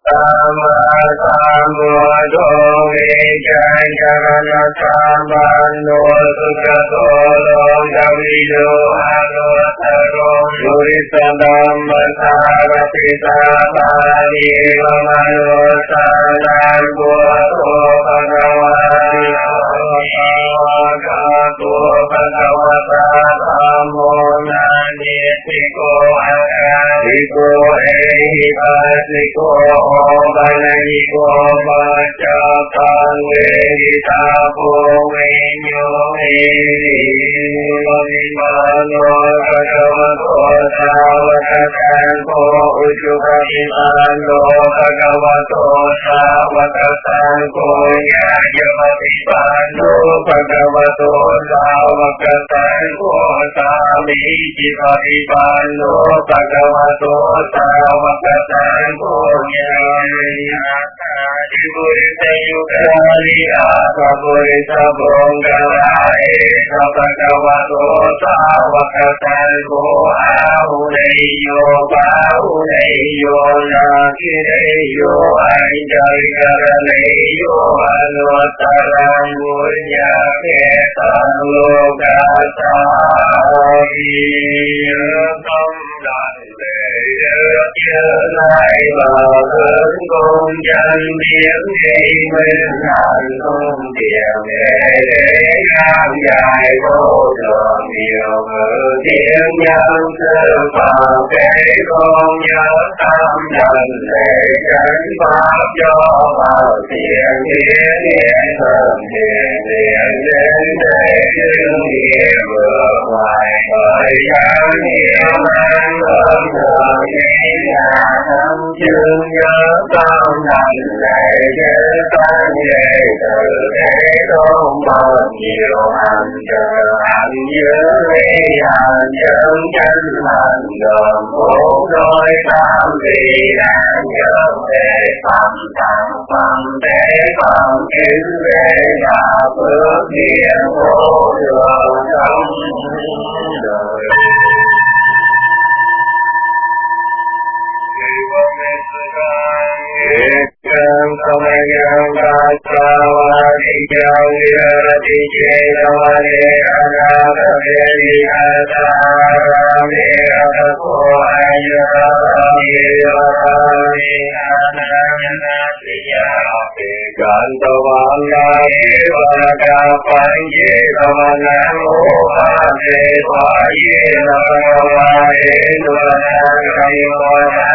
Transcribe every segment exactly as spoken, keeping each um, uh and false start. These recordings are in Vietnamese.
Sama Sammo Dove Jayana Samano Sukato Gavido Alotaro Surisadam Sarati Sabari Vamano Sanan Boto Bhagavani Gato Bhagavata Namo Nanitiko Akariko Ehipasiko Obanayiko Bachatan Vedita Bhumenyo Vimano Bhagavato Savakasanko Ujukavimano Bhagavato Savakasanko Yajavavimano Bhagavato Savakasanko Samijivavimano Bhagavato Savakasanko Purita Yukari Asa Purita Bongalae Sabhagavato Savakasanko Ahuneyo Bahuneyo Nakireyo Anjarikaraneyo Anuataram Munya Ketan Lokasa Viratam Dante Chư Lai Bà Lớn Công Chân Biến Thị Minh Hạnh Công Tiền Đệ Đế Nam Dài Vô Thường Nhiều Ngữ Thiên Nhân Sư Phạm Kế Công Nhớ Tâm Trần Lệ Chánh Pháp Cho Bảo Thiện Thiên Thiên Thần Thiện Thiện Đến Thế Chưng Nghĩa Vừa Hoài Thời gian Nhiều Năng Âm Thường Nghĩ Là Thâm Chương Nhớ Tâm Thành Lệ Chánh Pháp Nghệ Từ Thế Tôn Bậc Nhiều Hành Trợ Hành Nhớ Lý Hành Chân Chánh Hành Gồm bốn đôi tam vị đàn nhớ về phẩm thằng phẩm thế phẩm kiến về là phước điển vô đường trong đời. Ekam samayam vācāvādi jāvirati cētavāde anātavedi ādhārāme atapo ayyārāme vārāme anāyanatīyā gāntavānā evākā pañjē samanamo āse vāye navāye nvānākayivānā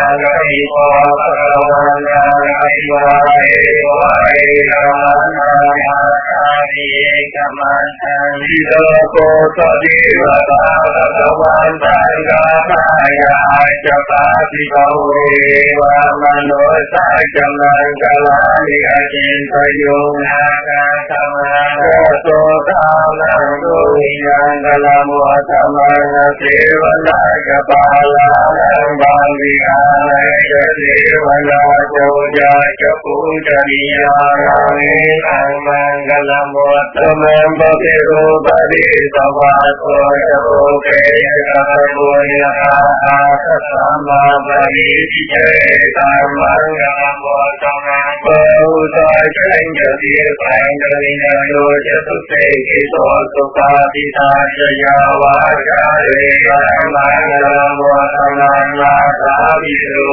Joja Japujaniya Rame Mangalam Vattamam Bhaviru Bhari Savato Japoke Jagabuya Asasama Bhari Jayeta Mangalam Vattamam Bauta Janjati Pangalina Yojatu Seki Sotu Patita Jaya Vajare Mangalam Vattamam Nata Viru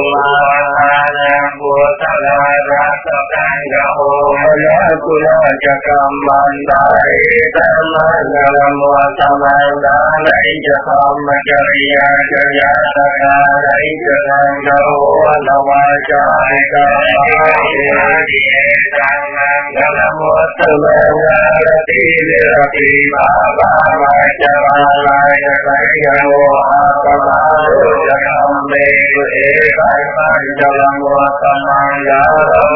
Kula jakam mandai tamangalam watamandai jakam jariya jaya sakai jakangau anawajai kamai tamangalam watamangarati virati bhava majavalai jakayau apamaru jakam meru ekai manjalam watamangalam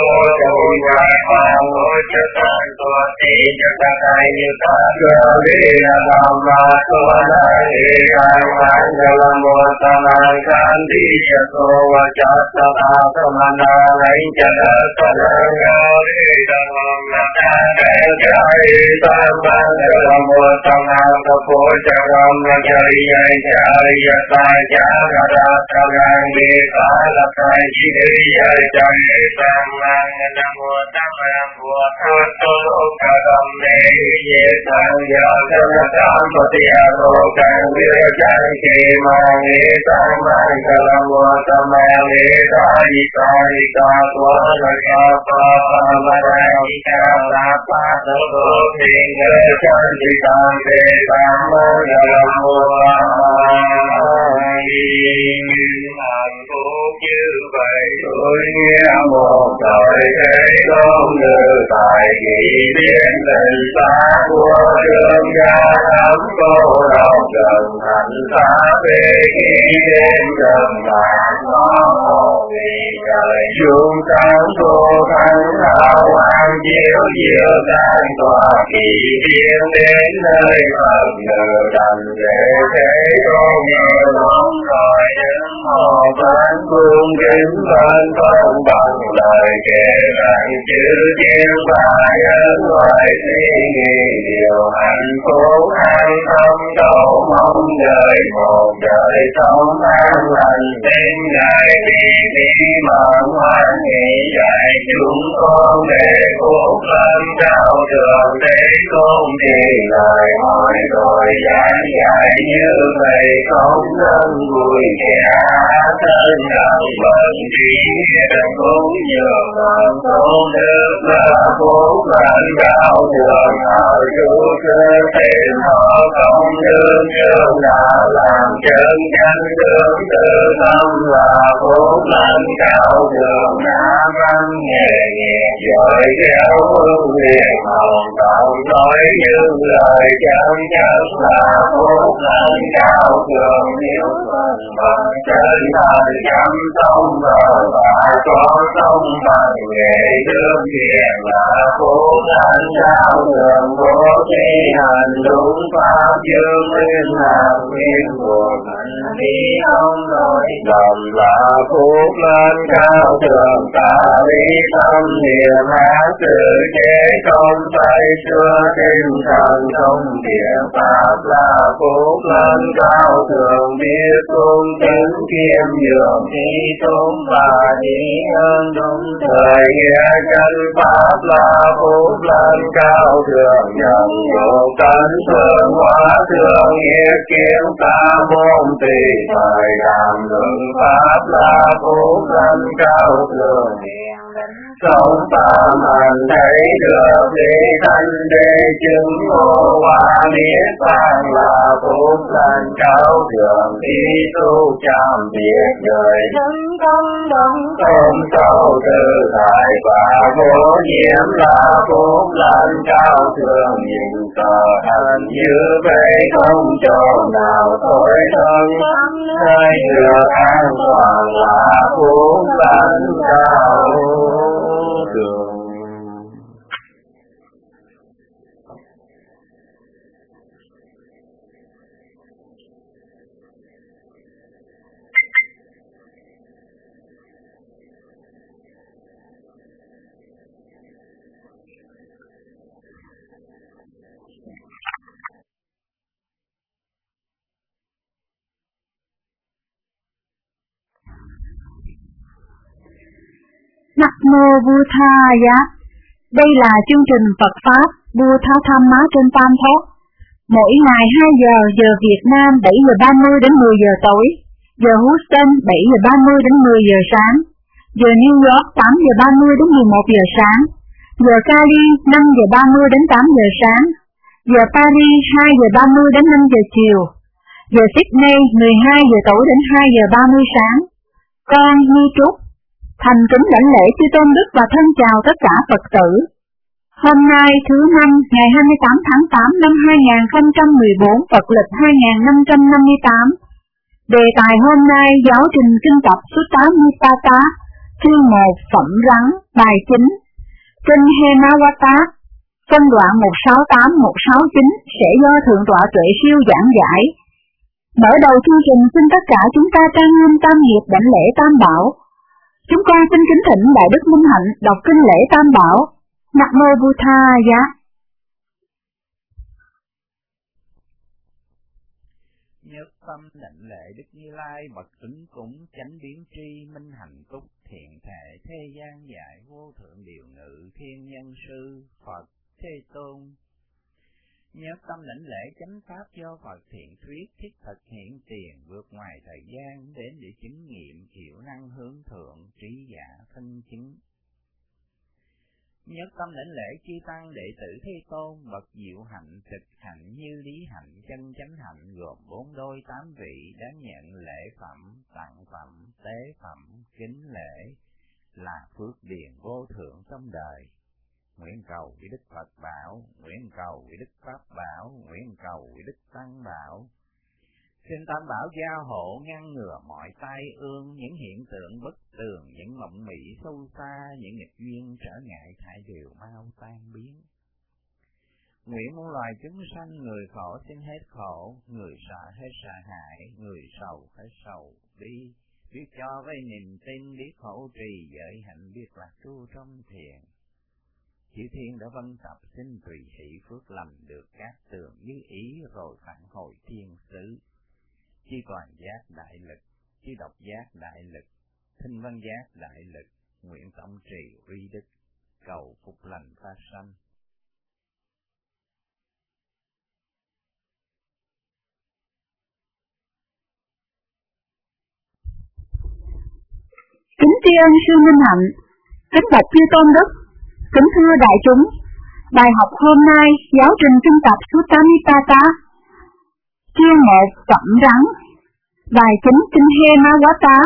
Mangalam Tam Tam Tam Mô Tam Nam Tam Phổ Cha Ram Na Cha Ri Yai Cha Ri Ya Ta Cha Ra Ra Ta Rang Bi Ta La Ta Chi Ri Yai Cha Ri Tam Nam Nam Mô Tam Nam Phổ Tha Tô Ca Ram Ne Ye Tham Ya Sa Na Tam Phật Ya Tô Cang Vi Cha Ki Ma Ni Tam Nam Ca Lam Mô Tam Nam Ni Ta Di Ta Di Ta Twa Na Ca Pa Pa Ma Ra Di Ca La Pa Tho Tho Thiên Cơ Chân Di Tam Te Tam Nam Ca Lam Mô Hạnh phúc như vậy tôi nghe một đời thế công như tại kỳ biến tình xa của trường gia thắm cô đọc gần thành xa về khi đêm gần lạc nó một vì trời xuống sáng cô thắng hào an chiếu diệu tan tỏa kỳ biến đến nơi Phật nhờ đành để thế con nhờ bóng rồi đến mô phán cung kính bên không bằng lời kể rằng chữ thiên ba nhân loại suy nghĩ điều hạnh phúc an tâm cầu mong đời một đời sống an lành đến ngày đi đi mạng hoan hỷ dạy chúng con để cuộc lên cao đường để con đi lời hỏi rồi dạy dạy như vậy không nên vui kẻ thân đạo bận trí đừng cũng nhiều làm tốt đức là phúc lên cao đường ở chủ cơ tên họ không đương chương là làm chân chân đương tự tâm là phúc lên cao đường đã văn nghề nghiệp giỏi kéo hương liền hồng tạo nói như lời chân chân là phúc lên cao đường nếu phần bằng chân thành chăm sông bờ và có sông bằng nghề đương thiện là phúc lên cao đường bố thi hành đúng pháp dương nguyên làm nguyên của mình đi ông nói đồng là phúc lên cao đường ta lý tâm niệm hát sự chế không phải xưa tinh thần không địa pháp là phúc lên cao thường biết cung tính kiêm nhường thi tôn và đi hơn đúng thời nghĩa chân pháp là phúc lên cao thường nhận một tấn thương hóa thương nghĩa kiếm ta môn tùy thời đàm luận pháp là phúc lên cao thường sống ta mình thấy được đi thanh đế chứng ngộ quả biết tan là phúc lên cao thường đi tu chăm việc đời thân tâm đồng tôn sâu tự tại và vô nhiễm là phúc lên cao thường nhìn tờ hành như vậy không chỗ nào thối thân nơi được an toàn là phúc lên cao thường. Nam mô Buddhaya. Đây là chương trình Phật pháp Buddha Dhamma trên Tam Thoát. Mỗi ngày hai giờ giờ Việt Nam bảy giờ ba mươi đến mười giờ tối, giờ Houston bảy giờ ba mươi đến mười giờ sáng, giờ New York tám giờ ba mươi đến mười một giờ sáng, giờ Cali năm giờ ba mươi đến tám giờ sáng, giờ Paris hai giờ ba mươi đến năm giờ chiều, giờ Sydney mười hai giờ tối đến hai giờ ba mươi sáng. Con Như Trúc thành kính lãnh lễ chư tôn đức và thân chào tất cả Phật tử. Hôm nay thứ năm ngày hai mươi tám tháng tám năm hai nghìn không trăm mười bốn Phật lịch hai nghìn năm trăm năm mươi tám. Đề tài hôm nay giáo trình kinh tập Sutta Nipata, chương một phẩm rắn, bài chín. Kinh Hemawata, phân đoạn một sáu tám đến một sáu chín sẽ do Thượng tọa Tuệ Siêu giảng giải. Mở đầu chương trình xin tất cả chúng ta trang nghiêm tam nghiệp đảnh lễ Tam Bảo. Chúng con xin kính thỉnh Đại Đức Minh Hạnh đọc kinh lễ Tam Bảo, Nam mô Bụt Thaya. Nhất tâm định lệ Đức Như Lai bậc ứng cúng chánh biến tri minh hạnh túc thiện thể thế gian dạy vô thượng điều ngự thiên nhân sư Phật Thế Tôn. Nhất tâm định lễ chánh pháp do Phật thiện thuyết thiết thực hiện tiền vượt ngoài thời gian đến để chứng nghiệm hiệu năng hướng thượng trí giả thân chứng. Nhất tâm lĩnh lễ chư tăng đệ tử Thế Tôn bậc diệu hạnh thực hạnh như lý hạnh chân chánh hạnh gồm bốn đôi tám vị đáng nhận lễ phẩm tặng phẩm tế phẩm kính lễ là phước điền vô thượng trong đời. Nguyện cầu vì Đức Phật bảo, nguyện cầu vì Đức Pháp bảo, nguyện cầu vì Đức Tăng bảo. Xin Tam Bảo gia hộ ngăn ngừa mọi tai ương, những hiện tượng bất tường, những mộng mị sâu xa, những nghịch duyên trở ngại thải đều mau tan biến. Nguyện muôn loài chúng sanh, người khổ xin hết khổ, người sợ hết sợ hãi, người sầu hết sầu bi. Biết cho với niềm tin, biết khổ trì, giới hạnh biết lạc trú trong thiền. Chư thiên đã vân tập xin tùy hỷ phước lành được các tường như ý rồi phản hồi thiên xứ. Chi toàn giác đại lực, chi độc giác đại lực, thinh văn giác đại lực, nguyện tổng trì uy đức, cầu phục lành phát sanh. Kính tri ân sư Minh Hạnh, kính bạch chư tôn đức, kính thưa đại chúng. Bài học hôm nay giáo trình kinh tập Suttamipata, chương một Cẩm rắn, bài chính kinh Hemawata.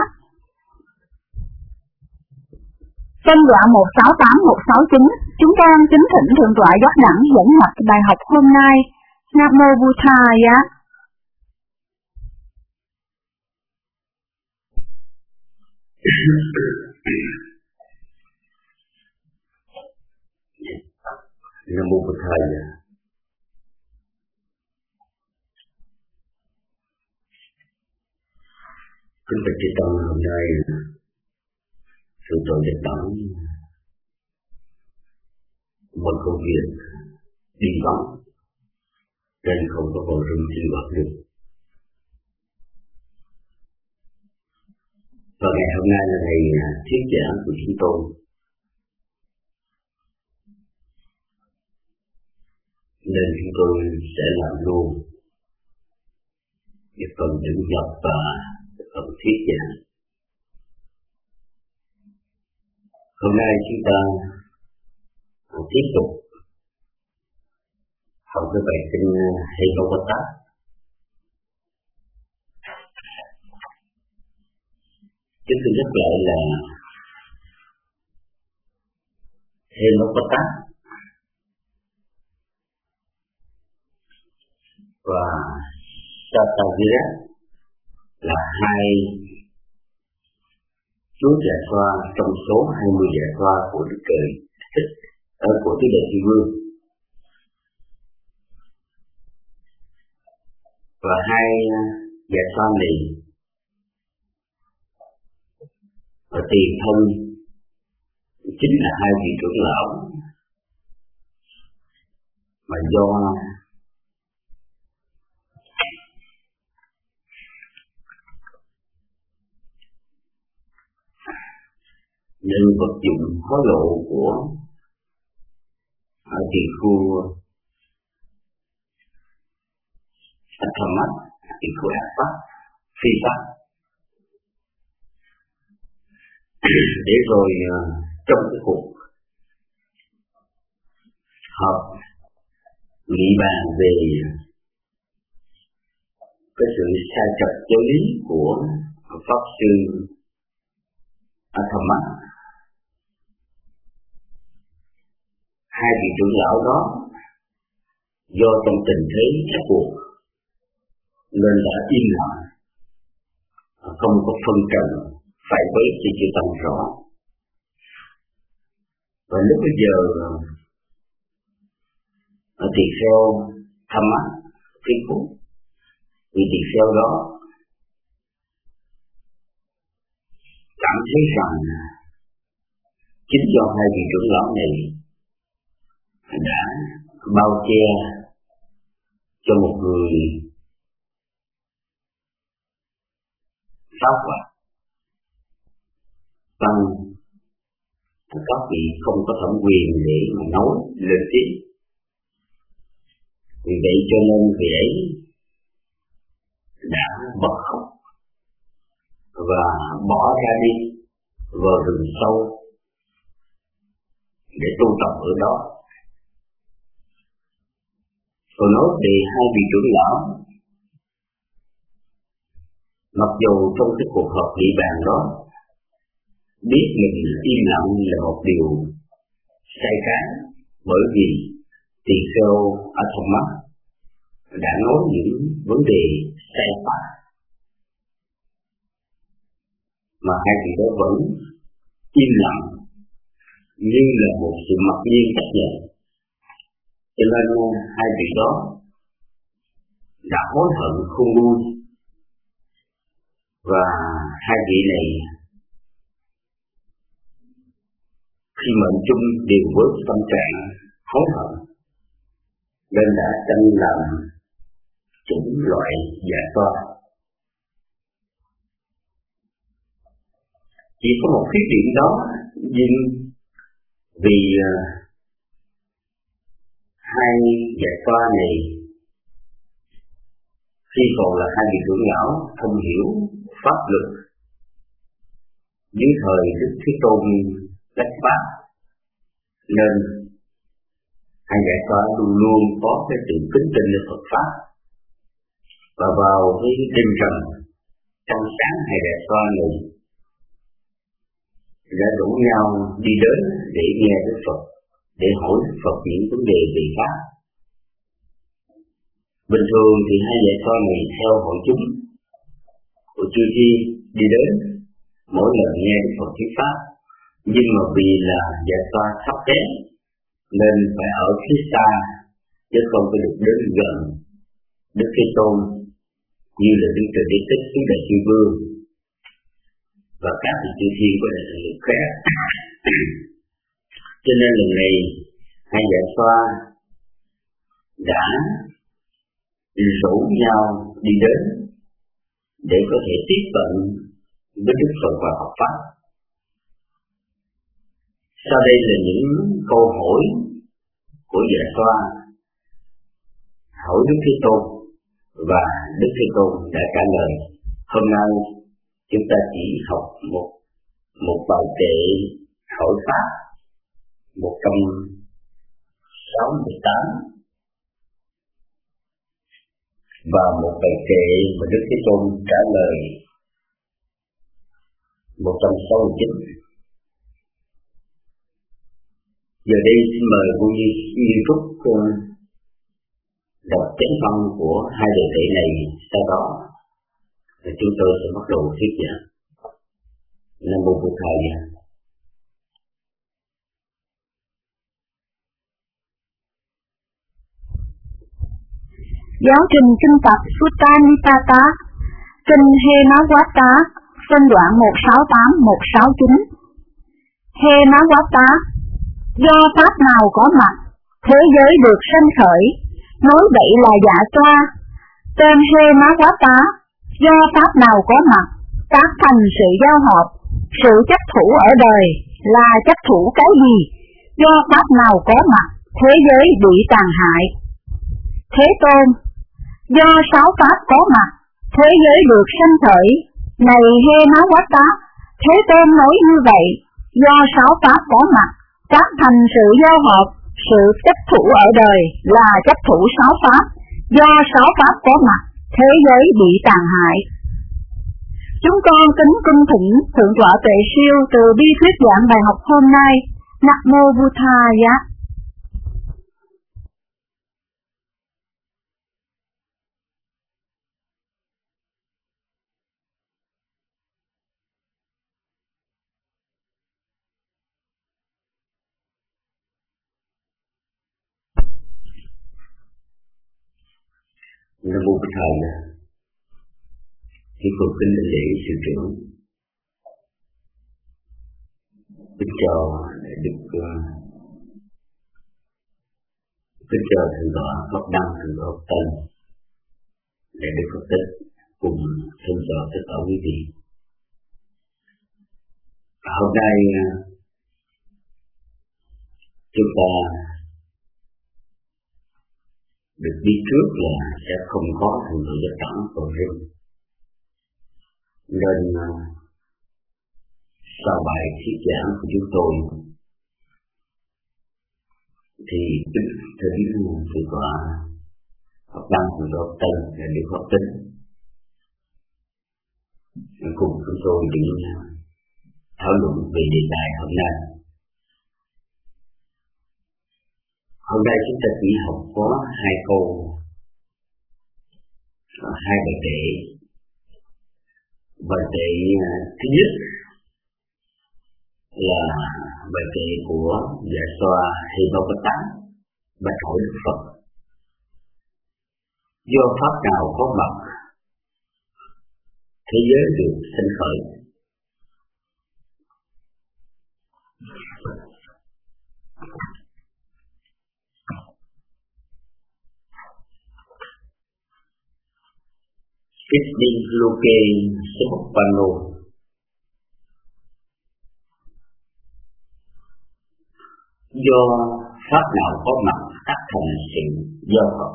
Phân đoạn một sáu tám một sáu chín, chúng con kính thỉnh thượng tọa Giác Đẳng dẫn nhập bài học hôm nay. Nam mô Bụt Thaya. Nam mô Bụt Thaya. Kính bạch chư tăng, hôm nay thượng tọa Giác Đẳng một công việc đi vắng nên không có vào rừng sinh hoạt được. Và ngày hôm nay là ngày thuyết giảng của chúng tôi. Nên chúng tôi sẽ làm luôn cái phần dẫn nhập và phần thuyết giảng. Hôm nay chúng ta tiếp tục học cái bài kinh Hemawata. Chúng tôi nhắc lại là Hemawata và Satavira là hai chú giải thoa trong số hai mươi giải thoa của Đức Trời Thích ở của Tứ Đại Thiên Vương. Và hai giải thoa này và tiền thân chính là hai vị trưởng lão mà do nên vật dụng hối lộ của ở tiền khu Athamat, tiền khu Athamat, phi pháp để rồi trong cái cuộc họp nghị bàn về cái sự sai trật giáo lý của pháp sư Athamat, hai vị trưởng lão đó do trong tình thế ép buộc nên đã im lặng, không có phân trần phải với sự chịu tầm rõ. Và lúc bây giờ ở tỳ kheo Tham Mắt Thiên Phú, vị tỳ kheo đó cảm thấy rằng chính do hai vị trưởng lão này đã bao che cho một người pháp hoạt tăng các vị không có thẩm quyền để mà nói lên tiếng. Vì vậy cho nên vị ấy đã bật khóc và bỏ ra đi vào rừng sâu để tu tập ở đó. Tôi nói về hai vị trưởng lão, mặc dù trong cái cuộc họp địa bàn đó biết mình im lặng là một điều sai trái, bởi vì tỳ kheo Athamma đã nói những vấn đề sai phạm mà hai vị đó vẫn im lặng như là một sự mặc nhiên chấp nhận. Cho nên hai vị đó đã hối hận không nguôi, và hai vị này khi mệnh chung đều với tâm trạng hối hận nên đã tranh làm chủng loại dạ xoa. Chỉ có một khuyết điểm đó, nhưng vì uh, hai dạ xoa này khi còn là hai vị trưởng lão không hiểu pháp luật dưới thời Đức Thế Tôn Đắc Pháp, nên hai dạ xoa luôn luôn có cái sự kính tinในPhật pháp. Và vào cái đêm rằm trong sáng, hai dạ xoa này đã rủ nhau đi đến để nghe Đức Phật, để hỏi Đức Phật những vấn đề về pháp. Bình thường thì hai dạ xoa này theo hội chúng của chư thiên đi đến mỗi lần nghe Đức Phật thuyết pháp, nhưng mà vì là dạ xoa thấp kém nên phải ở phía xa chứ không có được đến gần Đức Thế Tôn như là Đức Trời Đế Thích, Đức Đại Chư Vương và các vị chư thiên có đại thần lực khác. Cho nên lần này hai dạ xoa đã rủ nhau đi đến để có thể tiếp cận với Đức Phật và Phật pháp. Sau đây là những câu hỏi của dạ xoa hỏi Đức Thế Tôn và Đức Thế Tôn đã trả lời. Hôm nay chúng ta chỉ học một một bài kệ hỏi pháp một trăm sáu mươi tám và một bài kệ mà Đức Thế Tôn trả lời một trăm sáu mươi chín. Giờ đây xin mời cô Nhi Nhi Phúc đọc chánh văn của hai đệ tử này, sau đó thì chúng tôi sẽ bắt đầu thuyết giảng. Nam mô Bụt Thầy. Giáo trình kinh tập Sutta Nipata, kinh Hena-wata, phân đoạn một trăm sáu mươi tám đến một trăm sáu mươi chín. Hena-wata, do pháp nào có mặt, thế giới được sanh khởi, nói vậy là dạ xoa. Tên Hena-wata, do pháp nào có mặt, tác thành sự giao hợp, sự chấp thủ ở đời là chấp thủ cái gì? Do pháp nào có mặt, thế giới bị tàn hại. Thế Tôn, do sáu pháp có mặt, thế giới được sanh khởi. Này Hena-wata, Thế Tôn nói như vậy, do sáu pháp có mặt, tác thành sự giao hợp, sự chấp thủ ở đời là chấp thủ sáu pháp. Do sáu pháp có mặt, thế giới bị tàn hại. Chúng con kính cung thỉnh Thượng tọa Tuệ Siêu từ bi thuyết giảng bài học hôm nay. Nam mô Bụt Thầy. Nam mô Bụt Thầy. Khi cùng kính lễ sư trưởng, kính chào Đức uh, Kính chào thượng tọa Pháp Đăng, thượng tọa Pháp Tân, để được Phật tích cùng thượng tọa tất cả quý vị. Hôm nay chúng ta được biết trước là sẽ không có thượng tọa Giác Đẳng còn rừng, nên sau bài thuyết giảng của chúng tôi thì kính thỉnh thượng tọa Pháp Đăng, thượng tọa Pháp Tân để được Phật tích cùng chúng tôi đi thảo luận về đề tài hôm nay. Hôm nay chúng ta chỉ học có hai câu, hai bài kệ. Bài kệ thứ nhất là bài kệ của Dạ Xoa Hy Ba Bát Tát bạch hỏi Đức Phật: do pháp nào có mặt thế giới được sinh khởi? Pistin Loke Samuppanno, do pháp nào có mặt tác thành sự do Phật.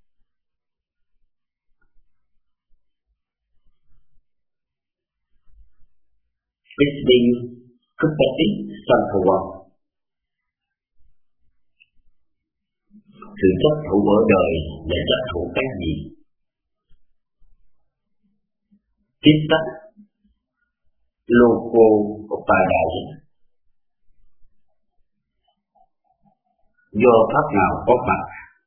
Pistin Kupati Sankhawa, sự chấp thủ ở đời để chấp thủ cái gì? Chitta Loko Upadaya, do pháp nào có mặt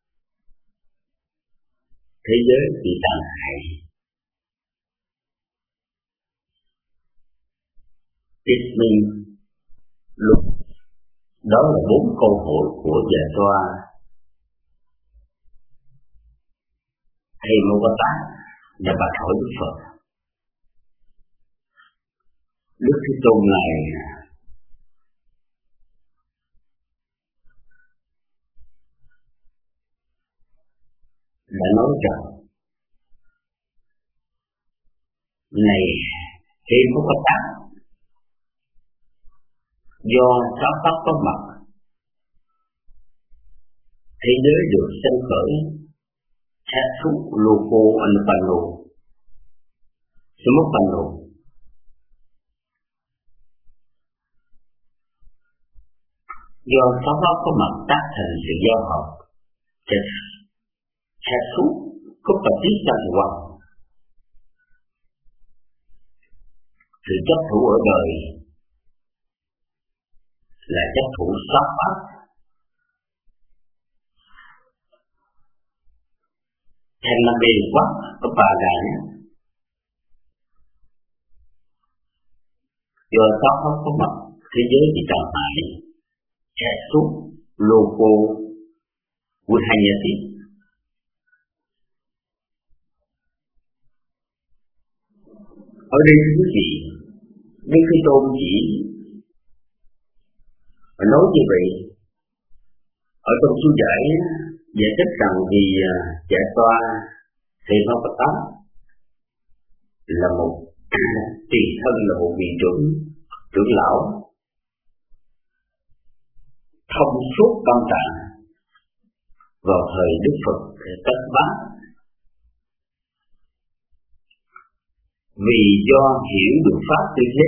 thế giới bị tàn hại. Ismin Lục, đó là bốn câu hỏi của Dạ Xoa Hy Ba Bát Tát đã bạch hỏi Đức Phật. Đức Thế Tôn này đã nói rằng: này Hy Ba Bát Tát, do sáu pháp có mặt thế giới được sinh khởi. Chasu Loko Anupanno Samuppanno, do sáu pháp có mặt tác thành sự giao hợp. Chasu Kupati Sankhawa, sự chấp thủ ở đời là chấp thủ sáu pháp. Thành là bền quá có bà đại, do sáu pháp có mặt thế giới bị tàn hại. Chasu Loko Vihayati, ở đây thưa quý vị, Đức Thế Tôn chỉ và nói như vậy ở trong chú giải giải thích rằng vì Dạ Xoa Hy Ba Bát Tát là một tiền thân, là một vị trưởng trưởng lão thông suốt tâm tạng vào thời Đức Phật Tất Bát, vì do hiểu được pháp như thế,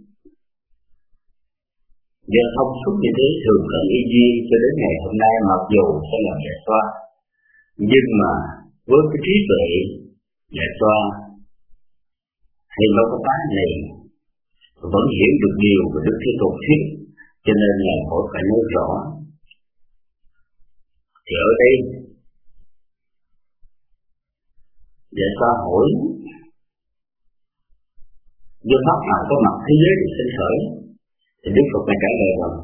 do thông suốt như thế, thường cận y duyên cho đến ngày hôm nay, mặc dù sẽ là Dạ Xoa, nhưng mà với cái trí tuệ Dạ Xoa Hy Ba Bát Tát này vẫn hiểu được điều mà Đức Thế Tôn thuyết, cho nên Ngài hỏi phải nói rõ. Thì ở đây Dạ Xoa hỏi: do pháp nào có mặt thế giới được sinh khởi? Thì Đức Phật này trả lời rằng: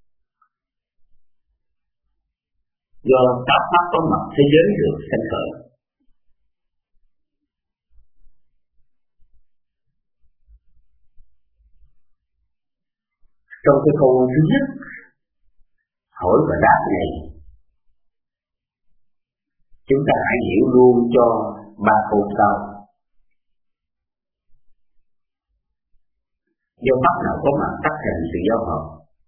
do các pháp có mặt thế giới được sinh khởi. Trong cái câu thứ nhất hỏi và đáp này Chúng ta hãy hiểu luôn cho ba câu sau. Do pháp nào có mặt tác thành sự giao hợp,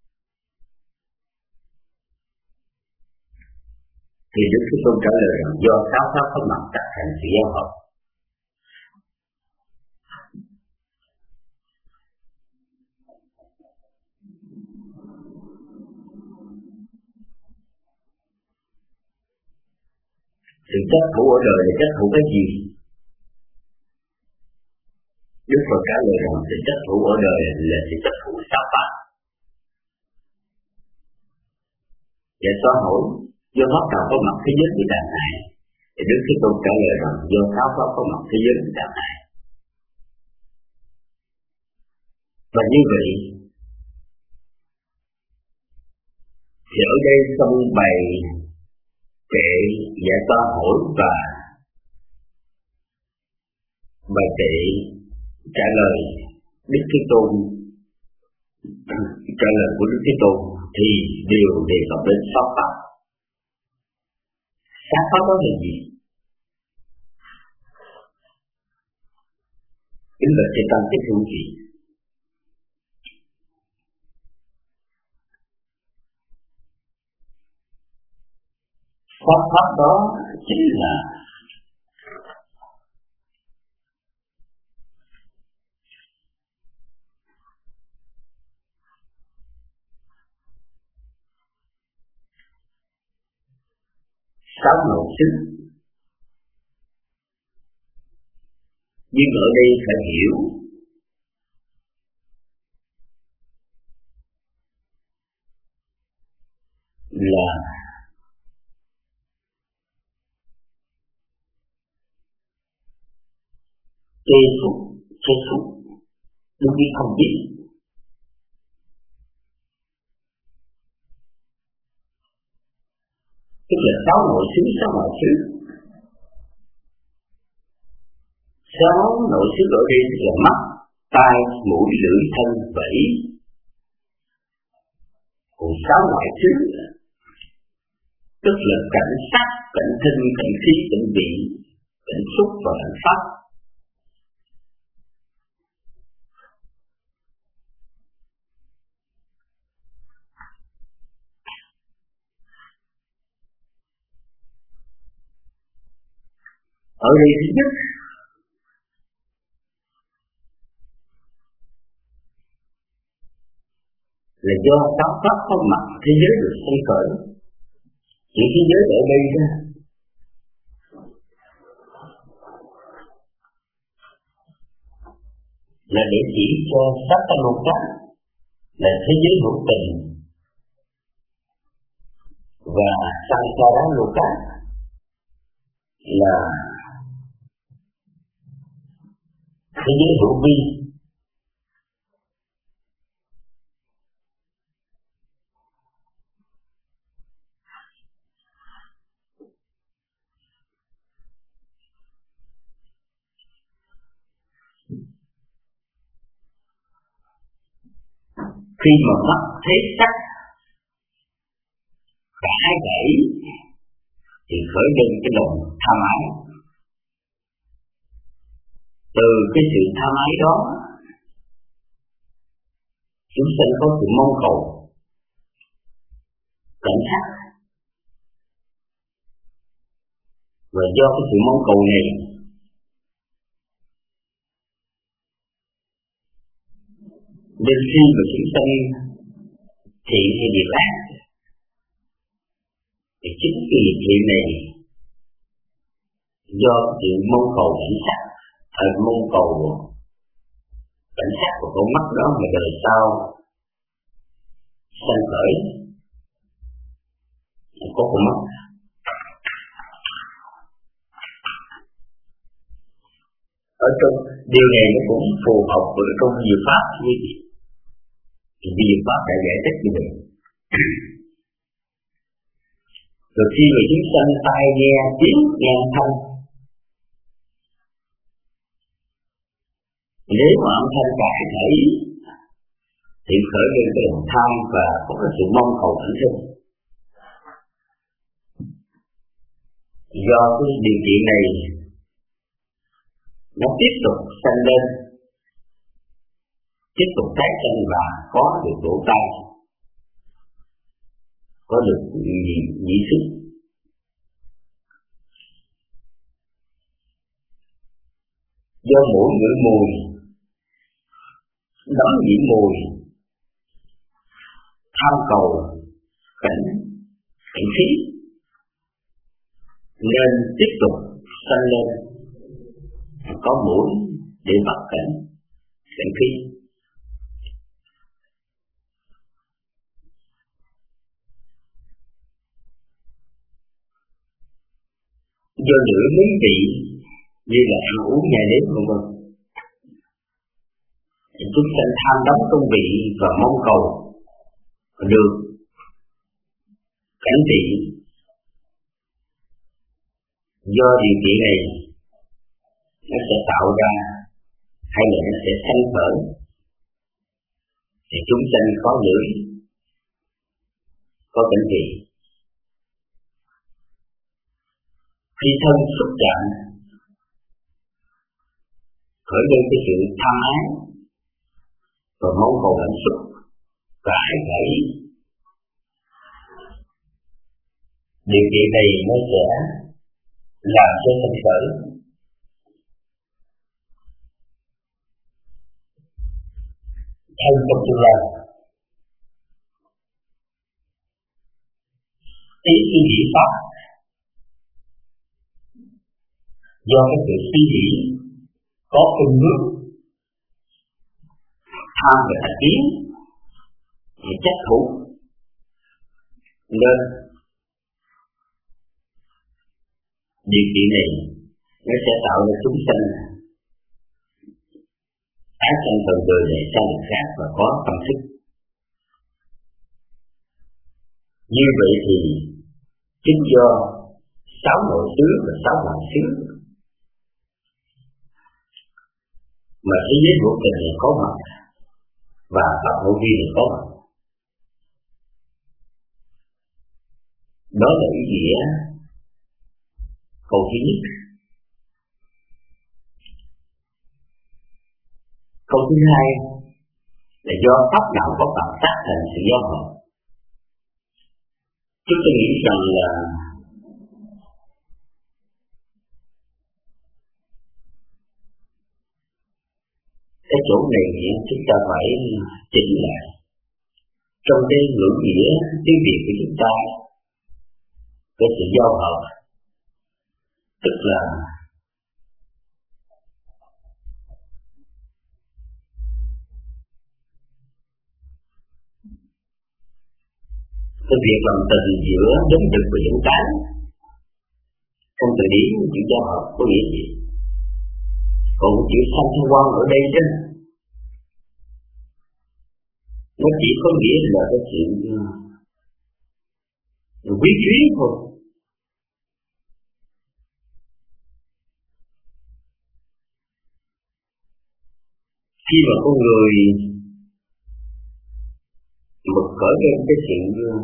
thì Đức Thế Tôn trả lời rằng do sáu pháp có mặt tác thành sự giao hợp. Sự chấp thủ ở đời là chấp thủ cái gì? Đức Phật trả lời rằng sự chấp thủ ở đời là sự chấp thủ sáu pháp. Và xóa hỏi do pháp nào có mặt thế giới bị đàn hại, thì Đức Thế Tôn trả lời rằng do sáu pháp có mặt thế giới bị đàn hại. Và như vậy thì ở đây xong bày kệ giải toán hỏi và bài kệ trả lời Đức Thế Tôn, trả lời của Đức Thế Tôn thì đều đề cập đến sáu pháp. Sáu pháp đó là gì? Kính bạch Chư Tăng Thích Hữu Vị, pháp pháp đó chính là sáu nội xứ. Nhưng ở đây phải hiểu là tê xúc, tê xúc, đương nhiên không biết. Tức là sáu nội xứ, sáu nội xứ. Sáu nội xứ ở đây là mắt, tai, mũi, lưỡi, thân và ý. Còn sáu ngoại xứ tức là cảnh sắc, cảnh thinh, cảnh khí, cảnh vị, cảnh xúc và cảnh pháp. Ở đây thứ nhất là do sáu pháp có mặt thế giới được xây khởi. Chỉ thế giới ở đây ra là để chỉ cho sắc ta lục pháp là thế giới hữu tình và sang cho đó lục pháp là thế giới hữu vi. Khi mà mắt thấy sắc và hai bảy thì khởi lên cái lòng tham ái. Từ cái sự tham ái đó chúng sinh có sự mong cầu cảnh sắc, và do cái sự mong cầu này nên khi mà chúng sinh thiện hay việc ác thì chính cái việc thiện này do sự mong cầu cảnh sắc, thời mong cầu cảnh sắc của con mắt đó mà đời sau sanh khởi có con mắt. Ở trong điều này nó cũng phù hợp với trong nhiều pháp như vậy. Thì nhiều pháp đã giải thích như vậy. Rồi khi mà chúng sanh tai nghe tiếng nghe thanh, nếu mà âm thanh cải thể thì khởi lên cái lòng tham và có cái sự mong cầu ảnh sinh. Do cái điều kiện này nó tiếp tục sanh lên, tiếp tục tái sanh và có được độ tay, có được nhị, nhị sức. Do mỗi ngửi mùi, đón nhiễm mùi, tham cầu cảnh, cảnh khí, nên tiếp tục sanh lên, có mũi để bắt cảnh, cảnh khí. Do lửa mấy vị như là ăn uống nhai nếm vân vân, chúng sanh tham đắm công vị và mong cầu được cảnh vị. Do điều kiện này nó sẽ tạo ra hay là nó sẽ sanh khởi thì chúng sanh có lưỡi, có cảnh vị. Khi thân xúc chạm khởi lên cái sự tham ái và mong cầu hạnh phúc và ái khởi. Điều kiện này nó sẽ làm cho thân khởi thân trong tương lai. Ý suy nghĩ pháp do cái sự suy nghĩ có phương hướng tham về thành kiến và chấp thủ, nên điều kiện này nó sẽ tạo ra chúng sanh ác sanh từ đời này sang đời khác và có tâm thức. Như vậy thì chính do sáu nội xứ và sáu ngoại xứ mà thế giới vô tình này có mặt và pháp hữu vi này có mặt. Đó là ý nghĩa câu thứ nhất. Câu thứ hai là do pháp nào có cảm tác thành sự giao hợp. Chúng tôi nghĩ rằng là cái chỗ này chúng ta phải chỉnh lại trong cái ngữ nghĩa tiếng Việt của chúng ta, cái sự giao hợp, tức là cái việc làm tình giữa đến thực và dẫn tán. Trong từ điển chữ giao hợp có nghĩa gì? Còn chữ sanh quan ở đây chứ, nó chỉ có nghĩa là cái chuyện quý duyên thôi. Khi mà con người mà khởi lên cái chuyện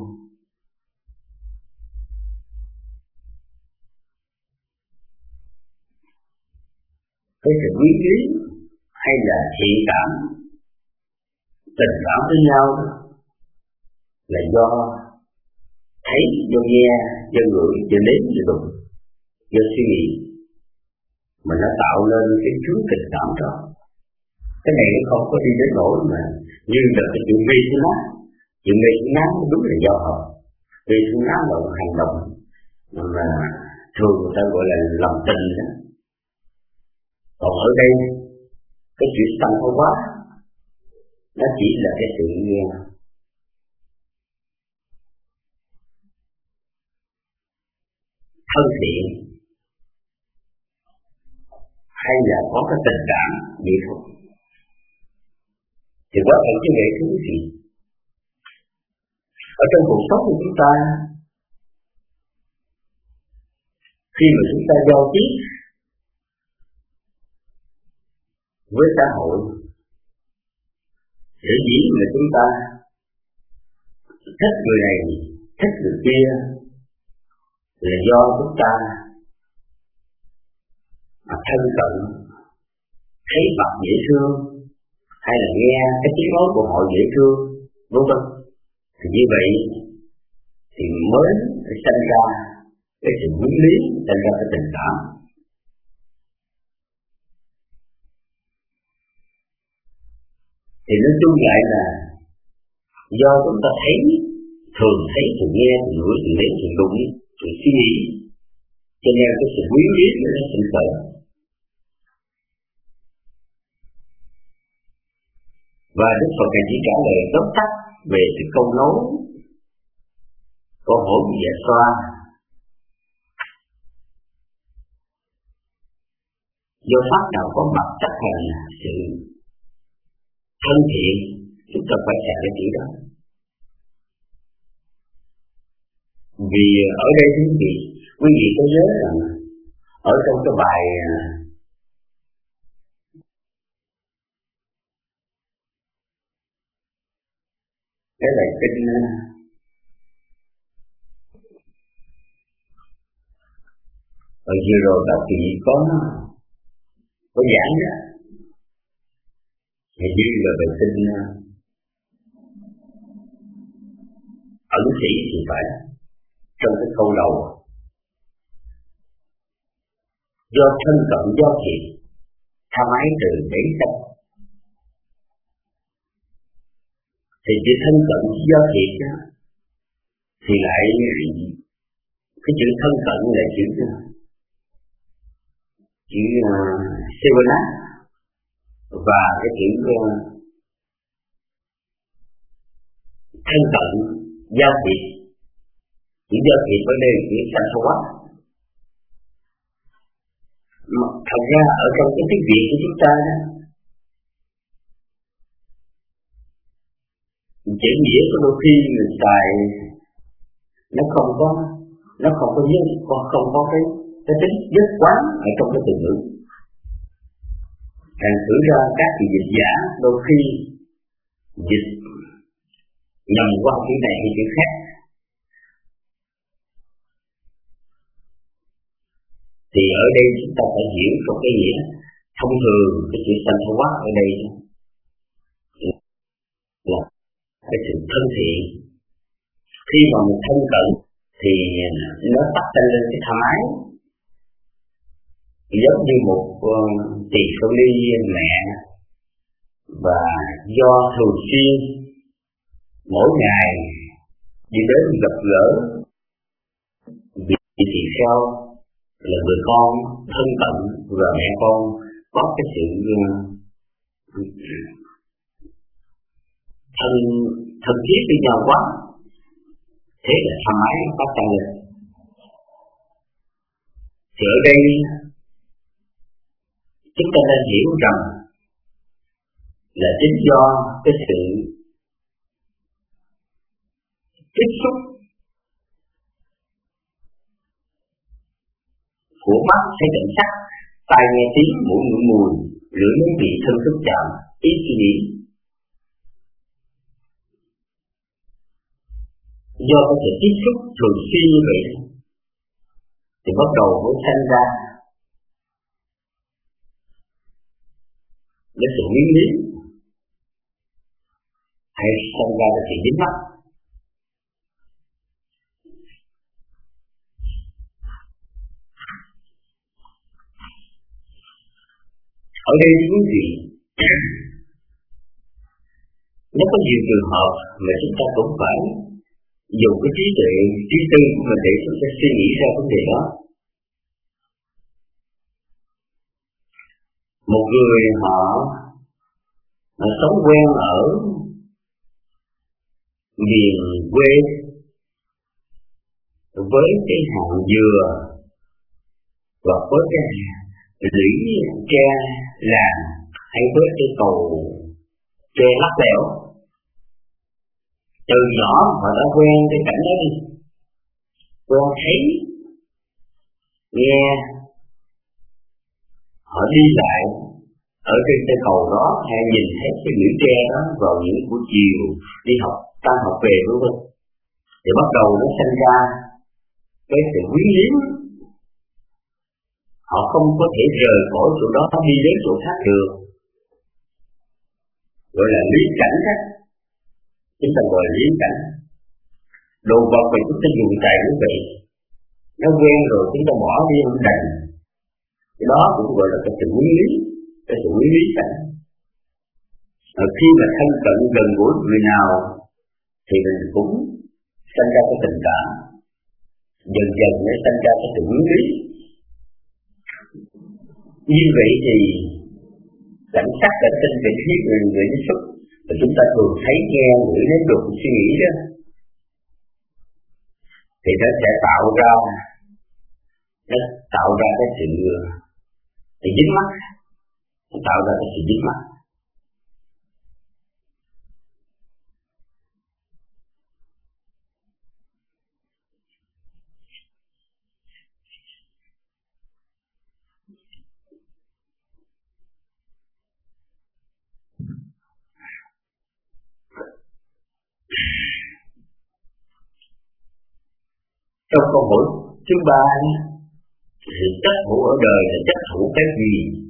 cái sự quý duyên hay là thiện cảm, tình cảm với nhau là do thấy, do nghe, do ngửi, do nếm, do đụng, do suy nghĩ mà nó tạo nên cái chướng tình cảm đó. Cái này nó không có đi đến nỗi mà như là cái chuyện vi của nó. Chuyện vi của nó đúng là giao hợp, vi của nó là một hành động mà thường người ta gọi là lòng tình đó. Còn ở đây cái chuyện sanh hóa quá nó chỉ là cái sự thân thiện hay là có cái tình cảm vậy thôi. Thì quá thật chứ nghệ thứ gì? Ở trong cuộc sống của chúng ta, khi mà chúng ta giao tiếp với xã hội, để dĩ là chúng ta thích người này, thích người kia là do chúng ta mà thân cận, thấy Phật dễ thương, hay là nghe cái tiếng nói của họ dễ thương, vân vân, thì như vậy thì mới sinh ra cái sự quyến luyến, sinh ra cái tình cảm. Thì nói chung lại là do chúng ta thấy, thường thấy, thường nghe, thường ngửi, thường nếm, thường đụng, thường suy nghĩ, cho nên cái sự quyến luyến nó sinh khởi. Và Đức Phật Ngài chỉ trả lời tóm tắt về cái câu nói câu hỏi của Dạ Xoa. Do pháp nào có mặt chấp hành sự thân thiện, chúng ta phải xài cái chữ đó. Vì ở đây quý vị, quý vị có nhớ rằng ở trong cái bài cái bài kinh ở vừa rồi đạo kỳ có có giảng đó, thì như là bài kinh ẩn sĩ thì phải trong cái câu đầu do thân cận do thiện tham ái từ đấy sanh. Thì chữ thân cận do thiện đó thì lại cái chữ thân cận là chữ chữ uh, sevana, và cái chữ uh, thân cận giao thiện. Chữ giao thiện ở đây chữ sansavat. Thật ra ở trong cái tiếng Việt của chúng ta đó, chữ nghĩa của đôi khi người xài nó không có nó không có nhân còn không có cái cái tính nhất quán ở trong cái từ ngữ. Thành thử ra các vị dịch giả đôi khi dịch nhầm qua chữ này hay chữ khác, thì ở đây chúng ta phải hiểu một cái nghĩa thông thường. Cái chữ sansavat ở đây là cái sự thân thiện. Khi mà mình thân cận thì nó bắt tay lên cái tham ái, giống như một uh, tỳ kheo ni mẹ, và do thường xuyên mỗi ngày đi đến gặp gỡ vị tỳ kheo là người con thân cận, và mẹ con có cái sự uh, thân thân thiết với nhau quá, thế là tham ái bắt tay lên. Thì ở đây chúng ta nên hiểu rằng là chính do cái sự tiếp xúc của mắt thấy cảnh sắc, tai nghe tiếng, mũi ngửi mùi, lưỡi nếm vị, thân xúc chạm, ý suy nghĩ. Do cái sự tiếp xúc thường xuyên như vậy thì bắt đầu mới sinh ra cái sự quyến luyến, hay sinh ra cái sự dính mắc. Ở đây quý vị, nó có nhiều trường hợp mà chúng ta cũng phải dùng cái trí tuệ, trí tư của mình để chúng ta suy nghĩ ra vấn đề đó. Một người họ, họ sống quen ở miền quê với cái hàng dừa và với cái lũy tre làng, hay với cái cầu tre lắc lẻo. Từ nhỏ họ đã quen cái cảnh đó đi, quen thấy, nghe, họ đi lại ở trên cây cầu đó, hay nhìn thấy cái lũy tre đó vào những buổi chiều đi học, tan học về, đúng không? Thì bắt đầu nó sinh ra cái sự quyến luyến, họ không có thể rời khỏi chỗ đó đi đến chỗ khác được, gọi là lý cảnh đó. Chúng ta gọi là lý cảnh. Đồ vật mà chúng ta dùng tại quý vị, nó quen rồi chúng ta bỏ đi không đành, cái đó cũng gọi là cái sự quý lý, cái sự quý lý cảnh. Ở khi mà thân cận gần gũi người nào thì mình cũng sinh ra cái tình cảm, dần dần nó sinh ra cái sự quý lý. Như vậy thì cảnh sắc, cảnh tinh, cảnh thiết, người người tiếp xúc và chúng ta thường thấy nghe ngửi đến được suy nghĩ đó, thì nó sẽ tạo ra nó tạo ra cái sự sự dính mắc, nó tạo ra cái sự dính mắc. Trong câu hỏi thứ ba thì chấp thủ ở đời là chấp thủ cái gì?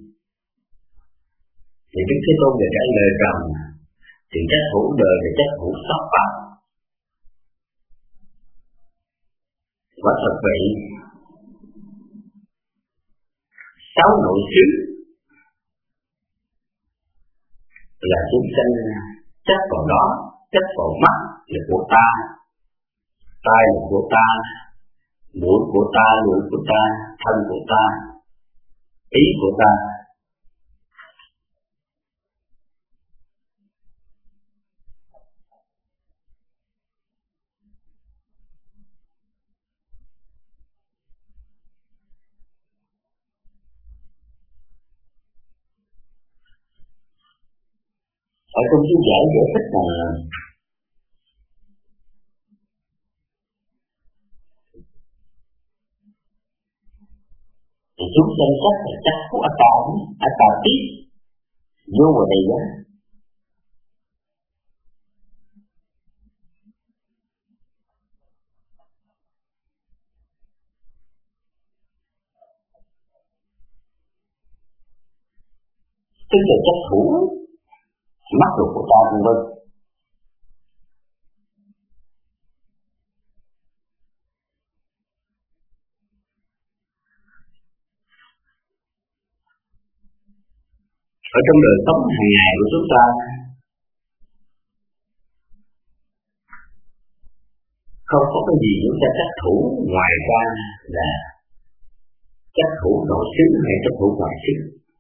Thì Đức Thế Tôn đã trả lời rằng thì chấp thủ đời là chấp thủ sắc pháp. Quả thật vậy, sáu nội xứ là chúng sanh chấp vào đó, chấp vào mắt là của ta, tai là của ta, mũi của ta, lưỡi của ta, thân của ta, ý của ta. Ở trong chú giải giải thích là thì chúng sanh sắc là sắc của A Tà, A Tà Tiết vô vào đây đó. Tức là chấp thủ mắt được của ta vân vân. Ở trong đời sống hàng ngày của chúng ta không có cái gì chúng ta chấp thủ ngoài ra là chấp thủ nội xứ hay chấp thủ ngoại xứ.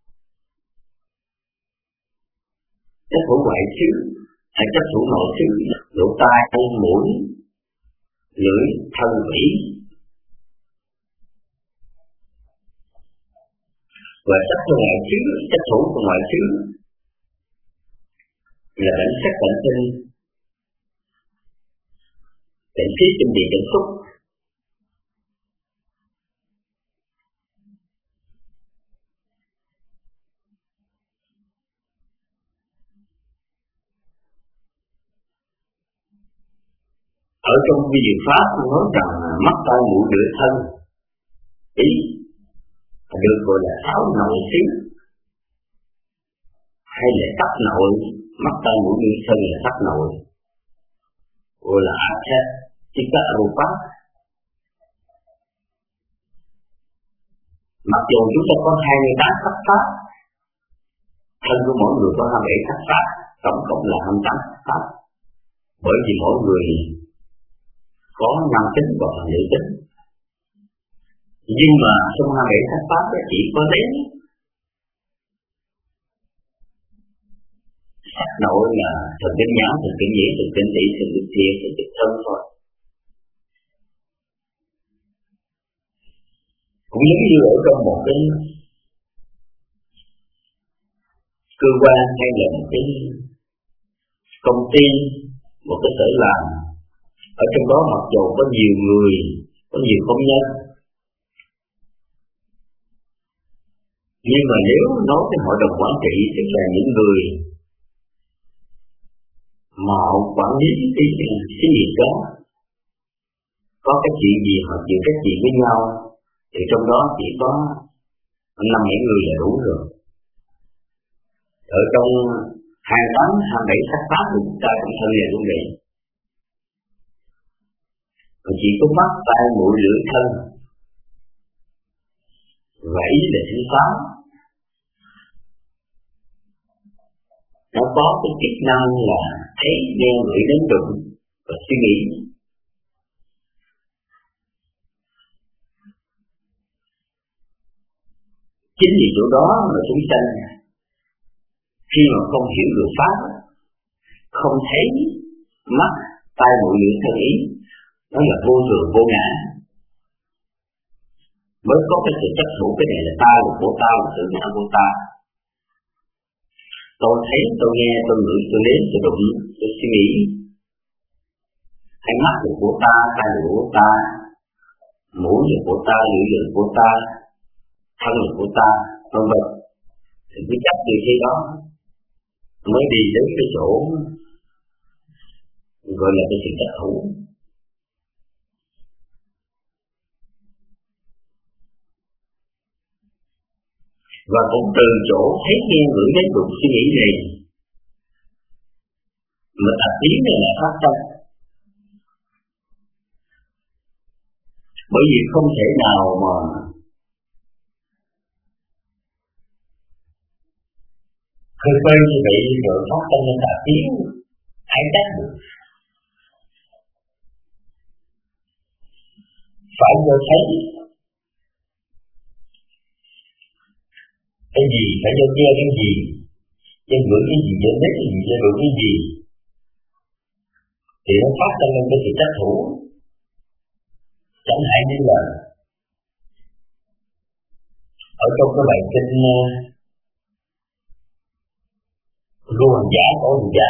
Chấp thủ ngoại xứ hay chấp thủ nội xứ, lỗ tai, mũi, lưỡi, thân, ý. Và chấp thủ ngoại xứ, chấp thủ của ngoại xứ là cảnh sắc, cảnh tinh, cảnh khí, tinh địa, cảnh xúc. Ở trong vi diệu pháp nói rằng mắt, tai, mũi, lưỡi, thân, ý được gọi là sáu nội xứ, hay là sắc nội. Mắt, tai, mũi, lưỡi, thân là sắc nội, gọi là Atha Chita Rupa. Mặc dù chúng ta có hai mươi tám sắc pháp, thân của mỗi người có hai mươi bảy sắc pháp, tổng cộng là hai mươi tám sắc pháp. Bởi vì mỗi người có năm tính và nữ tính, nhưng mà trong hai mươi bảy sắc pháp chỉ có đến sắc nội là thần kinh nhãn, thần kinh nhĩ, thần kinh tỷ, thần kinh thiệt, thần kinh thân thôi. Cũng giống như ở trong một cái cơ quan hay là một cái công ty, một cái sở làm, ở trong đó mặc dù có nhiều người, có nhiều công nhân, nhưng mà nếu nói cái hội đồng quản trị tức là những người mà họ quản lý cái cái gì đó, có cái chuyện gì họ chịu trách nhiệm với nhau, thì trong đó chỉ có năm bảy người là đủ rồi. Ở trong hai tám, hai bảy sắc pháp của chúng ta cũng thân là cũng vậy. Còn chỉ có mắt, tai, mũi, lưỡi, thân và ý là thứ sáu. Nó có cái chức năng là thấy, nghe, ngửi, đến đụng và suy nghĩ. Chính vì chỗ đó mà chúng sanh khi mà không hiểu được pháp, không thấy mắt, tai, mũi, lưỡi, thân, ý, nó là vô thường, vô ngã, mới có cái sự chấp thủ cái này là ta, là của ta, là tự ngã của ta. Tôi thấy, tôi nghe, tôi ngửi, tôi nếm, tôi đụng, tôi suy nghĩ. Hai mắt là của ta, tai là của ta, mũi là của ta, lưỡi là của ta, thân là của ta, vân vân. Thì cứ chấp như thế đó mới đi đến cái chỗ gọi là cái sự chấp thủ. Và cũng từ chỗ thấy, nghe, ngửi, đến đụng, suy nghĩ này mà tập tiến này là phát tâm. Bởi vì không thể nào mà khơi khơi như vậy rồi phát tâm lên tập tiến hãy chắc được. Phải vô thấy cái gì, phải vô nghe cái gì, vô ngửi cái gì, vô nếm cái gì, vô đụng cái gì, thì nó phát ra lên cái sự chấp thủ. Chẳng hạn như là ở trong cái bài kinh Lưu Hành Giả, Cổ Hành Giả,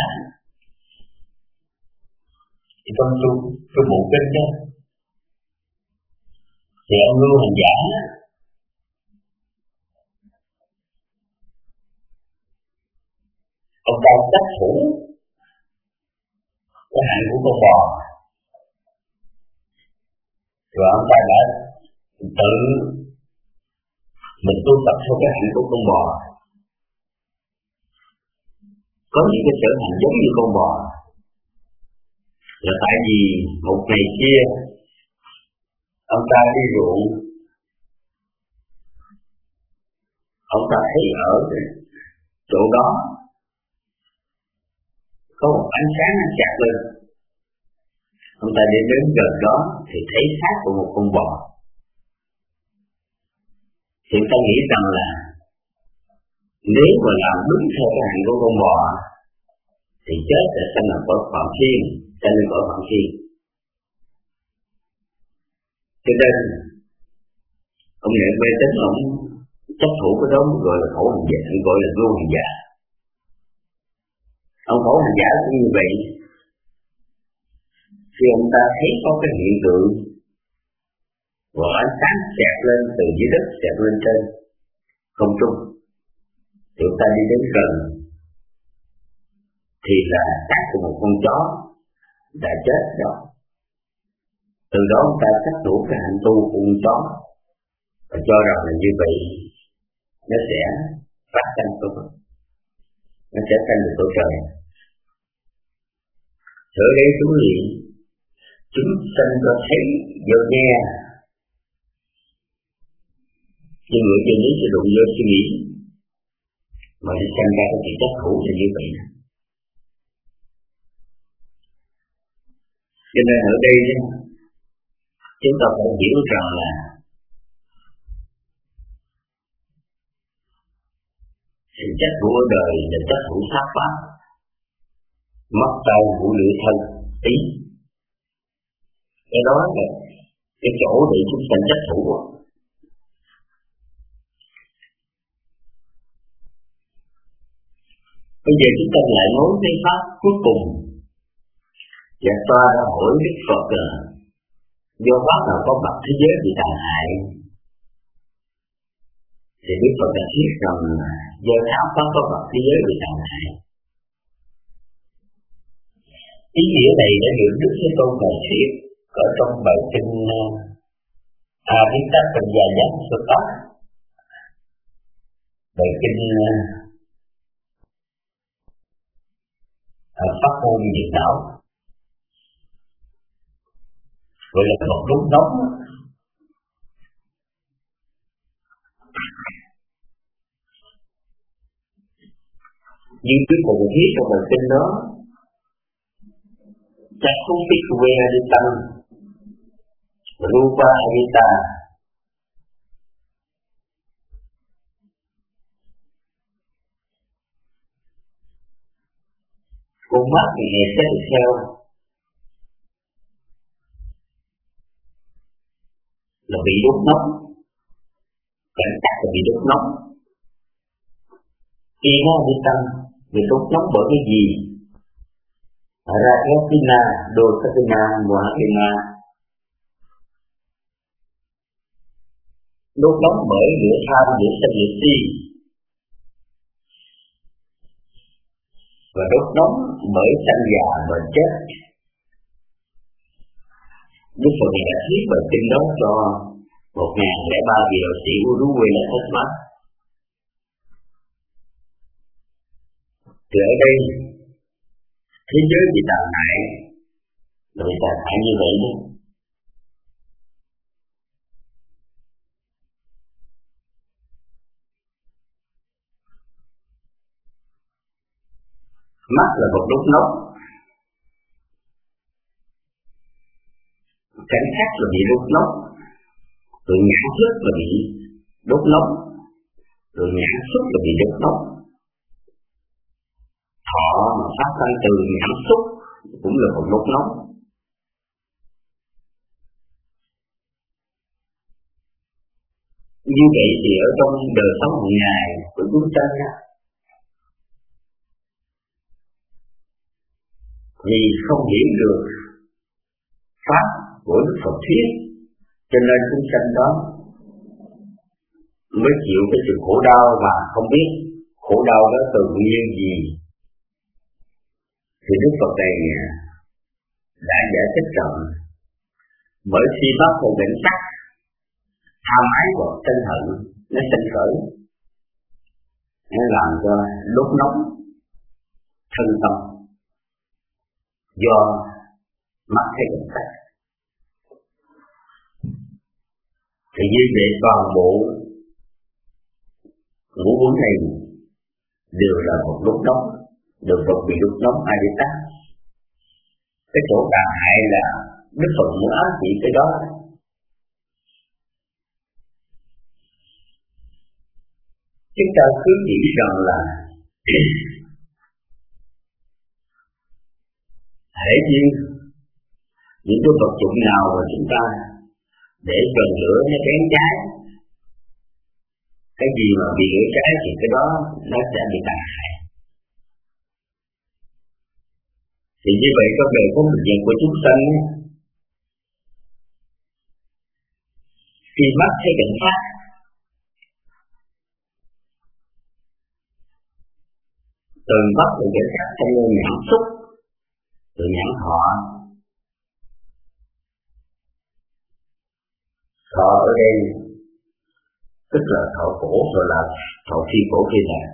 thì trong cái bộ kinh đó thì ông Lưu Hành Giả ông ta chấp thủ cái hạnh của con bò, rồi ông ta đã tự mình tu tập theo cái hạnh của con bò, có những cái sở hành giống như con bò, là tại vì một ngày kia ông ta đi ruộng, ông ta thấy ở chỗ đó có một ánh sáng nó chặt lên, ông ta đi đến gần đó thì thấy xác của một con bò. Thì ta nghĩ rằng là nếu mà làm đúng theo cái hạnh của con bò thì chết sẽ sanh là cõi Phạm Thiên, sanh lên cõi Phạm Thiên. Cho nên ông nhận mê tín, ông chấp thủ cái đó gọi là khổ hành giả, gọi là vô hành giả. Ông khổ hành giả cũng như vậy. Khi ông ta thấy có cái hiện tượng và ánh sáng xẹt lên từ dưới đất xẹt lên trên không trung, thì ông ta đi đến gần thì là xác của một con chó đã chết đó. Từ đó ông ta xác đủ cái hạnh tu của con chó và cho rằng là như vậy nó sẽ phát sanh tu, nó sẽ sanh được tổ trời. Ở đây chúng luyện chúng sanh có thấy vô nghe, nhưng người trên lý sẽ đụng vô suy nghĩ mà đi sanh ra cái chuyện chấp thủ là như vậy. Cho nên ở đây chúng ta phải hiểu rằng là sự chấp thủ ở đời là chấp thủ sát pháp, mắt, tai, mũi, lưỡi, thân, ý. Cái đó là cái chỗ để chúng sanh chấp thủ. Bây giờ chúng ta lại nói cái pháp cuối cùng. Và ta đã hỏi Đức Phật là do pháp nào có mặt thế giới bị tàn hại, thì Đức Phật đã thuyết rằng do sáu pháp có mặt thế giới bị tàn hại. Ý nghĩa này đã được Đức Thế Tôn bài thuyết ở trong bài kinh A Viết TátปัญญาSutta. bài kinh uh, pháp môn diệt não, gọi là một đốt nóng. Nhưng cái cụ viết trong bài kinh đó, chắc không biết quê đi tăng, Rupa Avita, con mắt thì nghe xét được theo là bị đốt nóng, cảnh giác là bị đốt nóng. Khi nó đi tăng, bị đốt nóng bởi cái gì? Rajatina, Dosatina, Mohatina. Đốt nóng bởi lửa tham, lửa sân, lửa si. Và đốt nóng bởi sanh già, bệnh chết. Đức Phật này đã thuyết bài kinh đó cho một nghìn lẻ ba vị đạo sĩ Uruguay thất mắt. Thì ở đây thế giới bị tàn hại, là bị tàn hại như vậy đó. Mắt là một đốt nóng, cảnh sát là bị đốt nóng, rồi nhãn thức là bị đốt nóng, rồi nhãn xúc là bị đốt nóng. Thọ mà phát sinh từ nhãn xúc cũng là một đốt nóng. Như vậy thì ở trong đời sống hàng ngày của chúng ta, vì không hiểu được pháp của Đức Phật thuyết, cho nên chúng sanh đó mới chịu cái sự khổ đau mà không biết khổ đau đó từ nguyên gì. Thì Đức Phật này đã giải thích rằng bởi khi bắt một định sắc, tham ái hoặc sân hận nó sinh khởi, nó làm cho đốt nóng thân tâm do mắt thấy cảnh sắc. Thì như vậy toàn bộ ngũ uẩn này đều là một đốt nóng, đều đột bị đốt nóng ai đi tắt. Cái chỗ tàn hại là Đức Phật muốn ám chỉ cái đó. Chúng ta cứ nghĩ rằng là hễ nhiên những cái vật dụng nào mà chúng ta để gần lửa nó bén cháy, cái gì mà bị lửa cháy thì cái đó nó sẽ bị tàn hại. Thì như vậy có đời có một diện của chúng sanh, khi mắt thấy cảnh sát, từ mắt từ cảnh sát sang lên nhãn xúc, từ nhãn thọ. Thọ ở đây tức là thọ khổ, rồi là thọ phi khổ phi lạc.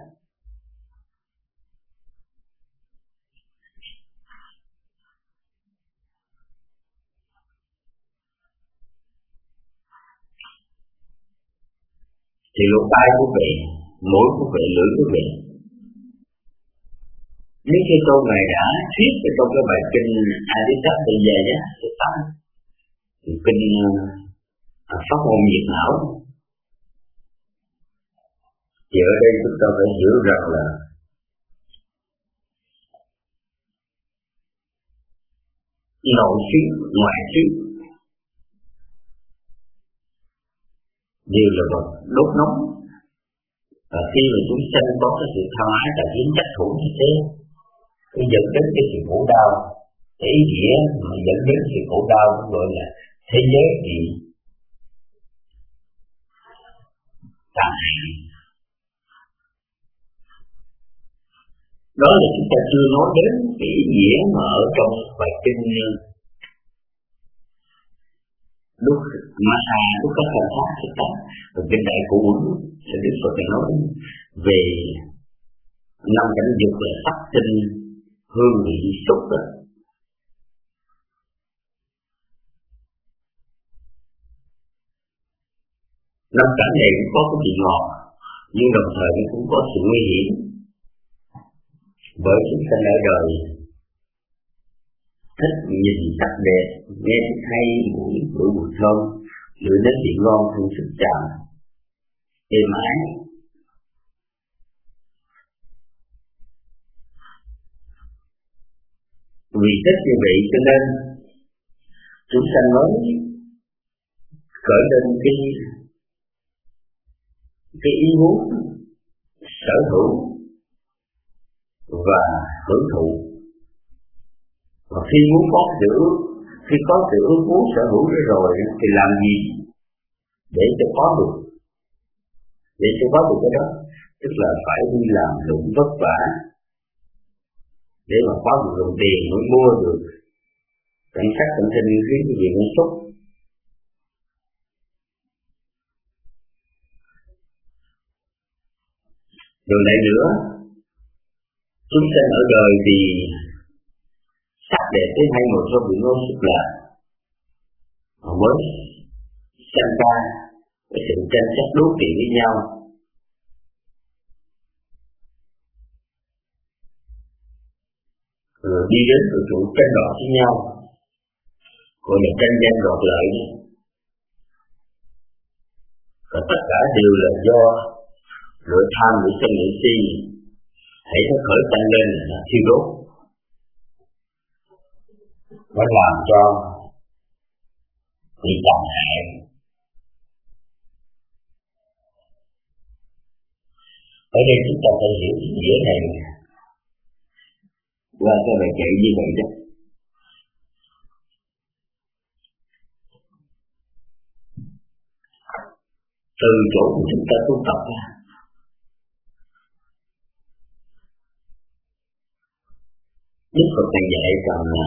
Thì lỗ tai của vị, mũi của vị, lưỡi của vị. Nếu cái câu này đã thuyết ở trong cái bài kinh Aditya bây giờ nhé, thì kinh uh, pháp môn diệt não. Thì ở đây chúng ta phải hiểu rằng là nội xứ, ngoại xứ đều là vật đốt nóng. Và khi mà chúng sanh có cái sự tham ái và kiến chấp thủ như thế, cái dẫn đến cái sự khổ đau. Cái ý nghĩa mà dẫn đến sự khổ đau cũng gọi là thế giới bị tàn hại. Đó là chúng ta chưa nói đến cái ý nghĩa mà ở trong bài kinh lúc massage, lúc các hành pháp thực tập, rồi bên đại của uống sẽ Đức Phật nói về năm cảnh dục là sắc tinh, hương vị, xúc đó. Năm cảnh này cũng có cái vị ngọt, nhưng đồng thời cũng có sự nguy hiểm, bởi chúng sanh ở đời thích nhìn sắc đẹp, nghe thích hay, mũi mũi mùi thơm, lưỡi đến vị ngon không sức chạm, êm ái. Vì thích như vậy cho nên chúng sanh mới khởi lên cái cái ý muốn sở hữu và hưởng thụ. Và khi muốn có sự khi có sự ước muốn sở hữu đó rồi thì làm gì để cho có được, để cho có được cái đó, tức là phải đi làm lụng vất vả để mà có được đồng tiền mới mua được cảnh sắc cảnh sinh khí cái gì muốn xúc. Rồi lại nữa, chúng sanh ở đời vì sắc đẹp thế hay một số vị ngôn xúc lạc, họ mới sanh ra cái sự tranh chấp đố kỵ với nhau. Rồi đi đến sự trụ tranh đoạt với nhau, gọi là tranh danh đoạt lợi. Và tất cả đều là do lửa tham lửa sân lửa si hãy nó khởi tăng lên là thiêu đốt, nó làm cho bị tàn hại. Ở đây chúng ta phải hiểu ý nghĩa này qua cái bài kệ như vậy đó. Từ chỗ của chúng ta tu tập ra, Đức Phật đang dạy rằng là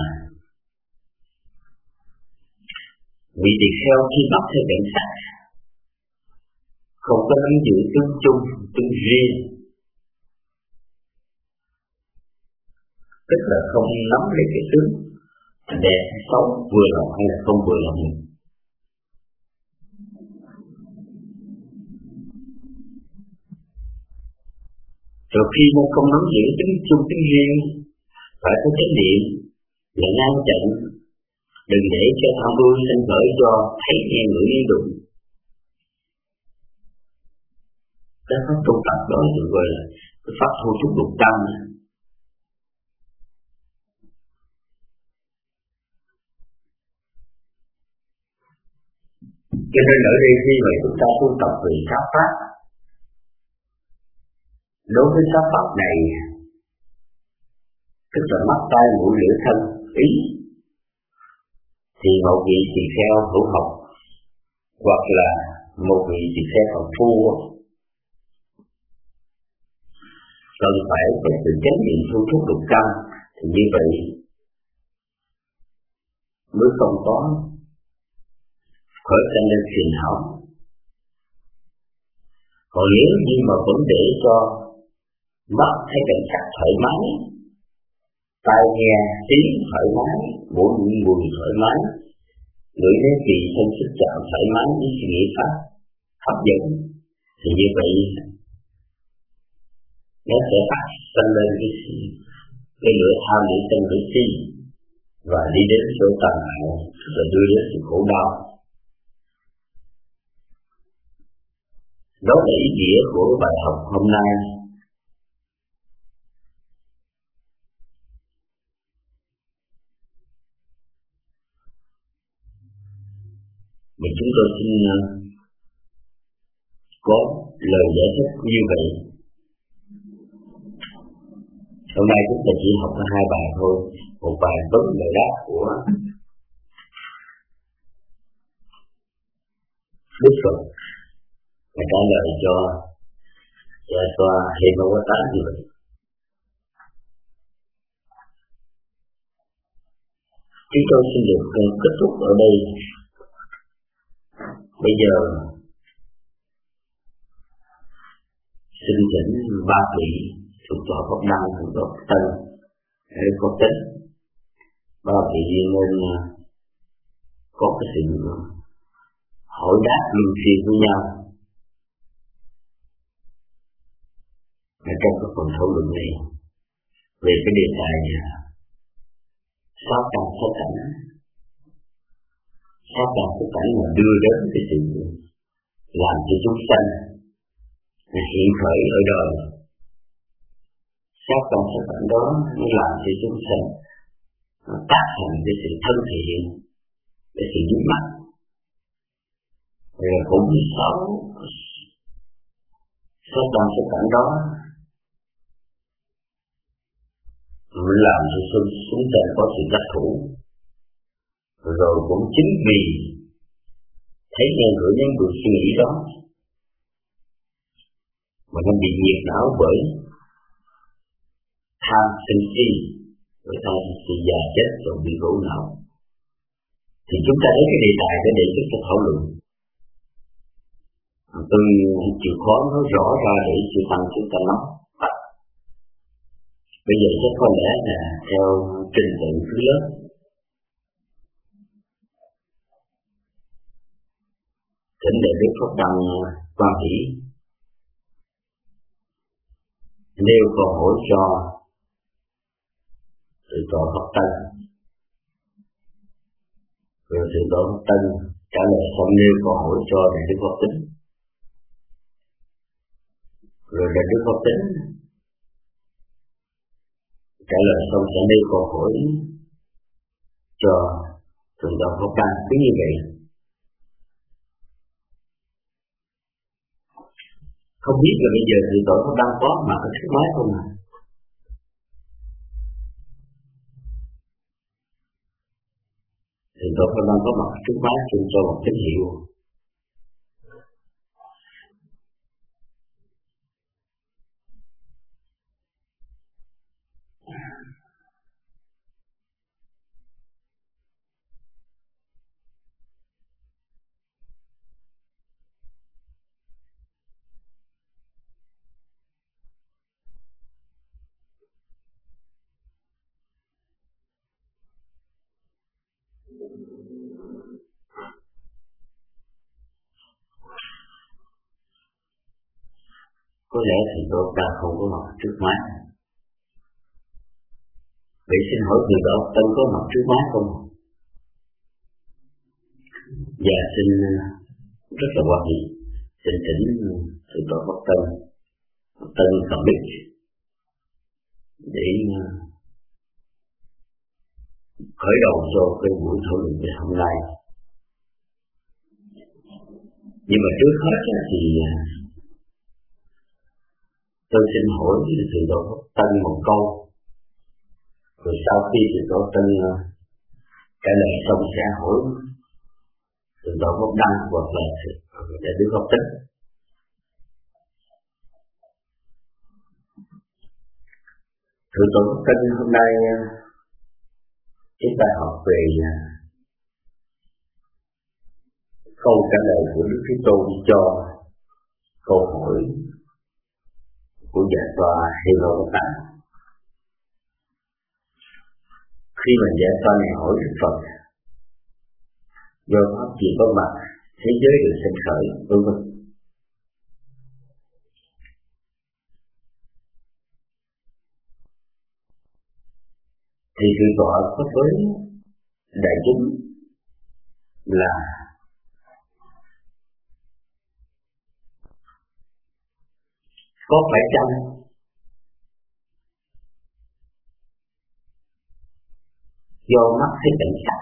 vị tỳ kheo khi bắt theo cảnh sắc không có nắm giữ tướng chung, tướng riêng, tức là không nắm lấy cái tướng đẹp hay xấu, vừa lòng hay là không vừa lòng mình. Rồi khi nó không nắm giữ tính chung, tính riêng, phải có chánh niệm là ngăn chặn, đừng để cho tham ưu sinh khởi cho thấy nghe ngửi ý đụng. Cái pháp tu tập đó được gọi là cái pháp thu trúc lục tâm. Cho nên ở đây khi mà chúng ta tu tập về pháp pháp, đối với pháp pháp này, tức là mắt tai mũi lưỡi thân ý, thì một vị tỳ kheo hữu học hoặc là một vị tỳ kheo học phu cần phải có sự chánh niệm thu thúc lục căn, thì như vậy mới không có khởi sanh lên phiền não. Còn nếu như mà vẫn để cho mắt thấy cảnh sắc thoải mái, tai nghe tiếng thoải mái, mũi mùi thoải mái, lưỡi nếm vị thân xúc chạm thoải mái với suy nghĩ pháp hấp dẫn, thì như vậy nó sẽ phát sinh lên cái cái lửa tham lửa sân lửa si và đi đến chỗ tàn hại, rồi đưa đến sự khổ đau. Đó là ý nghĩa của bài học hôm nay. Thì chúng tôi xin có lời giải thích như vậy. Hôm nay chúng ta chỉ học có hai bài thôi, một bài vấn đề đáp của Đức Phật và trả lời cho cho cho Hemavata như vậy. Chúng tôi xin được kết thúc ở đây. Bây giờ xin thỉnh ba vị thuộc tọa Pháp Đăng, thuộc tọa Pháp Tân để có tính. Ba vị nên có cái sự hỏi đáp luân phiên với nhau ở trong cái phần thảo luận này về cái đề tài sáu căn sáu cảnh. Sáu căn sáu cảnh mà đưa đến cái sự làm cho chúng sanh hiện khởi ở đời. Sáu căn sáu cảnh đó nó làm cho chúng sanh nó tác thành cái sự thân thiện, cái sự dính mắt, rồi cũng sáu sáu căn sáu cảnh đó mình làm cho chúng sanh có sự đắc thủ. Rồi cũng chính vì thấy nghe ngửi đến được suy nghĩ đó mà nó bị nhiệt não bởi tham sân si, bởi tham sân si già chết rồi bị rũ não. Thì chúng ta lấy cái đề tài để để chúng ta thảo luận. Tôi chịu khó nói rõ ra để chịu tăng chúng ta nắm. Bây giờ chắc có lẽ là theo trình tự thứ lớp. Thỉnh Đại Đức Pháp Đăng Quan Hỷ nêu câu hỏi cho thượng tọa Pháp Tân, rồi thượng tọa Pháp Tân trả lời xong nêu câu hỏi cho Đại Đức Pháp Tính, rồi Đại Đức Pháp Tính trả lời xong sẽ nêu câu hỏi cho thượng tọa Pháp Đăng. Cứ như vậy, không biết là bây giờ thượng tọa Pháp Đăng có mặt ở trước máy không à? Thượng tọa Pháp Đăng có mặt trước máy xin cho một tín hiệu. Có lẽ thì tôi đã không có mặt trước máy. Vậy xin hỏi người đó Tân có mặt trước máy không? Dạ xin rất là quan hệ. Xin thỉnh sự tọa Pháp Tân, Pháp Tân cầm mic để khởi đầu cho cái buổi thảo luận về hôm nay. Nhưng mà trước hết thì tôi xin hỏi thượng tọa Pháp Tân một câu, rồi sau khi thượng tọa Tân trả lời xong sẽ hỏi thượng tọa Pháp Đăng hoặc là Đại Đức Pháp Tính. Thượng tọa Pháp Tân hôm nay chúng ta học về câu trả lời của Đức Thế Tôn cho câu hỏi của giải tòa Herodotus. Khi mà giải tòa này hỏi Đức Phật do pháp gì có mặt thế giới được sinh khởi, vân vân, thì sự tọa có với đại chúng là có phải chăng do mắt thấy cảnh sắc,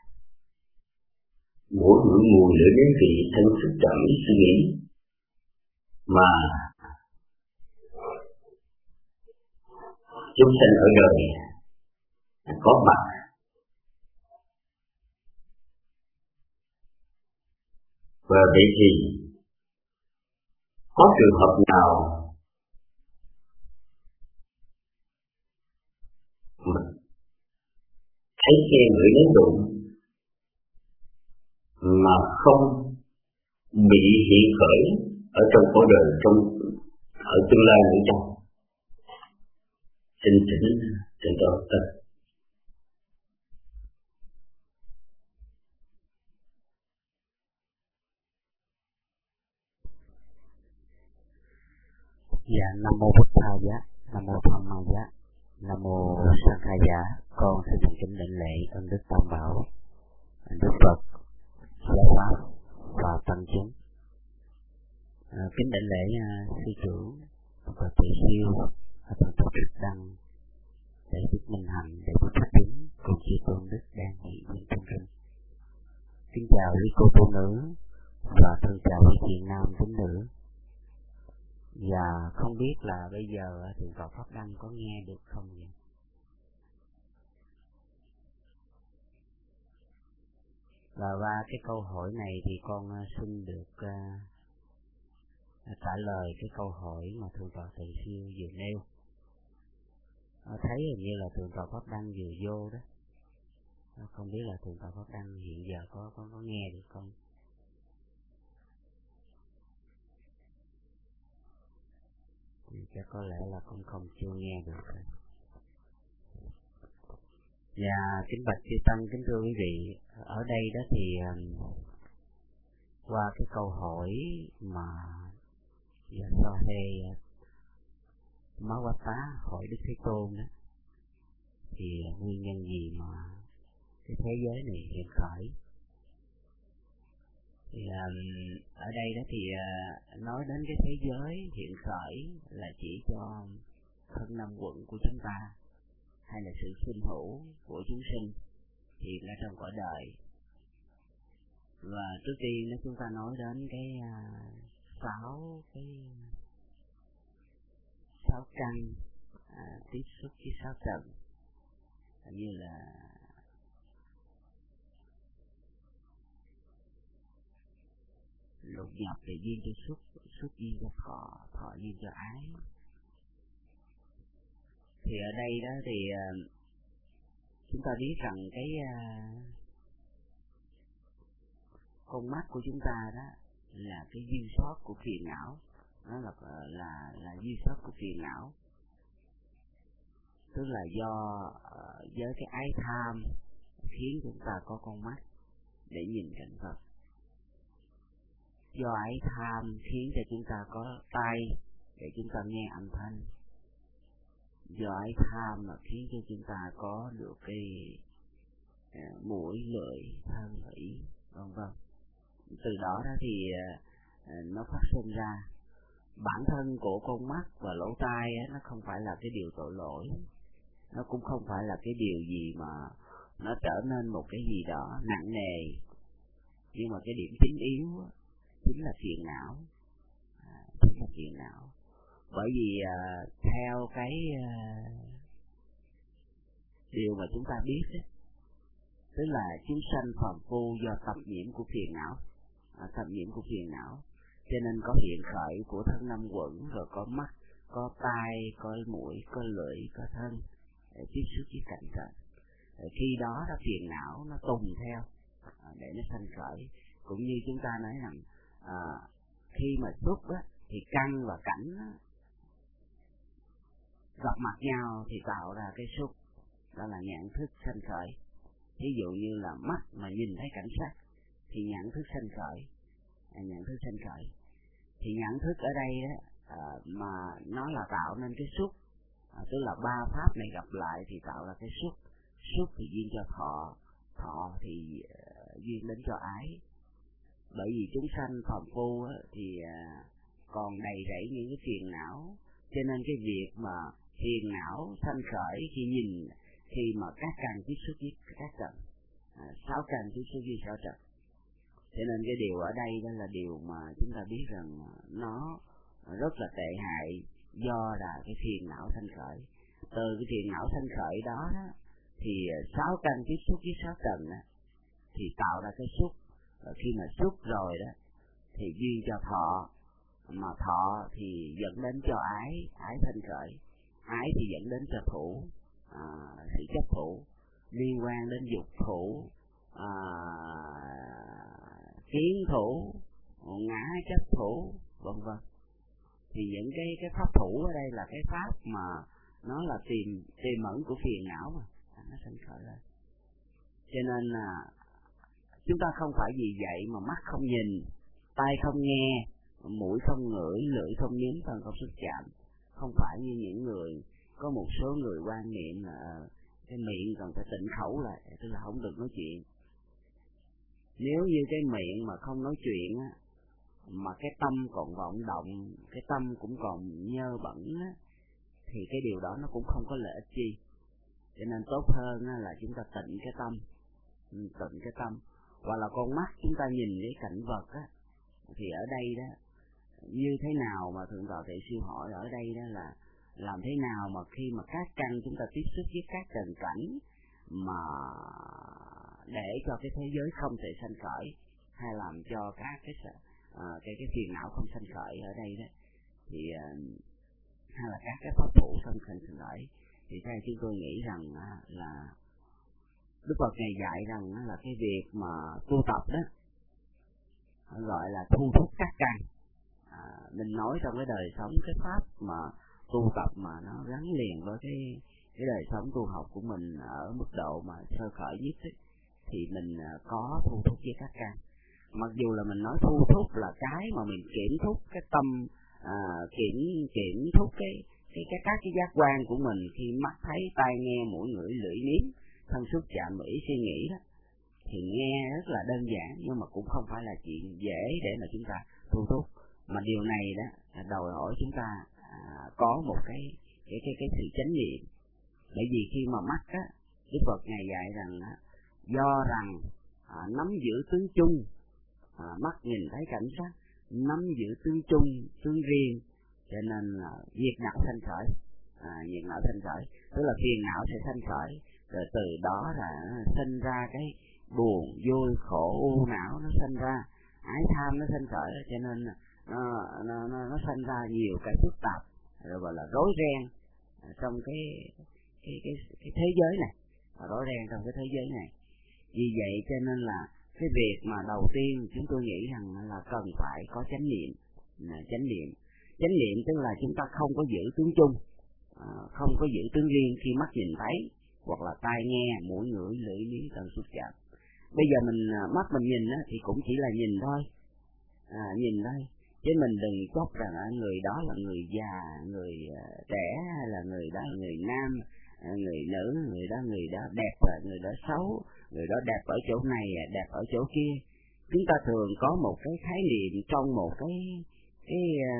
mỗi ngửi mùi lưỡi nếm vị thân xúc chạm ý suy nghĩ mà chúng sanh ở đời có mặt, và vậy thì có trường hợp nào mà thấy nghe ngửi nếm đụng mà không bị hiện khởi ở trong cõi đời, trong ở tương lai ở trong. Xin thỉnh thỉnh tổ tâm. Dạ, Nam Mô Bụt Tha Giá, Nam Mô Tham Ma Giá, Nam Mô Sang Kha Giá. Con xin thành kính đảnh lễ ơn Đức Tam Bảo, Đức Phật, Giáo Pháp và Tăng chúng. À, kính đảnh lễ uh, sư trưởng và tỷ siêu ở tầng tổ chức đăng để Đức Minh Hạnh, để Đức Pháp Tính cùng chư tôn đức đang hiện diện trong rừng. Kính chào quý cô tu nữ và thân chào quý chị nam tín nữ. Và không biết là bây giờ Thượng tọa Pháp Đăng có nghe được không nhỉ? Và qua cái câu hỏi này thì con xin được uh, trả lời cái câu hỏi mà Thượng tọa Từ Siêu vừa nêu. Uh, thấy hình như là Thượng tọa Pháp Đăng vừa vô đó. Uh, không biết là Thượng tọa Pháp Đăng hiện giờ có có có nghe được không? Thì chắc có lẽ là cũng không chưa nghe được rồi. Và kính bạch chư tăng, kính thưa quý vị, ở đây đó thì um, qua cái câu hỏi mà Dạ So Hê Má Quá Tá hỏi Đức Thế Tôn đó, thì nguyên nhân gì mà cái thế giới này hiện khởi? Thì um, ở đây đó thì uh, nói đến cái thế giới hiện khởi là chỉ cho thân năm quận của chúng ta, hay là sự sinh hữu của chúng sinh hiện ở trong cõi đời. Và trước tiên nếu chúng ta nói đến cái uh, sáu cái sáu căn uh, tiếp xúc với sáu trần, như là lục nhập thì duyên cho xúc, xúc duyên cho thọ, thọ duyên cho ái. Thì ở đây đó thì uh, chúng ta biết rằng cái uh, con mắt của chúng ta đó là cái duyên sót của phiền não, nó là là là duyên sót của phiền não, tức là do uh, với cái ái tham khiến chúng ta có con mắt để nhìn cảnh vật, do ái tham khiến cho chúng ta có tai để chúng ta nghe âm thanh, do ái tham mà khiến cho chúng ta có được cái uh, mũi, lưỡi, thân, ý, vân vân. Từ đó đó thì uh, nó phát sinh ra bản thân của con mắt và lỗ tai á, nó không phải là cái điều tội lỗi, nó cũng không phải là cái điều gì mà nó trở nên một cái gì đó nặng nề, nhưng mà cái điểm chính yếu á, chính là phiền não, à, chính là phiền não. Bởi vì uh, theo cái uh, điều mà chúng ta biết ấy, tức là chúng sanh phàm phu do tập nhiễm của phiền não, à, tập nhiễm của phiền não, cho nên có hiện khởi của thân năm quẩn, rồi có mắt, có tai, có mũi, có lưỡi, có thân để tiếp xúc với cảnh trần. Khi đó đó phiền não nó tùng theo à, để nó sanh khởi, cũng như chúng ta nói rằng à, khi mà xúc á, thì căn và cảnh á, gặp mặt nhau thì tạo ra cái xúc, đó là nhận thức sanh khởi. Ví dụ như là mắt mà nhìn thấy cảnh sắc thì nhận thức sanh khởi, à, nhận thức sanh khởi. Thì nhận thức ở đây á, à, mà nó là tạo nên cái xúc, à, tức là ba pháp này gặp lại thì tạo ra cái xúc. Xúc thì duyên cho thọ, thọ thì uh, duyên đến cho ái. Bởi vì chúng sanh phàm phu á, thì uh, còn đầy rẫy những cái phiền não, cho nên cái việc mà phiền não sanh khởi khi nhìn, khi mà các căn tiếp xúc với các trần, à, sáu căn tiếp xúc với sáu trần. Cho nên cái điều ở đây đó là điều mà chúng ta biết rằng nó rất là tệ hại, do là cái phiền não sanh khởi. Từ cái phiền não sanh khởi đó, đó thì sáu căn tiếp xúc với sáu trần đó, thì tạo ra cái xúc. Và khi mà xúc rồi đó thì duyên cho thọ, mà thọ thì dẫn đến cho ái, ái sanh khởi, ái thì dẫn đến cho thủ, à, sự chấp thủ, liên quan đến dục thủ, à, kiến thủ, ngã chấp thủ, vân vân. Thì những cái cái pháp thủ ở đây là cái pháp mà nó là tiềm tiềm ẩn của phiền não mà nó sanh khởi lên. Cho nên là chúng ta không phải vì vậy mà mắt không nhìn, tai không nghe, mũi không ngửi, lưỡi không nếm, thân không xúc chạm. Không phải như những người, có một số người quan niệm là cái miệng cần phải tịnh khẩu lại, tức là không được nói chuyện. Nếu như cái miệng mà không nói chuyện á, mà cái tâm còn vọng động, cái tâm cũng còn nhơ bẩn á, thì cái điều đó nó cũng không có lợi ích chi. Cho nên tốt hơn á, là chúng ta tịnh cái tâm, tịnh cái tâm. Hoặc là con mắt chúng ta nhìn cái cảnh vật á, thì ở đây đó như thế nào mà Thượng tọa Tệ Siêu hỏi ở đây đó là làm thế nào mà khi mà các căn chúng ta tiếp xúc với các trần cảnh mà để cho cái thế giới không thể sanh khởi, hay làm cho các cái à, cái cái phiền não không sanh khởi ở đây đó, thì à, hay là các cái pháp thủ không sanh khởi, thì theo chúng tôi nghĩ rằng à, là Đức Phật này dạy rằng à, là cái việc mà tu tập đó gọi là thu thúc các căn. À, mình nói trong cái đời sống cái pháp mà tu tập mà nó gắn liền với cái cái đời sống tu học của mình ở mức độ mà sơ khởi nhất ấy, thì mình có thu thúc với các căn. Mặc dù là mình nói thu thúc là cái mà mình kiểm thúc cái tâm, à, kiểm kiểm thúc cái cái cái các cái giác quan của mình khi mắt thấy, tai nghe, mũi ngửi, lưỡi nếm, thân xúc chạm và ý suy nghĩ đó, thì nghe rất là đơn giản nhưng mà cũng không phải là chuyện dễ để mà chúng ta thu thúc. Mà điều này đó đòi hỏi chúng ta à, có một cái cái cái cái sự chánh niệm. Bởi vì khi mà mắt á, Đức Phật ngài dạy rằng á, do rằng à, nắm giữ tướng chung, à, mắt nhìn thấy cảnh sát, nắm giữ tướng chung, tướng riêng, cho nên là diệt não sanh khởi, à, diệt não sanh khởi, tức là phiền não sẽ sanh khởi, rồi từ đó là sinh ra cái buồn, vui, khổ, u não nó sanh ra, ái tham nó sanh khởi, cho nên nó nó nó, nó sanh ra nhiều cái phức tạp, rồi gọi là rối ren trong cái cái cái cái thế giới này, rối ren trong cái thế giới này. Vì vậy cho nên là cái việc mà đầu tiên chúng tôi nghĩ rằng là cần phải có chánh niệm, chánh niệm, chánh niệm tức là chúng ta không có giữ tướng chung, không có giữ tướng riêng khi mắt nhìn thấy, hoặc là tai nghe, mũi ngửi, lưỡi nếm, thân xúc chạm. Bây giờ mình mắt mình nhìn á, thì cũng chỉ là nhìn thôi, à, nhìn thôi, chứ mình đừng chốc rằng người đó là người già, người trẻ, hay là người đó là người nam, người nữ, người đó người đó đẹp, người đó xấu, người đó đẹp ở chỗ này, đẹp ở chỗ kia. Chúng ta thường có một cái khái niệm trong một cái cái à,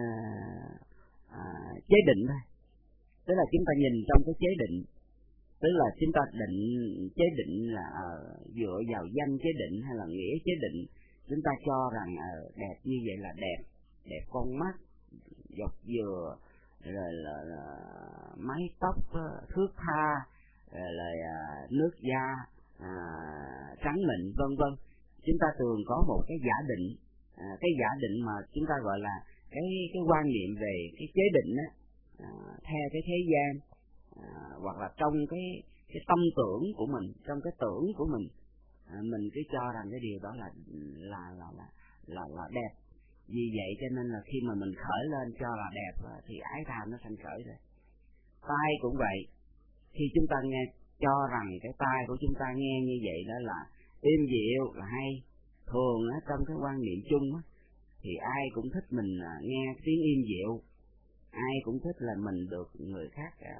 à, chế định thôi, tức là chúng ta nhìn trong cái chế định, tức là chúng ta định chế định là à, dựa vào danh chế định hay là nghĩa chế định, chúng ta cho rằng à, đẹp như vậy là đẹp, đẹp con mắt, dọc dừa, rồi là, là mái tóc thước tha, rồi là à, nước da à, trắng mịn, vân vân. Chúng ta thường có một cái giả định, à, cái giả định mà chúng ta gọi là cái cái quan niệm về cái chế định á, à, theo cái thế gian, à, hoặc là trong cái cái tâm tưởng của mình, trong cái tưởng của mình, à, mình cứ cho rằng cái điều đó là là là là là, là đẹp. Vì vậy cho nên là khi mà mình khởi lên cho là đẹp thì ái tham nó sanh khởi rồi. Tai cũng vậy, khi chúng ta nghe cho rằng cái tai của chúng ta nghe như vậy đó là êm dịu, là hay, thường á, trong cái quan niệm chung á, thì ai cũng thích mình à, nghe tiếng êm dịu, ai cũng thích là mình được người khác à,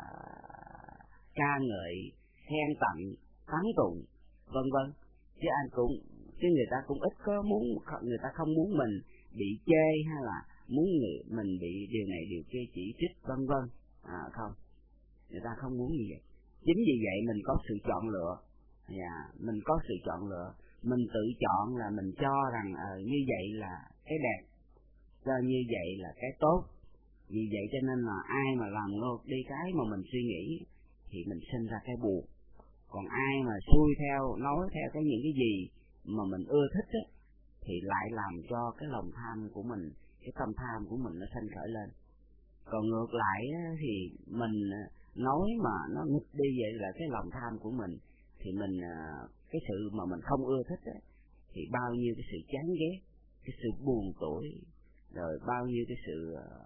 ca ngợi, khen tặng, tán tụng, vân vân. Chứ ai cũng, chứ người ta cũng ít có muốn, người ta không muốn mình bị chê hay là muốn người mình bị điều này điều kia chỉ trích, vân vân. À không, người ta không muốn như vậy. Chính vì vậy mình có sự chọn lựa, yeah, mình có sự chọn lựa, mình tự chọn là mình cho rằng à, như vậy là cái đẹp, cho như vậy là cái tốt. Vì vậy cho nên là ai mà làm ngược đi cái mà mình suy nghĩ thì mình sinh ra cái buồn. Còn ai mà xuôi theo, nói theo cái những cái gì mà mình ưa thích á, thì lại làm cho cái lòng tham của mình, cái tâm tham của mình nó sanh khởi lên. Còn ngược lại á, thì mình nói mà nó nghịch đi vậy là cái lòng tham của mình, thì mình cái sự mà mình không ưa thích á, thì bao nhiêu cái sự chán ghét, cái sự buồn tuổi, rồi bao nhiêu cái sự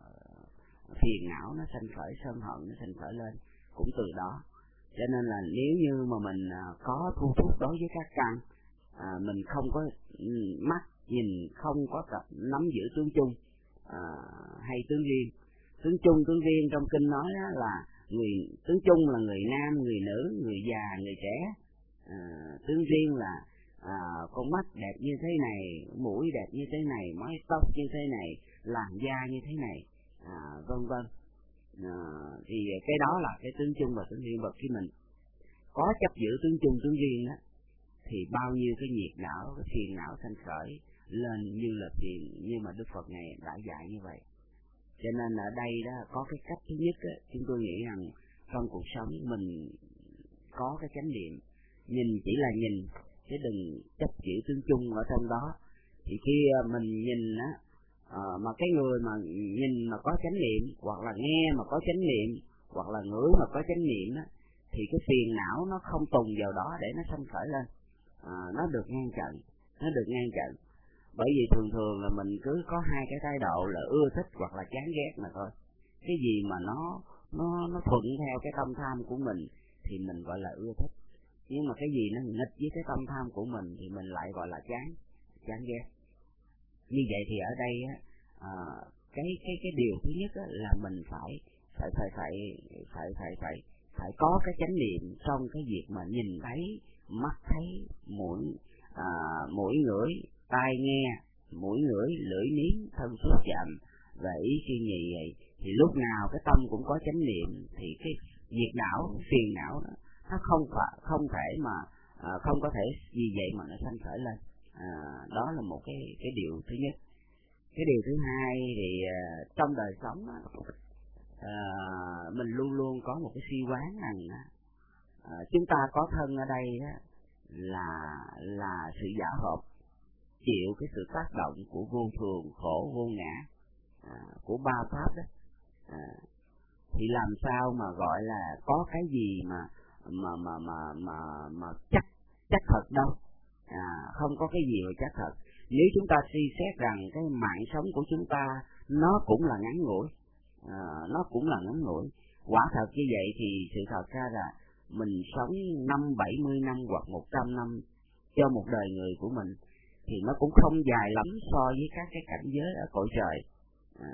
phiền não nó sanh khởi, sân hận nó sanh khởi lên cũng từ đó. Cho nên là nếu như mà mình có thu thúc đối với các căn, à, mình không có mắt nhìn, không có tập nắm giữ tướng chung à, hay tướng riêng. Tướng chung, tướng riêng trong kinh nói là người tướng chung là người nam, người nữ, người già, người trẻ. À, tướng riêng là à, con mắt đẹp như thế này, mũi đẹp như thế này, mái tóc như thế này, làn da như thế này, à, vân vân. À, thì cái đó là cái tướng chung và tướng riêng. Và khi mình có chấp giữ tướng chung, tướng riêng á, thì bao nhiêu cái nhiệt não, cái phiền não sanh khởi lên như là phiền, nhưng mà Đức Phật này đã dạy như vậy. Cho nên ở đây đó có cái cách thứ nhất á, chúng tôi nghĩ rằng trong cuộc sống mình có cái chánh niệm, nhìn chỉ là nhìn, chứ đừng chấp giữ tướng chung ở trong đó. Thì khi mình nhìn á, à, mà cái người mà nhìn mà có chánh niệm, hoặc là nghe mà có chánh niệm, hoặc là ngửi mà có chánh niệm á, thì cái phiền não nó không tùng vào đó để nó sanh khởi lên, à, nó được ngăn chặn, nó được ngăn chặn. Bởi vì thường thường là mình cứ có hai cái thái độ là ưa thích hoặc là chán ghét mà thôi. Cái gì mà nó nó nó thuận theo cái tâm tham của mình thì mình gọi là ưa thích, nhưng mà cái gì nó nghịch với cái tâm tham của mình thì mình lại gọi là chán chán ghét. Như vậy thì ở đây á, à, cái cái cái điều thứ nhất á, là mình phải phải phải phải phải phải phải phải có cái chánh niệm trong cái việc mà nhìn thấy, mắt thấy, mũi à, mũi ngửi, tai nghe, mũi ngửi, lưỡi nếm, thân xúc chạm và ý suy nghĩ vậy. Thì lúc nào cái tâm cũng có chánh niệm thì cái diệt não, phiền não đó, nó không phải không thể mà à, không có thể vì vậy mà nó sanh khởi lên. À, đó là một cái cái điều thứ nhất. Cái điều thứ hai thì à, trong đời sống á, à, mình luôn luôn có một cái suy đoán rằng à, chúng ta có thân ở đây á, là là sự giả hợp, chịu cái sự tác động của vô thường, khổ, vô ngã, à, của ba pháp đó. À, thì làm sao mà gọi là có cái gì mà mà mà mà mà mà chắc chắc thật đâu, à, không có cái gì mà chắc thật. Nếu chúng ta suy xét rằng cái mạng sống của chúng ta nó cũng là ngắn ngủi, à, nó cũng là ngắn ngủi, quả thật như vậy thì sự thật ra là mình sống năm bảy mươi năm hoặc một trăm năm cho một đời người của mình thì nó cũng không dài lắm so với các cái cảnh giới ở cõi trời. À,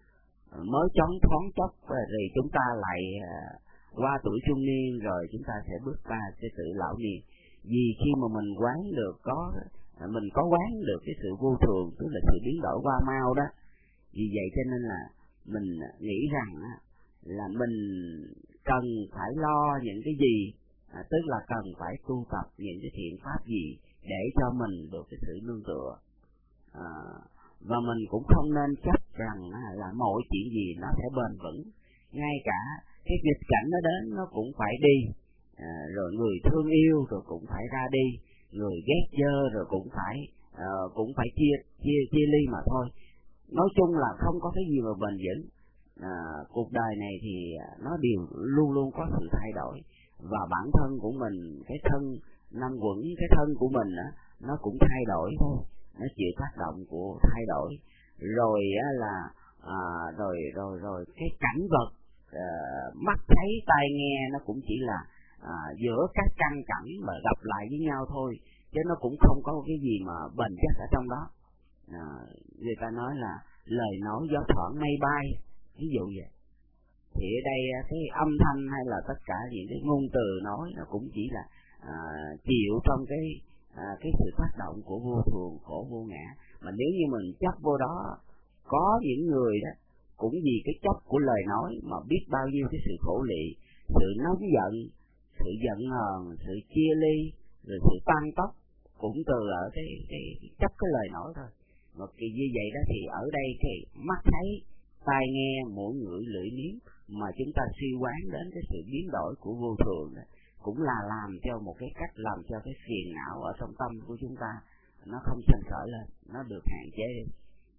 mới chóng thoáng chốc rồi chúng ta lại à, qua tuổi trung niên rồi chúng ta sẽ bước qua cái sự lão niên. Vì khi mà mình quán được có mình có quán được cái sự vô thường, tức là sự biến đổi qua mau đó. Vì vậy cho nên là mình nghĩ rằng là mình cần phải lo những cái gì, à, tức là cần phải tu tập những cái thiện pháp gì để cho mình được cái sự nương tựa. À, và mình cũng không nên chấp rằng là mọi chuyện gì nó sẽ bền vững, ngay cả cái nghịch cảnh nó đến nó cũng phải đi, à, rồi người thương yêu rồi cũng phải ra đi, người ghét dơ rồi cũng phải uh, cũng phải chia chia chia ly mà thôi. Nói chung là không có cái gì mà bền vững. À, cuộc đời này thì nó đều luôn luôn có sự thay đổi, và bản thân của mình, cái thân năm quẩn, cái thân của mình á, nó cũng thay đổi thôi, nó chịu tác động của thay đổi. Rồi á là à, rồi rồi rồi cái cảnh vật à, mắt thấy tai nghe nó cũng chỉ là à, giữa các căn cảnh mà gặp lại với nhau thôi, chứ nó cũng không có cái gì mà bền chắc ở trong đó. À, người ta nói là lời nói gió thoảng mây bay, ví dụ vậy. Thì ở đây cái âm thanh hay là tất cả những cái ngôn từ nói nó cũng chỉ là à, chịu trong cái à, cái sự tác động của vô thường, khổ, vô ngã. Mà nếu như mình chấp vô đó, có những người đó cũng vì cái chấp của lời nói mà biết bao nhiêu cái sự khổ lị, sự nóng giận, sự giận hờn, sự chia ly, rồi sự tan tóc cũng từ ở cái, cái, cái chấp cái lời nói thôi. Một kỳ như vậy đó thì ở đây cái mắt thấy, tai nghe, mũi ngửi, lưỡi nếm mà chúng ta suy quán đến cái sự biến đổi của vô thường đó, cũng là làm cho một cái cách làm cho cái phiền não ở trong tâm của chúng ta nó không sanh khởi lên, nó được hạn chế đi.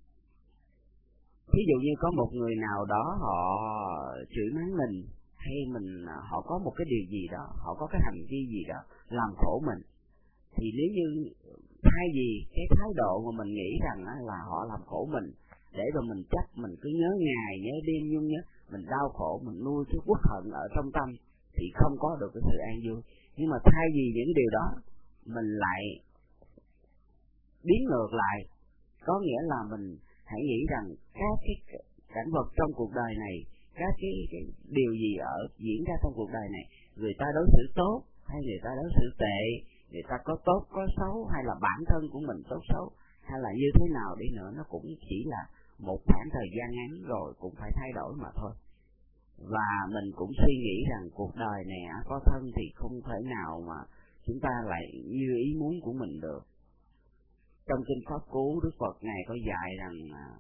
Ví dụ như có một người nào đó họ chửi mắng mình, hay mình họ có một cái điều gì đó, họ có cái hành vi gì đó làm khổ mình, thì nếu như thay vì cái thái độ mà mình nghĩ rằng là họ làm khổ mình, để rồi mình chấp, mình cứ nhớ ngày nhớ đêm nhung nhớ, mình đau khổ, mình nuôi cái uất hận ở trong tâm thì không có được cái sự an vui. Nhưng mà thay vì những điều đó, mình lại biến ngược lại, có nghĩa là mình hãy nghĩ rằng các cái cảnh vật trong cuộc đời này, các cái, cái điều gì ở diễn ra trong cuộc đời này, người ta đối xử tốt hay người ta đối xử tệ, người ta có tốt có xấu, hay là bản thân của mình tốt xấu, hay là như thế nào đi nữa, nó cũng chỉ là một khoảng thời gian ngắn rồi cũng phải thay đổi mà thôi. Và mình cũng suy nghĩ rằng cuộc đời này có thân thì không thể nào mà chúng ta lại như ý muốn của mình được. Trong kinh Pháp Cú, Đức Phật Ngài có dạy rằng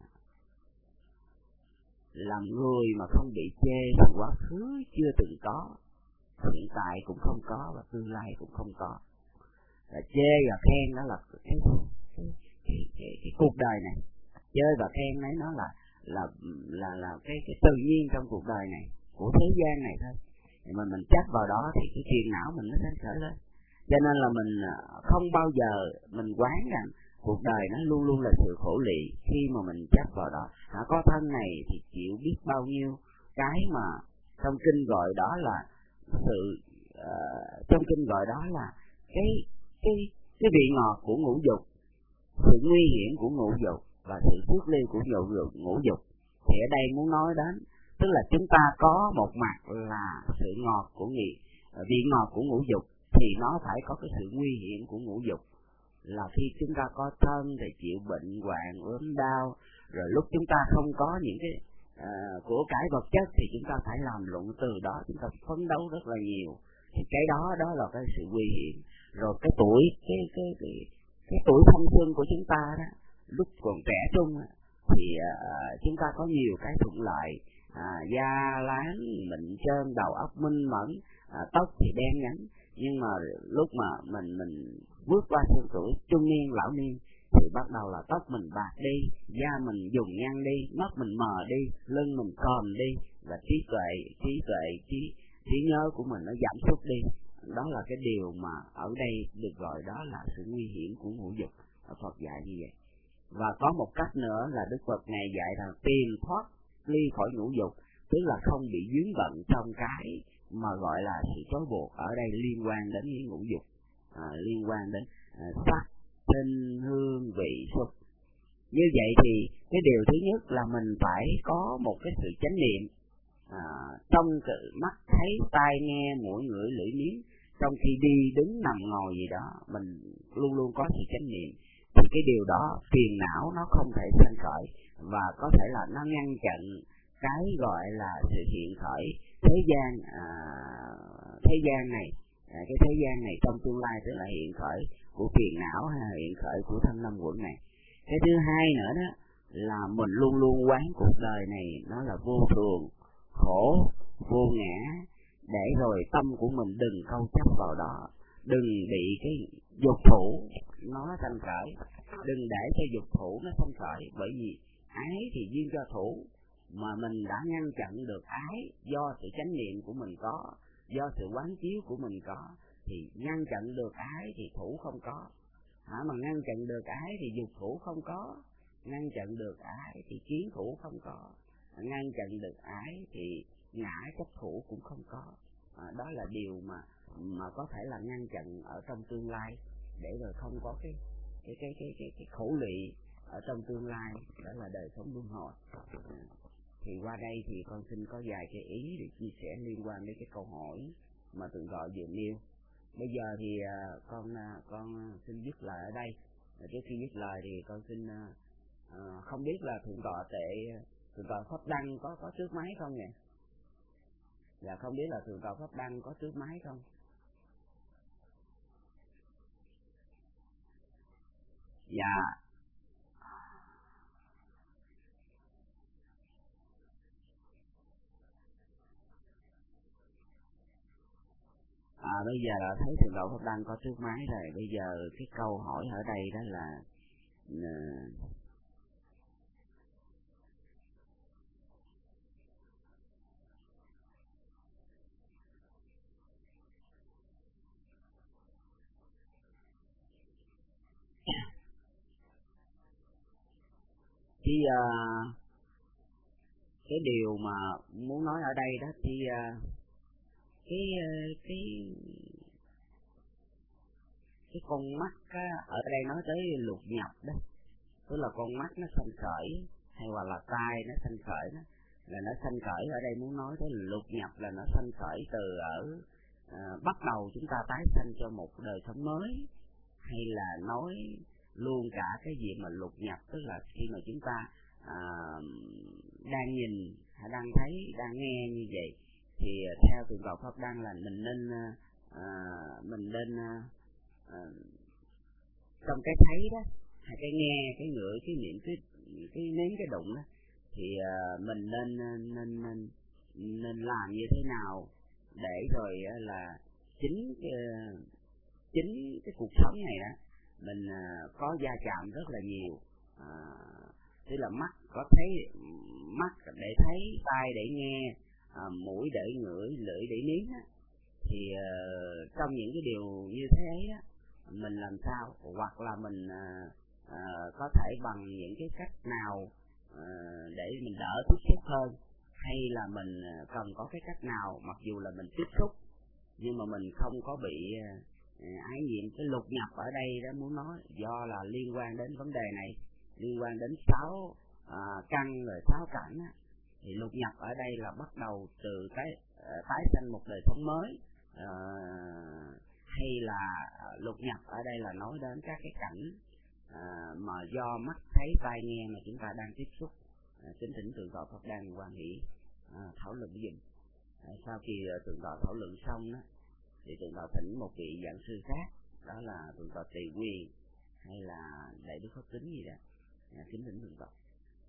làm người mà không bị chê thì quá khứ chưa từng có, hiện tại cũng không có và tương lai cũng không có. Là chê và khen đó là cái, cái, cái, cái, cái, cái cuộc đời này. Chê và khen đấy nó là là là là cái cái tự nhiên trong cuộc đời này, của thế gian này thôi. Thì mà mình chấp vào đó thì cái phiền não mình nó sẽ khởi lên. Cho nên là mình không bao giờ mình quán rằng cuộc đời nó luôn luôn là sự khổ lụy khi mà mình chấp vào đó. À, có thân này thì chịu biết bao nhiêu cái mà trong kinh gọi đó là sự uh, trong kinh gọi đó là cái cái cái vị ngọt của ngũ dục, sự nguy hiểm của ngũ dục và sự phước ly của ngũ dục, ngũ dục. Thì ở đây muốn nói đến tức là chúng ta có một mặt là sự ngọt của nghị vị ngọt của ngũ dục, thì nó phải có cái sự nguy hiểm của ngũ dục, là khi chúng ta có thân thì chịu bệnh hoạn ốm đau, rồi lúc chúng ta không có những cái uh, của cải vật chất thì chúng ta phải làm lụng, từ đó chúng ta phấn đấu rất là nhiều. Thì cái đó đó là cái sự nguy hiểm. Rồi cái tuổi cái cái cái cái tuổi thanh xuân của chúng ta đó, lúc còn trẻ trung thì uh, chúng ta có nhiều cái thuận lợi, à, da láng mịn trơn, đầu óc minh mẫn, à, tóc thì đen nhánh. Nhưng mà lúc mà mình mình bước qua sân tuổi trung niên lão niên thì bắt đầu là tóc mình bạc đi, da mình dùng nhăn đi, mắt mình mờ đi, lưng mình còm đi, và trí tuệ trí tuệ trí trí nhớ của mình nó giảm sút đi. Đó là cái điều mà ở đây được gọi đó là sự nguy hiểm của ngũ dục, ở Phật dạy như vậy. Và có một cách nữa là Đức Phật này dạy rằng tìm thoát ly khỏi ngũ dục, tức là không bị dướng bận trong cái mà gọi là sự trói buộc. Ở đây liên quan đến những ngũ dục, à, liên quan đến à, sắc, tinh, hương, vị, xúc. Như vậy thì cái điều thứ nhất là mình phải có một cái sự chánh niệm, à, trong cái mắt thấy, tai nghe, mũi ngửi, lưỡi nếm, trong khi đi đứng nằm ngồi gì đó mình luôn luôn có sự chánh niệm, thì cái điều đó phiền não nó không thể sanh khởi, và có thể là nó ngăn chặn cái gọi là sự hiện khởi thế gian, à, thế gian này, à, cái thế gian này trong tương lai, tức là hiện khởi của phiền não hay là hiện khởi của thân năm quẩn này. Cái thứ hai nữa đó là mình luôn luôn quán cuộc đời này nó là vô thường, khổ, vô ngã, để rồi tâm của mình đừng câu chấp vào đó, đừng bị cái dục thủ nó sanh khởi, đừng để cho dục thủ nó sanh khởi, bởi vì ái thì duyên cho thủ, mà mình đã ngăn chặn được ái do sự chánh niệm của mình có, do sự quán chiếu của mình có, thì ngăn chặn được ái thì thủ không có. Hả, mà ngăn chặn được ái thì dục thủ không có, ngăn chặn được ái thì kiến thủ không có, ngăn chặn được ái thì ngã chấp thủ cũng không có. À, đó là điều mà mà có thể là ngăn chặn ở trong tương lai, để rồi không có cái cái cái cái cái, cái khổ lụy ở trong tương lai, đó là đời sống luân hồi. À, thì qua đây thì con xin có vài cái ý để chia sẻ liên quan đến cái câu hỏi mà Thượng Tọa vừa nêu. Bây giờ thì uh, con uh, con xin dứt lời ở đây. Trước khi dứt lời thì con xin uh, uh, không biết là Thượng Tọa Tệ, Thượng Tọa Pháp Đăng có có trước máy không nhỉ? Dạ không biết là Thượng Tọa Pháp Đăng có trước máy không? Dạ. À, bây giờ là thấy Thượng Tọa Pháp Đăng có trước máy rồi. Bây giờ cái câu hỏi ở đây đó là uh, thì uh, cái điều mà muốn nói ở đây đó thì uh, cái cái cái con mắt á, ở đây nói tới lục nhập đó, tức là con mắt nó sanh khởi hay hoặc là tai nó sanh khởi đó, là nó sanh khởi ở đây muốn nói tới lục nhập là nó sanh khởi từ ở à, bắt đầu chúng ta tái sanh cho một đời sống mới, hay là nói luôn cả cái gì mà lục nhập, tức là khi mà chúng ta à, đang nhìn hay đang thấy đang nghe như vậy thì theo Thượng tọa Pháp Đăng là mình nên à, mình nên à, trong cái thấy đó hay cái nghe cái ngửi cái niệm cái cái nếm cái đụng đó thì à, mình nên nên nên nên làm như thế nào để rồi là chính cái, chính cái cuộc sống này đó mình à, có va chạm rất là nhiều, à, tức là mắt có thấy, mắt để thấy, tai để nghe, à, mũi để ngửi, lưỡi để nếm á, thì uh, trong những cái điều như thế ấy á, mình làm sao hoặc là mình uh, uh, có thể bằng những cái cách nào uh, để mình đỡ tiếp xúc hơn, hay là mình uh, cần có cái cách nào mặc dù là mình tiếp xúc nhưng mà mình không có bị uh, ái nhiễm. Cái lục nhập ở đây đó muốn nói do là liên quan đến vấn đề này, liên quan đến sáu uh, căn rồi sáu cảnh á, thì lục nhập ở đây là bắt đầu từ cái uh, tái sanh một đời sống mới. Uh, hay là uh, lục nhập ở đây là nói đến các cái cảnh uh, mà do mắt thấy tai nghe mà chúng ta đang tiếp xúc. Uh, kính thỉnh Thượng tọa Pháp Đăng Quan Hỷ uh, thảo luận dùm. Uh, sau khi uh, Thượng tọa thảo luận xong đó, thì Thượng tọa thỉnh một vị giảng sư khác, đó là Thượng tọa Tỳ Quyền hay là Đại Đức Pháp Tính gì đó. Uh, kính thỉnh Thượng tọa.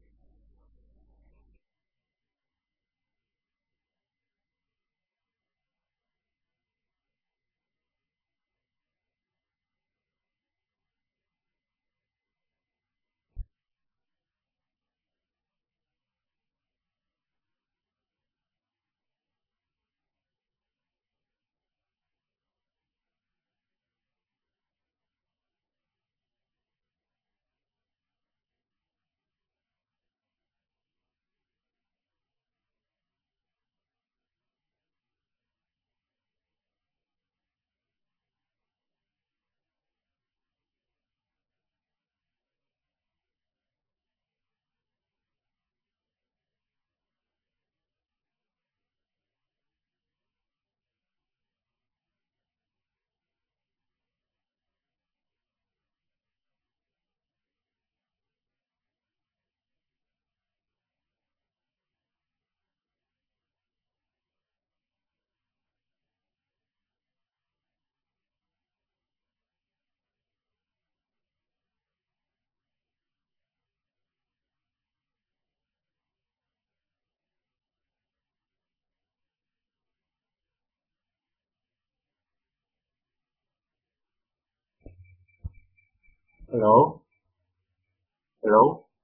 Hello. Hello.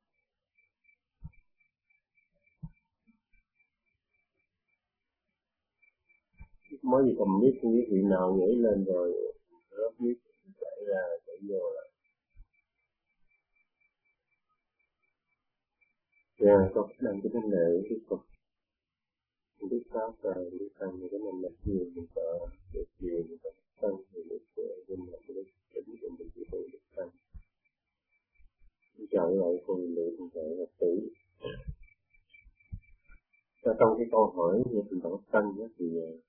Mới gì cầm biết không biết vị nào nhảy lên rồi rất biết chạy ra chạy vô lại. Dạ, con đang cái vấn đề tiếp tục. Không biết sao rồi, biết sao thì cái mình lập nhiều mình sợ được nhiều mình sợ tăng thì được nhưng mà cái tính của mình chỉ phải được tăng. Trở lại con luyện con thể là tử. Trong cái câu hỏi của tình trạng tăng thì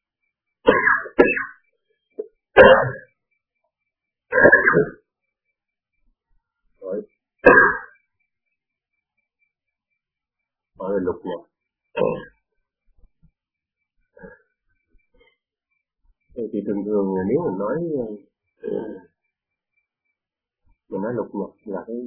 hỏi hỏi là lục nhập. Thì thường thường nếu mình nói mình nói lục nhập là cái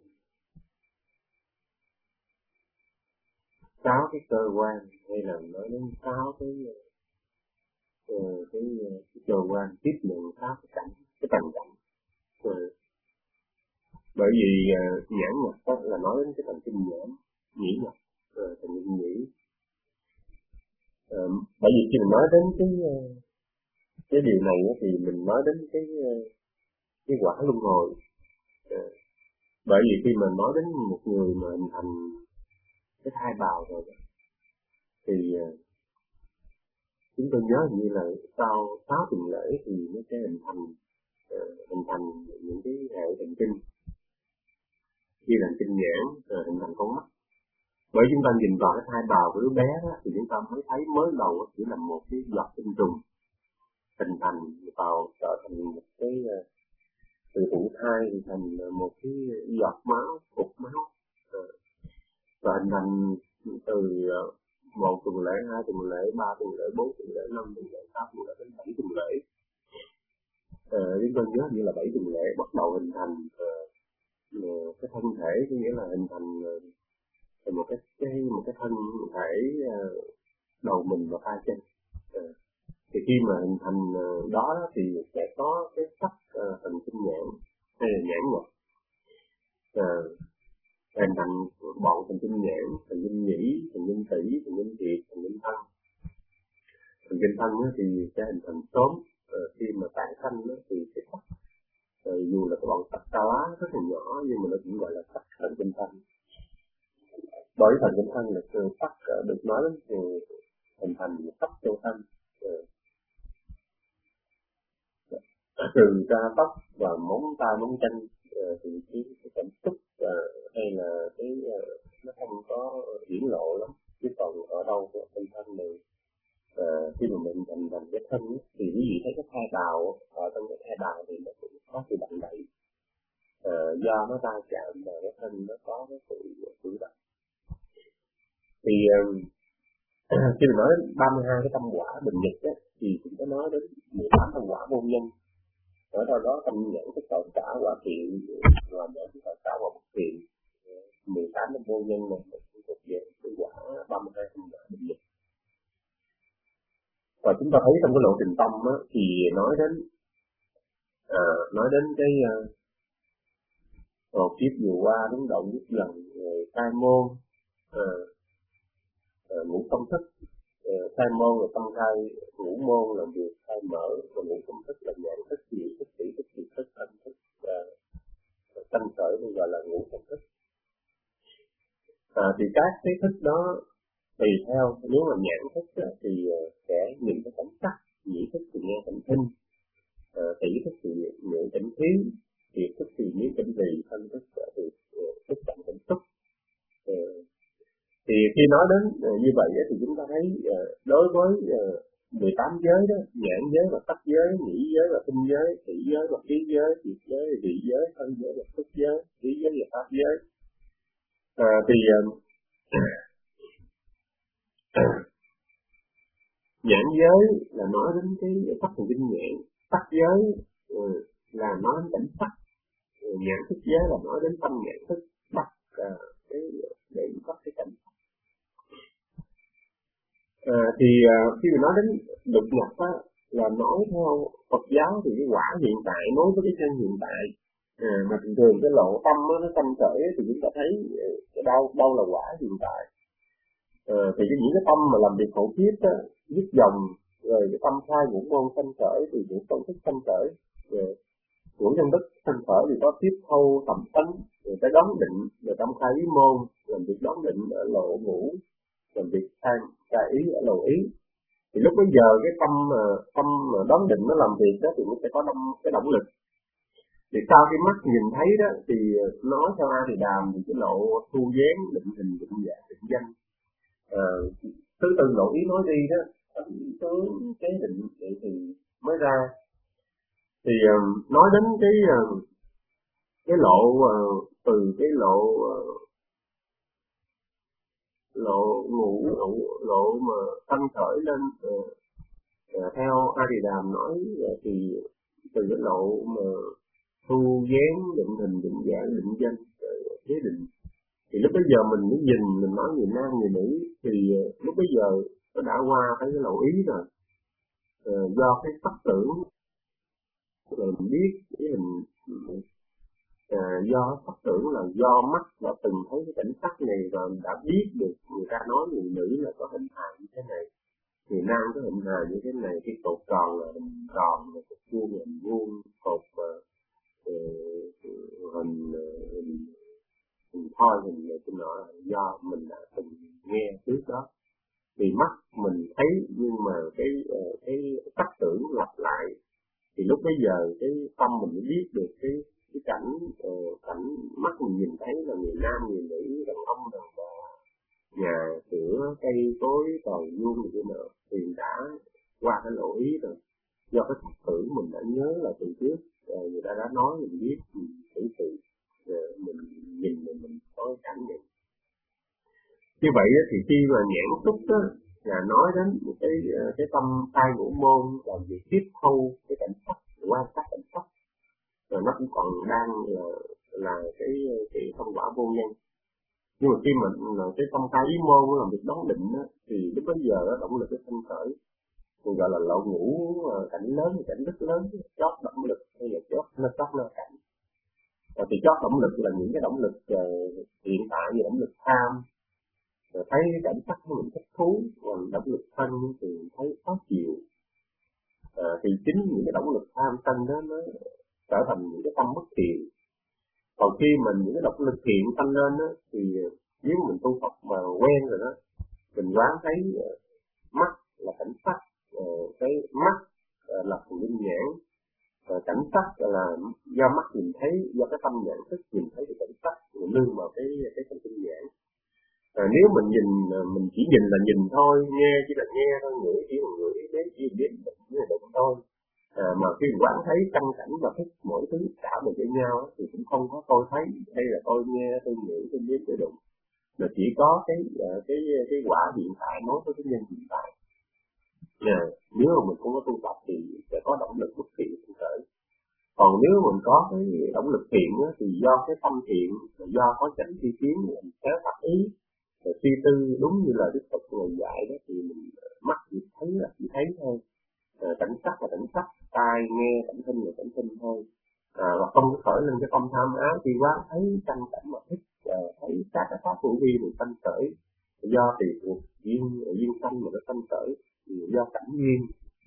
sáu cái cơ quan, hay là nói đến sáu cái uh, cái, cái cơ quan tiếp nhận sáu cái cảnh, cái tầng cảnh. Uh, bởi vì uh, nhãn nhập đó là nói đến cái tầng kinh nhãn, nhĩ nhập, uh, tầng kinh nhĩ. Uh, bởi vì khi mình nói đến cái uh, cái điều này thì mình nói đến cái uh, cái quả luân hồi. Uh, Bởi vì khi mà nói đến một người mà hình thành cái thai bào rồi thì chúng tôi nhớ như là sau sáu tuần lễ thì nó sẽ hình thành uh, hình thành những cái hệ thần kinh như là kinh nhãn, rồi hình thành con mắt. Bởi chúng ta nhìn vào cái thai bào của đứa bé đó, thì chúng ta mới thấy mới đầu chỉ là một cái giọt tinh trùng hình thành vào trở thành một cái uh, từ thụ thai thì thành một cái giọt máu, cục máu, uh, và hình thành từ uh, một tuần lễ, hai tuần lễ, ba tuần lễ, bốn tuần lễ, năm tuần lễ, sáu tuần lễ đến bảy tuần lễ. Uh, chúng tôi nhớ như là bảy tuần lễ bắt đầu hình thành uh, uh, cái thân thể, có nghĩa là hình thành uh, một cái, cái một cái thân thể uh, đầu mình và tay chân. Uh, thì khi mà hình thành uh, đó thì sẽ có cái sắc uh, thần kinh nhãn hay là nhãn nhật, uh, hình thành bọn thần kinh nhãn, thần kinh nhĩ, thần kinh tủy, thần kinh thiệt, thần kinh thân. Thần kinh thân thì sẽ hình thành sớm uh, khi mà tạng xanh thì sẽ tắt. Uh, dù là cái bọn tắc cao á rất là nhỏ nhưng mà nó cũng gọi là tắc thần kinh thân. Bởi thần kinh thân là tắc uh, được nói đến uh, hình thành một tắc châu thân. Uh, từ da tóc và móng tay móng chân uh, thì cái, cái cảm xúc uh, hay là cái uh, nó không có hiển lộ lắm, chứ còn ở đâu của thân thân này uh, khi mà mình thành thành cái thân thì quý vị thấy cái thai bào ở trong cái thai bào thì nó cũng có sự động đậy uh, do nó va chạm và cái thân nó có cái sự cử động. Thì uh, khi mình nói đến ba mươi hai cái tâm quả bình nhật á, thì chúng ta nói đến mười tám tâm quả vô nhân. Ở đâu đó tâm nhãn cái tội xã quả thiện, và nhãn cái tội xã quả bất thiện, mười tám tâm vô nhân này cũng thuộc về cái quả ba mươi hai tâm quả bình nhật. Và chúng ta thấy trong cái lộ trình tâm á, thì nói đến à, nói đến cái uh, kiếp vừa qua đúng động nhất lần, rồi khai môn, à, à, ngũ công thức, khai môn là tâm khai, ngũ môn là việc khai mở, và ngũ công thức là nhãn thức, nhị thức, tỷ thức, nhị thức, thanh thức, thanh khởi thì gọi là ngũ công thức. À, thì các cái thức đó tùy theo, nếu mà nhãn thức đó, thì sẽ nhìn cái cảnh sắc, nhị thức thì nghe cảnh thinh, à, tỷ thức thì ngửi cảnh khí, tỷ thức thì biết cảnh gì, thanh thức thì thức cảnh cảnh xúc. À, thì khi nói đến uh, như vậy thì chúng ta thấy uh, đối với uh, mười tám giới đó, nhãn giới và tắc giới, nhĩ giới và tinh giới, tỷ giới và khí giới, thiệt giới, vị giới, thân giới và xúc giới, khí giới và pháp giới. À, thì uh, nhãn giới là nói đến cái sắc thần kinh nhãn, tắc giới uh, là nói đến cảnh sắc, uh, nhãn thức giới là nói đến tâm nhãn thức, bắt uh, cái để bắt cái cảnh. À, thì uh, khi mình nói đến lục nhập á, là nói theo Phật giáo thì cái quả hiện tại nối với cái chân hiện tại. À, mà thường thường cái lộ tâm á, nó sanh khởi thì chúng ta thấy cái đâu đâu là quả hiện tại. À, thì cái những cái tâm mà làm việc hậu kiếp á, dứt dòng, rồi cái tâm khai ngũ môn sanh khởi thì những công thức sanh khởi, rồi ngũ nhân đức sanh khởi thì có tiếp thâu tầm tánh, rồi cái đón định, rồi tâm khai ý môn làm việc đón định ở lộ ngũ, làm việc khai cái ý ở lộ ý. Thì lúc bây giờ cái tâm tâm đón định nó làm việc đó thì nó sẽ có động, cái động lực. Thì sau khi mắt nhìn thấy đó thì nói theo A Thì Đàm thì cái lộ thu dáng, định hình, định dạng, định danh, à, thứ tự lộ ý nói đi đó, tướng kế định vậy thì mới ra. Thì uh, nói đến cái uh, cái lộ uh, từ cái lộ uh, lộ ngũ lộ, lộ mà tăng khởi lên uh, uh, theo A Thì Đàm nói uh, thì từ cái lộ mà thu dáng, định hình, định dạng, định danh, uh, chế định. Thì lúc bây giờ mình mới nhìn, mình nói người nam người nữ thì uh, lúc bây giờ nó đã qua tới cái lộ ý rồi. Uh, do cái sắc tưởng rồi mình biết cái hình, à, do sắc tưởng là do mắt đã từng thấy cái cảnh sắc này rồi đã biết được người ta nói người nữ là có hình hài như thế này, người nam có hình hài như thế này, cái cột tròn là hình tròn, rồi cột vuông là hình vuông, cột uh, uh, hình, uh, hình hình thoi hình này cái nọ do mình đã từng nghe trước đó. Thì mắt mình thấy nhưng mà cái cái tác tưởng lặp lại, thì lúc bấy giờ cái tâm mình mới biết được cái cái cảnh uh, cảnh mắt mình nhìn thấy là người nam người nữ, đàn ông đàn bà, nhà cửa cây cối tàu vuông gì thế nào thì đã qua cái lộ ý rồi. Do cái tác tưởng mình đã nhớ là từ trước uh, người ta đã nói mình biết, mình thử sự uh, mình nhìn mình mình có cảm nhận. Như vậy thì khi mà nhãn xúc đó là nói đến một cái cái tâm tai ngũ môn làm việc tiếp thu cái cảnh sắc, quan sát cảnh sắc, rồi nó cũng còn đang là là cái cái thông quả vô nhân. Nhưng mà khi mình là cái tâm tai ý môn làm việc đóng định đó, thì lúc bấy giờ đó, động lực cái sanh khởi, mình gọi là lộ ngũ cảnh lớn, cảnh rất lớn, chót động lực hay là chót nó chót nó cảnh. Và thì chót động lực là những cái động lực uh, hiện tại như động lực tham, rồi thấy cái cảnh sắc của mình thích thú, còn động lực sân thì thấy khó chịu. À, thì chính những cái động lực tham sân đó nó trở thành những cái tâm bất thiện. Còn khi mình những cái động lực thiện tăng lên đó, thì nếu mình tu Phật mà quen rồi đó, mình quán thấy uh, mắt là cảnh sắc, uh, cái mắt uh, là thần linh nhãn, uh, cảnh sắc là do mắt nhìn thấy, do cái tâm nhãn thức nhìn thấy cái cảnh sắc, mình nương vào cái cái thần linh nhãn. À, nếu mình nhìn, mình chỉ nhìn là nhìn thôi, nghe chỉ là nghe thôi, ngửi chỉ là ngửi, đến chỉ là biết chỉ là đụng thôi. À, mà khi mình quán thấy căn cảnh và thích mỗi thứ cả về với nhau thì cũng không có tôi thấy hay là tôi nghe, tôi ngửi, tôi biết, tôi đụng, mà chỉ có cái cái cái quả hiện tại nói với cái nhân hiện tại. À, nếu mà mình không có tu tập thì sẽ có động lực bất thiện trong khởi. Còn nếu mình có cái động lực thiện á, thì do cái tâm thiện, do có chánh tri kiến, mình kéo tập ý, rồi suy tư đúng như là Đức Phật ngồi dạy đó, thì mình mắt chỉ thấy là chỉ thấy thôi, à, cảnh sắc là cảnh sắc, tai nghe cảnh thinh là cảnh thinh thôi, à, và không có khởi lên cái tâm tham ái khi quá thấy tranh cảnh mà thích, à, thấy các cái pháp hữu vi mình sanh khởi do tùy thuộc duyên duyên sanh mà nó sanh khởi, do cảnh duyên.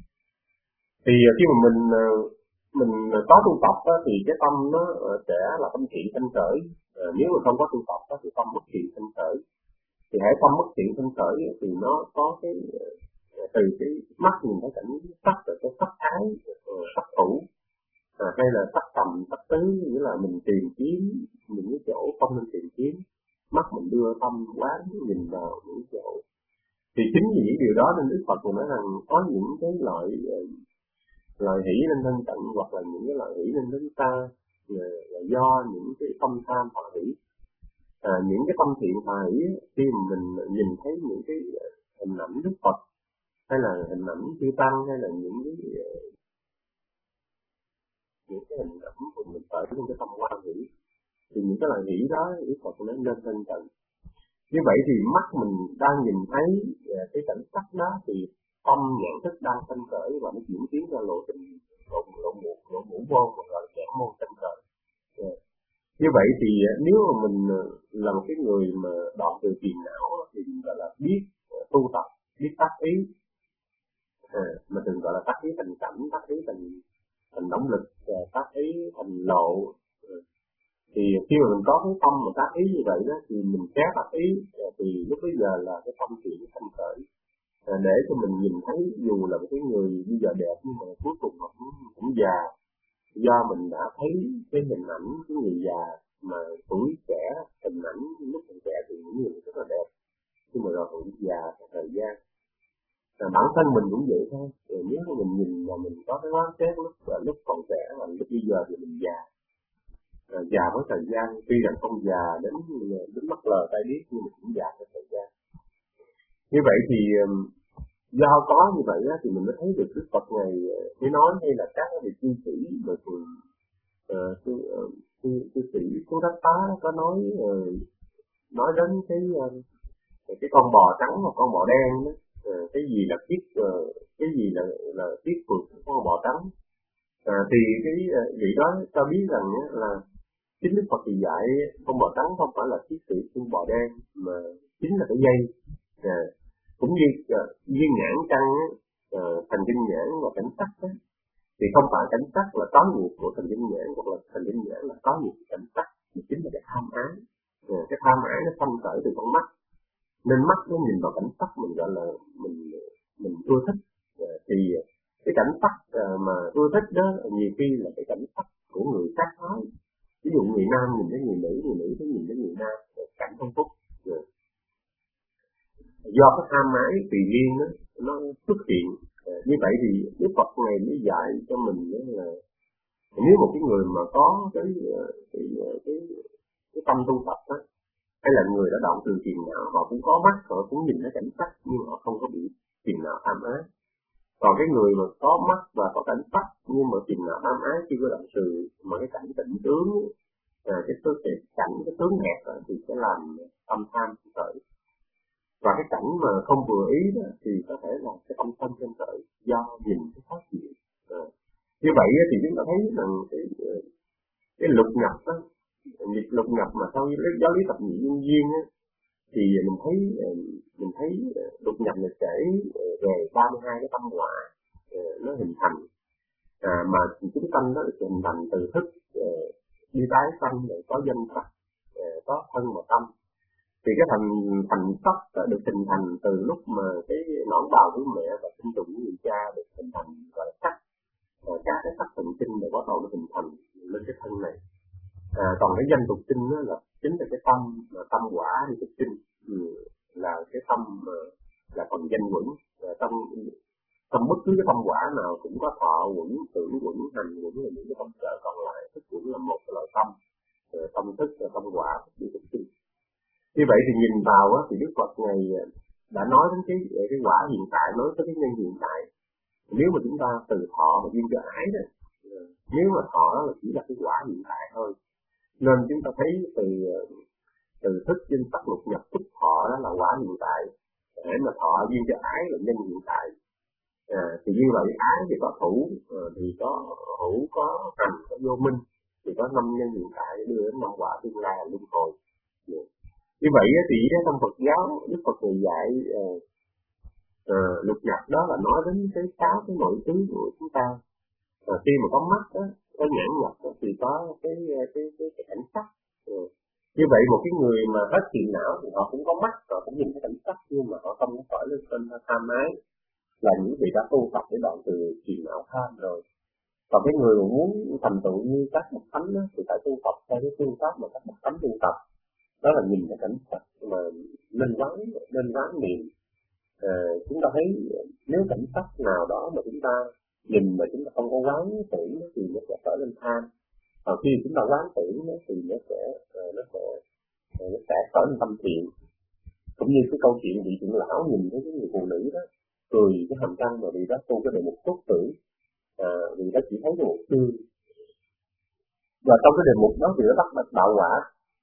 Thì khi mà mình mình có tu tập đó, thì cái tâm nó sẽ là tâm thiện sanh khởi, à, nếu mà không có tu tập đó, thì tâm bất thiện sanh khởi. Thì hãy tâm bất thiện sanh khởi thì nó có cái từ cái mắt nhìn thấy cảnh sắc, rồi cái sắc ái, sắc thủ, à, hay là sắc tầm, sắc tứ, nghĩa là mình tìm kiếm những cái chỗ không nên tìm kiếm, mắt mình đưa tâm quán nhìn vào những chỗ. Thì chính vì những điều đó nên Đức Phật nói rằng có những cái loại loại hỷ nên thân cận, hoặc là những cái loại hỷ nên đến ta là, là do những cái tâm tham thọ hỷ. À, những cái tâm thiện thọ hỷ khi mà mình nhìn thấy những cái hình ảnh Đức Phật, hay là hình ảnh chư tăng, hay là những cái những cái hình ảnh của mình khởi trong cái tâm quan hỷ, thì những cái loại hỷ đó Đức Phật nói nên thân cận. Như vậy thì mắt mình đang nhìn thấy cái cảnh sắc đó, thì tâm nhận thức đang sanh khởi và nó chuyển tiến ra lộ trình lộ lộ một lộ ngũ môn, hoặc là kẻ môn sanh khởi. Yeah. Như vậy thì nếu mà mình là một cái người mà đoạn từ phiền não thì mình gọi là biết tu tập, biết tác ý, à, mà thường gọi là tác ý thành cảnh, tác ý thành thành động lực, tác ý thành lộ. Thì khi mà mình có cái tâm mà tác ý như vậy đó, thì mình kéo tác ý, thì lúc bây giờ là cái tâm thiện sanh khởi, à, để cho mình nhìn thấy dù là một cái người bây giờ đẹp nhưng mà cuối cùng nó cũng, cũng già, do mình đã thấy cái hình ảnh cái người già mà tuổi trẻ, hình ảnh lúc còn trẻ thì những người rất là đẹp, nhưng mà rồi cũng già theo thời gian. À, bản thân mình cũng vậy thôi. Rồi nếu mà mình nhìn và mình có cái quán xét lúc lúc còn trẻ và lúc bây giờ thì mình già. À, già với thời gian, tuy rằng không già đến đến mắt lờ tay điếc nhưng mà cũng già với thời gian. Như vậy thì do có như vậy á, thì mình mới thấy được Đức Phật này mới nói, hay là các vị cư sĩ mà thường cư sĩ Cố Đắc Tá có nói uh, nói đến cái uh, cái con bò trắng và con bò đen đó, uh, cái gì là tiết uh, cái gì là là tiết vượt con bò trắng. À, thì cái uh, vị đó cho biết rằng uh, là chính Đức Phật thì dạy con bò trắng không phải là tiết sự con bò đen, mà chính là cái dây. À, cũng như uh, duyên nhãn căn, uh, thần kinh nhãn và cảnh sắc đó, thì không phải cảnh sắc là có nghiệp của thần kinh nhãn, hoặc là thần kinh nhãn là có nghiệp của cảnh sắc, thì chính là cái tham ái. À, tham ái nó sanh khởi từ con mắt, nên mắt nó nhìn vào cảnh sắc mình gọi là mình mình ưa thích. Thì cái cảnh sắc mà ưa thích đó nhiều khi là cái cảnh sắc của người khác nói. Ví dụ người nam nhìn thấy người nữ, người nữ thấy nhìn thấy người nam, cảnh không phúc. Do cái tham ái tùy duyên đó nó xuất hiện. Như vậy thì Đức Phật này mới dạy cho mình là nếu một cái người mà có cái cái cái, cái tâm tu tập đó, hay là người đã đoạn từ phiền não, họ cũng có mắt, họ cũng nhìn thấy cảnh sắc nhưng họ không có bị phiền não tham ái. Còn cái người mà có mắt và có cảnh sắc nhưng mà phiền não tham ái chưa có đoạn trừ, mà cái cảnh tịnh tướng, à, cái tướng cái cảnh cái tướng đẹp đó, thì sẽ làm tâm tham khởi. Và cái cảnh mà không vừa ý đó, thì có thể là cái tâm sân trên khởi do nhìn cái khó chịu. À. Như vậy thì chúng ta thấy rằng cái cái lục nhập đó, nhịp lục nhập mà theo giáo lý tập nhị nhân duyên á, thì mình thấy mình thấy lục nhập này kể về ba mươi hai cái tâm quả nó hình thành, à, mà chúng tâm đó được hình thành từ thức đi tái sanh, để có danh sắc, có thân và tâm. Thì cái thành thành sắc được hình thành từ lúc mà cái nõn bào của mẹ và sinh trùng của người cha được hình thành, gọi là sắc. À, cả cái sắc thần kinh để bắt đầu nó hình thành lên cái thân này. À, còn cái danh tục sinh đó là chính là cái tâm, là tâm quả thì tục sinh, ừ, là cái tâm là phần danh quẩn. Tâm tâm bất cứ cái tâm quả nào cũng có thọ quẩn, tưởng quẩn, hành quẩn là những cái tâm trợ còn lại. Thức quẩn là một loại tâm, tâm thức là tâm quả đi tục sinh. Như vậy thì nhìn vào á, thì Đức Phật này đã nói đến cái cái quả hiện tại, nói tới cái nhân hiện tại. Nếu mà chúng ta từ thọ và duyên cho ái đó, nếu mà thọ đó là chỉ là cái quả hiện tại thôi. Nên chúng ta thấy từ từ thức danh sắc lục nhập thức thọ đó là quả hiện tại, để mà thọ duyên cho ái là nhân hiện tại. À, thì như vậy ái thì có thủ, thì có hữu, có hành, có vô minh, thì có năm nhân hiện tại đưa đến năm quả tương lai luân hồi. Như vậy thì trong Phật giáo Đức Phật người dạy uh, uh, lục nhập đó là nói đến cái sáu cái nội tứ của chúng ta. Uh, khi mà có mắt đó, có nhãn nhập đó, thì có cái cái cái, cái cảnh sắc. Uh, như vậy một cái người mà hết phiền não thì họ cũng có mắt, họ cũng nhìn cái cảnh sắc, nhưng mà họ không có khỏi lên trên tham ái, là những vị đã tu tập để đoạn từ phiền não tham rồi. Còn cái người mà muốn thành tựu như các bậc thánh đó, thì phải tu tập theo cái phương pháp mà các bậc thánh tu tập. Đó là nhìn cái cảnh sắc mà nên quán nên quán niệm. À, chúng ta thấy nếu cảnh sắc nào đó mà chúng ta nhìn mà chúng ta không có quán tưởng thì nó sẽ trở lên tham. Còn khi chúng ta quán tưởng thì nó sẽ nó sẽ nó sẽ trở lên tâm thiện. Cũng như cái câu chuyện vị trưởng lão nhìn thấy cái người phụ nữ đó cười cái hàm răng mà vì đó tu cái đề mục tốt tưởng, à, vì đó chỉ thấy cái một tương. Và trong cái đề mục đó thì nó bắt bạch đạo quả.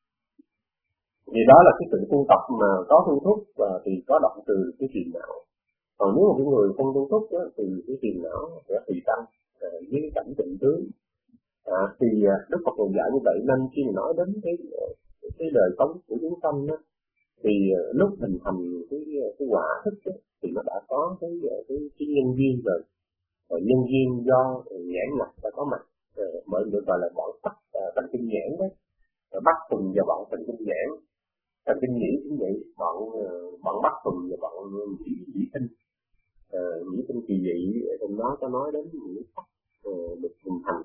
Vì đó là cái sự tu tập mà có tu thúc và thì có đoạn từ cái phiền não. Còn nếu một cái người không tu thúc đó, thì cái phiền não sẽ tùy tăng à, với cái cảnh tịnh tướng. À, thì Đức Phật còn dạy như vậy, nên khi mình nói đến cái cái đời sống của chúng sanh đó, thì lúc hình thành cái cái quả thức đó, thì nó đã có cái cái, cái nhân duyên rồi. Và nhân duyên do nhãn nhập đã có mặt, à, bởi được gọi là bọn sắc thần kinh nhãn đó, bắt cùng và bọn thần kinh nhãn. Thần kinh nhĩ cũng vậy, bọn bọn bắt cùng và bọn nhĩ nhĩ tinh, nhĩ tinh kỳ dị, trong đó có nói đến những sắc được hình thành.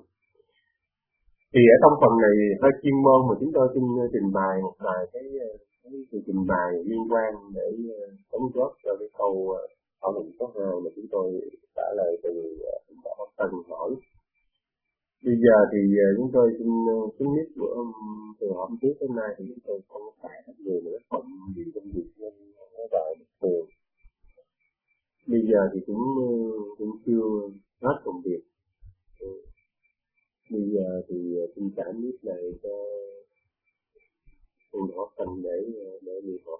Thì ở trong phần này hơi chuyên môn mà chúng tôi xin trình bày một vài cái cái trình bày liên quan để đóng góp cho cái câu thảo luận số hai mà chúng tôi trả lời từ Bảo Tân hỏi. Bây giờ thì chúng tôi xin xin biết của ông từ hôm trước tới nay thì chúng tôi không phải hết người nữa, bận gì công việc nên nó vào được thường. Bây giờ thì cũng cũng chưa hết công việc. Bây giờ thì xin trả biết này cho ông Bảo Tân để để đi học.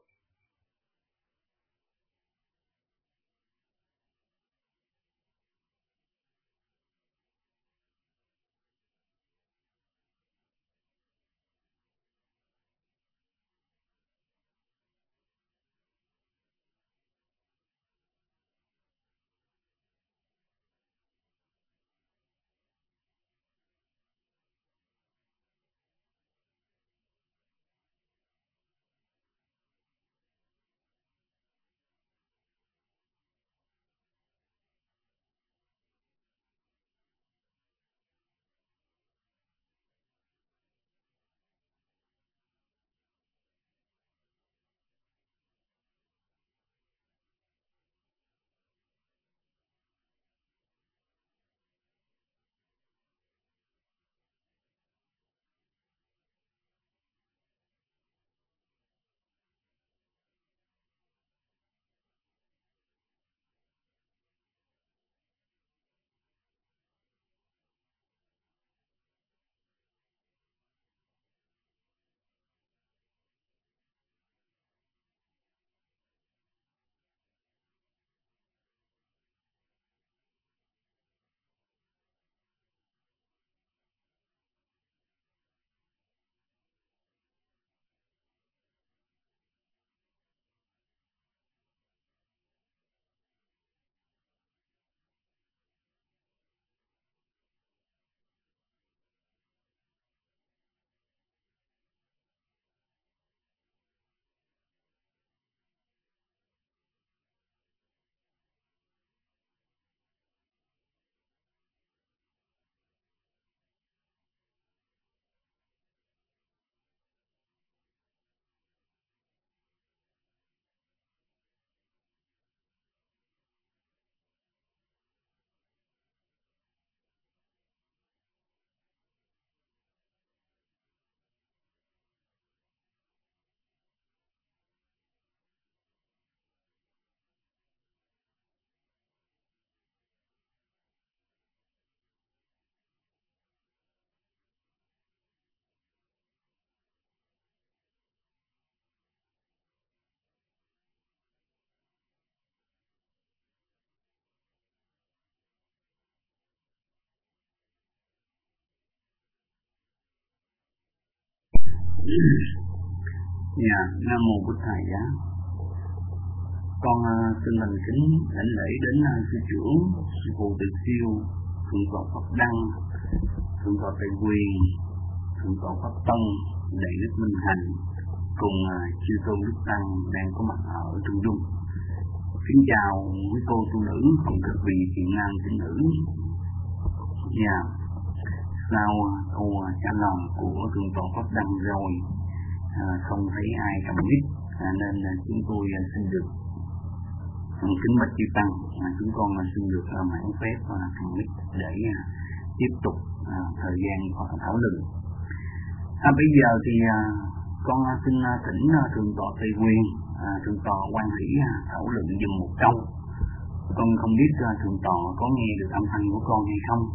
Dạ, Nam Mô Bụt Thầy Giá. Con uh, xin thành kính đảnh lễ đến uh, sư trưởng, sư phụ Từ Siêu, thượng tọa Pháp Đăng, thượng tọa Tây Quyền, thượng tọa Pháp Tông, đại đức Minh Hành, cùng uh, chư tôn đức tăng đang có mặt ở Trung Dung. Kính chào quý cô tu nữ cùng các vị thiện nam tín nữ. Dạ, sau câu trả lời của thượng tọa Pháp Đăng rồi, à, không thấy ai cầm mic, à, nên là chúng tôi à, xin được à, kính bạch chư tăng, à, chúng con à, xin được à, mãn phép và à, cầm mic để à, tiếp tục à, thời gian thảo luận. À, bây giờ thì à, con à, xin à, thỉnh à, thượng tọa Tây Quyền, à, thượng tọa Quan Hỷ à, thảo luận dùm một câu. Con không biết à, thượng tọa có nghe được âm thanh của con hay không.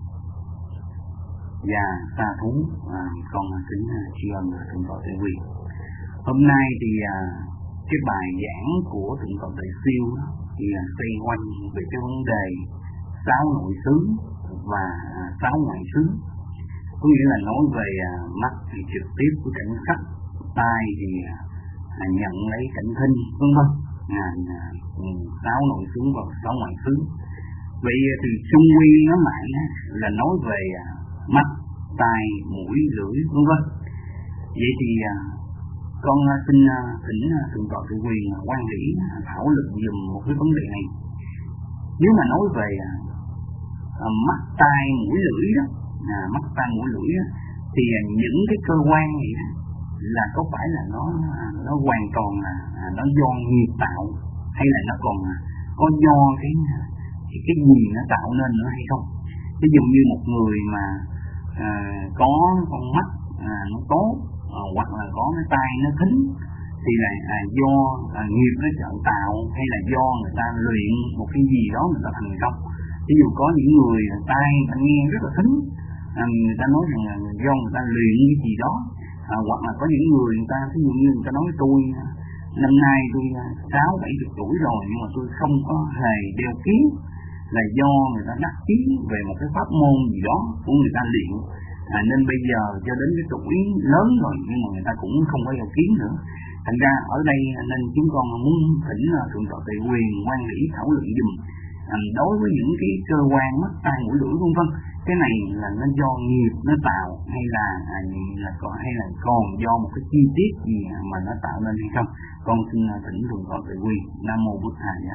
Và xa thú, à, con kính tri ân thượng tọa Tây Quyền. Hôm nay thì à, cái bài giảng của thượng tọa Tây Siêu thì à, xoay quanh về cái vấn đề sáu nội xứ và à, sáu ngoại xứ. Có nghĩa là nói về à, mắt thì trực tiếp của cảnh sắc, tai thì à, nhận lấy cảnh thinh, vân vân. À, à, sáu nội xứ và sáu ngoại xứ. Vậy thì chung quy nó lại là nói về à, mắt, tai, mũi, lưỡi, vân vân. Vậy thì à, con xin à, thỉnh thượng tọa Tự Quyền Quan Hỷ thảo luận dùm một cái vấn đề này. Nếu mà nói về à, à, mắt, tai, mũi, lưỡi đó, à, mắt, tai, mũi, lưỡi đó, thì à, những cái cơ quan này đó, là có phải là nó à, nó hoàn toàn là à, nó do nghiệp tạo, hay là nó còn à, có do cái cái gì nó tạo nên nữa hay không? Ví dụ như một người mà à, có con mắt à, nó tốt, à, hoặc là có cái tai nó thính, thì là à, do à, nghiệp nó chọn tạo, hay là do người ta luyện một cái gì đó người ta thành công. Ví dụ có những người tai ta nghe rất là thính, à, người ta nói rằng là do người ta luyện cái gì đó, à, hoặc là có những người người ta ví dụ như người ta nói tôi năm nay tôi sáu bảy chục tuổi rồi nhưng mà tôi không có hề đeo kiếng, là do người ta đắc chí về một cái pháp môn gì đó của người ta luyện, à, nên bây giờ cho đến cái tuổi lớn rồi nhưng mà người ta cũng không có đeo kiếng nữa. Thành ra ở đây nên chúng con muốn thỉnh thượng tọa Tây Quyền Quan Hỷ thảo luận dùm à, đối với những cái cơ quan mắt, tai, mũi, lưỡi vân vân, cái này là nó do nghiệp nó tạo, hay là à, là còn hay là còn do một cái chi tiết gì mà nó tạo nên hay không? Con xin thỉnh thượng tọa Tây Quyền. Nam Mô Bụt Thầy Giá.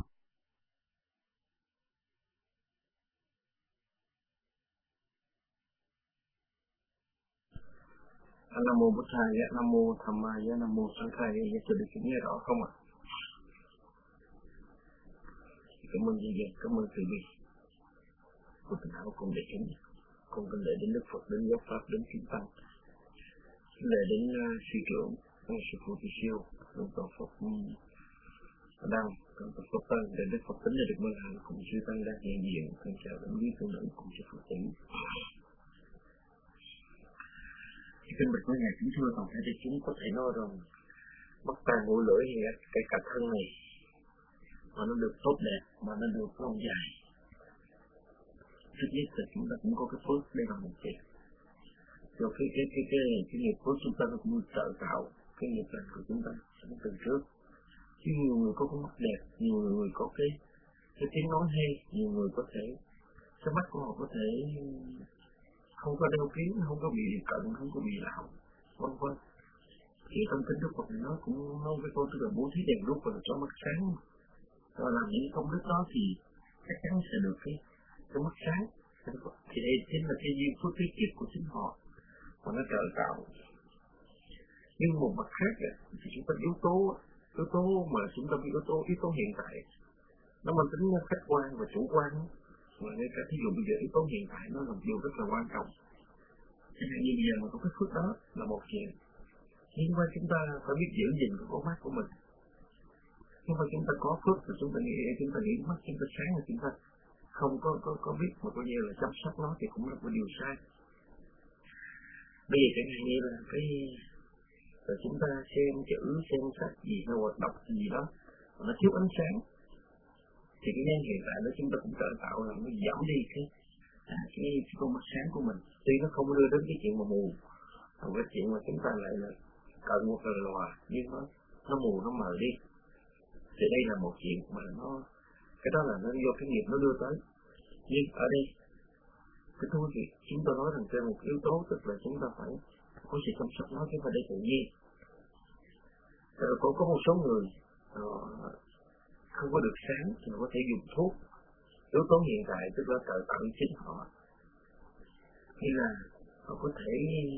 Nam Mô Bụt Thầy, Nam Mô Tham Ma, Nam Mô Sanh Khai, cho được nghe rõ không ạ? Cảm ơn Duy Việt, cảm ơn Thầy Việt. Của tình áo cùng để kính, cùng kính lễ đến Đức Phật, đến Giáo Pháp, đến Kinh Tăng. Lễ đến uh, sư trưởng, uh, sư phụ Từ Siêu, thượng tọa Pháp Đăng, thượng tọa Pháp Tăng, để Đức Phật tính là được Minh Hành, cùng sư Tăng đang hiện diện, thân chào đến quý tu nữ cùng sư phụ tỉnh. Kinh bạch với ngài kính thưa toàn thể đại chúng, có thể nói rằng mắt, tai, mũi, lưỡi thì cái cả thân này mà nó được tốt đẹp, mà nó được lâu dài. Trước nhất là chúng ta cũng có cái phước đây là một việc. Rồi cái cái cái cái cái nghiệp phước chúng ta nó cũng trợ tạo cái nghiệp lành của chúng ta trong từ trước. Chứ nhiều người có cái mắt đẹp, nhiều người có cái cái tiếng nói hay, nhiều người có thể cái mắt của họ có thể không có đeo kiếng, không có bị cận, không có bị lão, vân vân. Thì trong kinh Đức Phật nó cũng nói với cô tức là bố thí đèn đuốc và cho mắt sáng. Rồi làm những công đức đó thì chắc chắn sẽ được cái cái mắt sáng. Thì đây chính là cái duyên phước cái kiếp của chính họ và nó trợ tạo. Nhưng một mặt khác thì chúng ta yếu tố yếu tố mà chúng ta biết yếu tố yếu tố hiện tại nó mang tính khách quan và chủ quan. Mà ngay cả thí dụ bây giờ yếu tố hiện tại nó là một điều rất là quan trọng. Chẳng hạn như bây giờ mà có cái phước đó là một chuyện, nhưng mà chúng ta phải biết giữ gìn cái con mắt của mình. Nhưng mà chúng ta có phước thì chúng ta nghĩ chúng ta nghĩ mắt chúng ta sáng là chúng ta không có có có biết mà coi như là chăm sóc nó thì cũng là một điều sai. Bây giờ chẳng hạn như là cái rồi chúng ta xem chữ, xem sách gì hay hoặc đọc gì đó nó thiếu ánh sáng, thì cái nhân hiện tại đó chúng ta cũng trợ tạo là nó giảm đi cái à, cái, cái con mắt sáng của mình. Tuy nó không đưa đến cái chuyện mà mù, còn cái chuyện mà chúng ta lại là cận một lần lòa nhưng nó nó mù nó mờ đi, thì đây là một chuyện mà nó cái đó là nó do cái nghiệp nó đưa tới. Nhưng ở đây cái thú vị chúng ta nói rằng trên một yếu tố, tức là chúng ta phải có sự chăm sóc nó chứ không phải để tự nhiên. Rồi có có một số người uh, không có được sáng thì họ có thể dùng thuốc yếu tố hiện tại, tức là tự tạo chính họ, như là họ có thể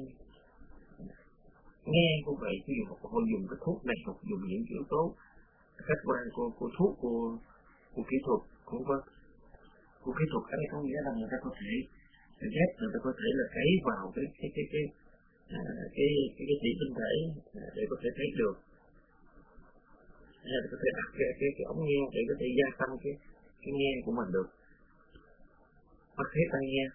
nghe như vậy, ví dụ họ dùng cái thuốc này hoặc dùng những yếu tố khách quan của của thuốc của của kỹ thuật cũng có của kỹ thuật. Cái có nghĩa là người ta có thể ghép, người ta có thể là cấy vào cái cái cái cái à, cái cái cái chỉ tinh thể để có thể thấy được, hay có thể đặt cái cái cái ống nghe để có thể gia tăng cái cái nghe của mình được, hoặc thế tai nghe.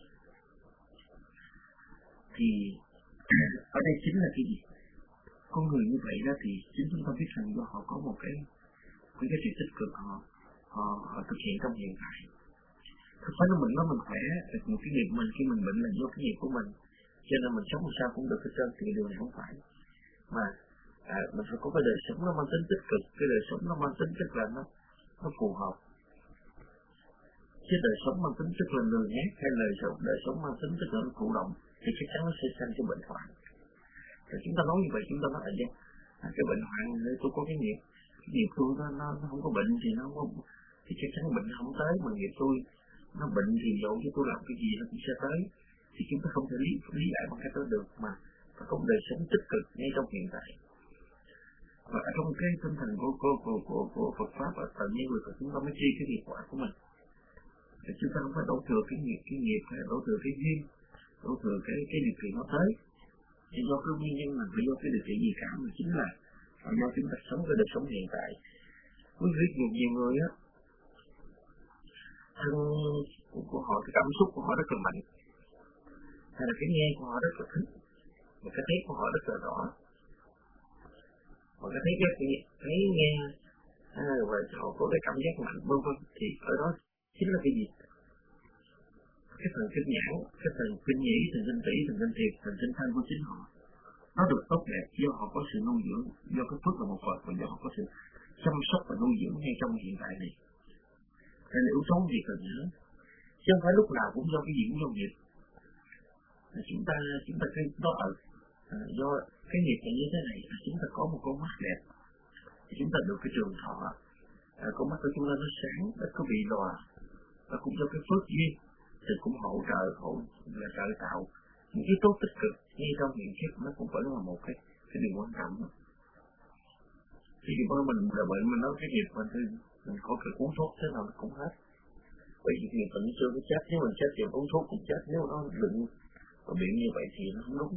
Thì ở đây chính là cái gì? Con người như vậy đó thì chính chúng ta biết rằng do họ có một cái cái cái sự tích cực họ họ, họ thực hiện trong hiện tại. Thực phải là mình nói mình khỏe, một cái nghiệp mình khi mình bệnh là do cái nghiệp của mình, cho nên mình sống làm sao cũng được hết trơn, thì điều này không phải. Mà à, mình phải có cái đời sống nó mang tính tích cực, cái đời sống nó mang tính tức là nó nó phù hợp. Chứ đời sống mang tính tức là lười nhác, hay đời sống đời sống mang tính tức là nó thụ động, thì chắc chắn nó sẽ sanh cho bệnh hoạn. Rồi chúng ta nói như vậy, chúng ta nói là gì? À, cái bệnh hoạn này tôi có cái nghiệp, cái nghiệp tôi nó, nó nó không có bệnh thì nó không, thì chắc chắn bệnh nó không tới, mà nghiệp tôi nó bệnh thì dẫu cho tôi làm cái gì nó cũng sẽ tới. Thì chúng ta không thể lý lý giải bằng cách đó được, mà phải có đời sống tích cực ngay trong hiện tại. Và ở trong cái tinh thần của của của của, của Phật pháp và tự nhiên người chúng ta mới chi cái nghiệp quả của mình. Thì chúng ta không phải đổ thừa cái nghiệp cái nghiệp hay đổ thừa cái duyên, đổ thừa cái cái điều kiện nó tới. Thì do cái nguyên nhân là do cái điều kiện gì cả, mà chính là do chúng ta sống cái đời sống hiện tại. Quý vị nhiều nhiều người á, thân của họ, cái cảm xúc của họ rất là mạnh, hay là cái nghe của họ rất là thích, và cái thấy của họ rất là rõ, và cái thấy cái thấy nghe à, và họ có cái cảm giác mạnh vân vân, thì ở đó chính là cái gì? Cái thần kinh nhãn, cái thần kinh nhĩ, thần kinh tỷ, thần kinh thiệt, thần kinh thân của chính họ nó được tốt đẹp do họ có sự nuôi dưỡng, do cái phước là một Phật, và do họ có sự chăm sóc và nuôi dưỡng ngay trong hiện tại này. Đây là yếu tố gì cần nhớ, chứ không phải lúc nào cũng do cái gì cũng do nghiệp. Chúng ta chúng ta thấy đó ở à, do cái nghiệp này như thế này, à, chúng ta có một con mắt đẹp, thì chúng ta được cái trường thọ, à, con mắt của chúng ta nó sáng, ít có bị lòa, và cũng do cái phước duyên thì cũng hỗ trợ hỗ là trợ tạo những yếu tố tích cực ngay trong hiện thực, nó cũng vẫn là một cái cái điều quan trọng. Thì khi mà mình là bệnh mình nói cái nghiệp mình thì mình có cái uống thuốc thế nào cũng hết. Bởi vì nghiệp mình chưa có chết, nếu mình chết thì uống thuốc cũng chết, nếu nó đựng và bị như vậy thì nó không đúng.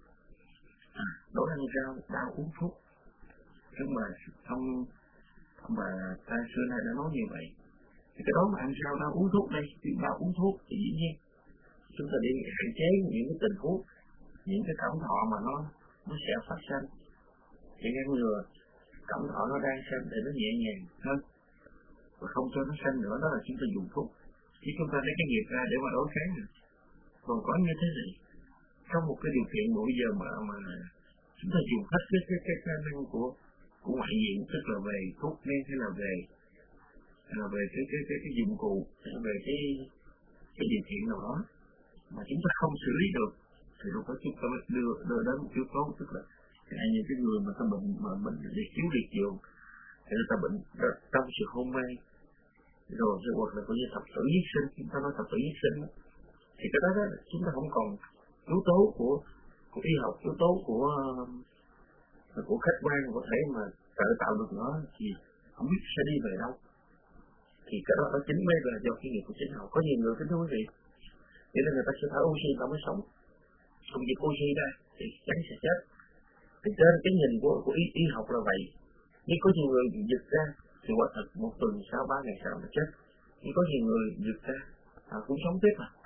À, đổ ăn rau đau uống thuốc, nhưng mà ông ông bà ta xưa nay đã nói như vậy. Thì cái đó mà ăn rau đau uống thuốc đây, thì đau uống thuốc thì dĩ nhiên chúng ta đi hạn chế những cái tình huống, những cái cảm thọ mà nó nó sẽ phát sinh, thì ngăn ngừa cảm thọ nó đang sinh để nó nhẹ nhàng hơn, và không cho nó sinh nữa, đó là chúng ta dùng thuốc. Chứ chúng ta lấy cái nghiệp ra để mà đối kháng được. Còn có như thế này, trong một cái điều kiện bây giờ mà mà chúng ta dùng hết cái cái cái khả năng của của ngoại diện, tức là về thuốc men hay là về là về cái cái cái cái dụng cụ, hay là về cái cái điều kiện nào đó mà chúng ta không xử lý được, thì lúc đó chúng ta mới đưa đưa đến một yếu tố, tức là ngay như cái người mà ta bệnh mà bệnh liệt chiếu liệt giường, hay là ta bệnh trong sự hôn mê, rồi hoặc là coi như thập tử nhất sinh, chúng ta nói thập tử nhất sinh, thì cái đó, đó chúng ta không còn yếu tố của của y học, yếu tố của của khách quan có thể mà tự tạo được nó, thì không biết sẽ đi về đâu. Thì cái đó, đó chính mới là do cái nghiệp của chính họ. Có nhiều người kính thưa quý vị, vậy là người ta sẽ thở oxy ta mới sống, không dịch oxy ra thì chắn sẽ chết. Thì trên cái nhìn của của y, y học là vậy. Nhưng có nhiều người dịch ra thì quả thật một tuần sau ba ngày sau là chết. Nhưng có nhiều người dịch ra à, cũng sống tiếp mà.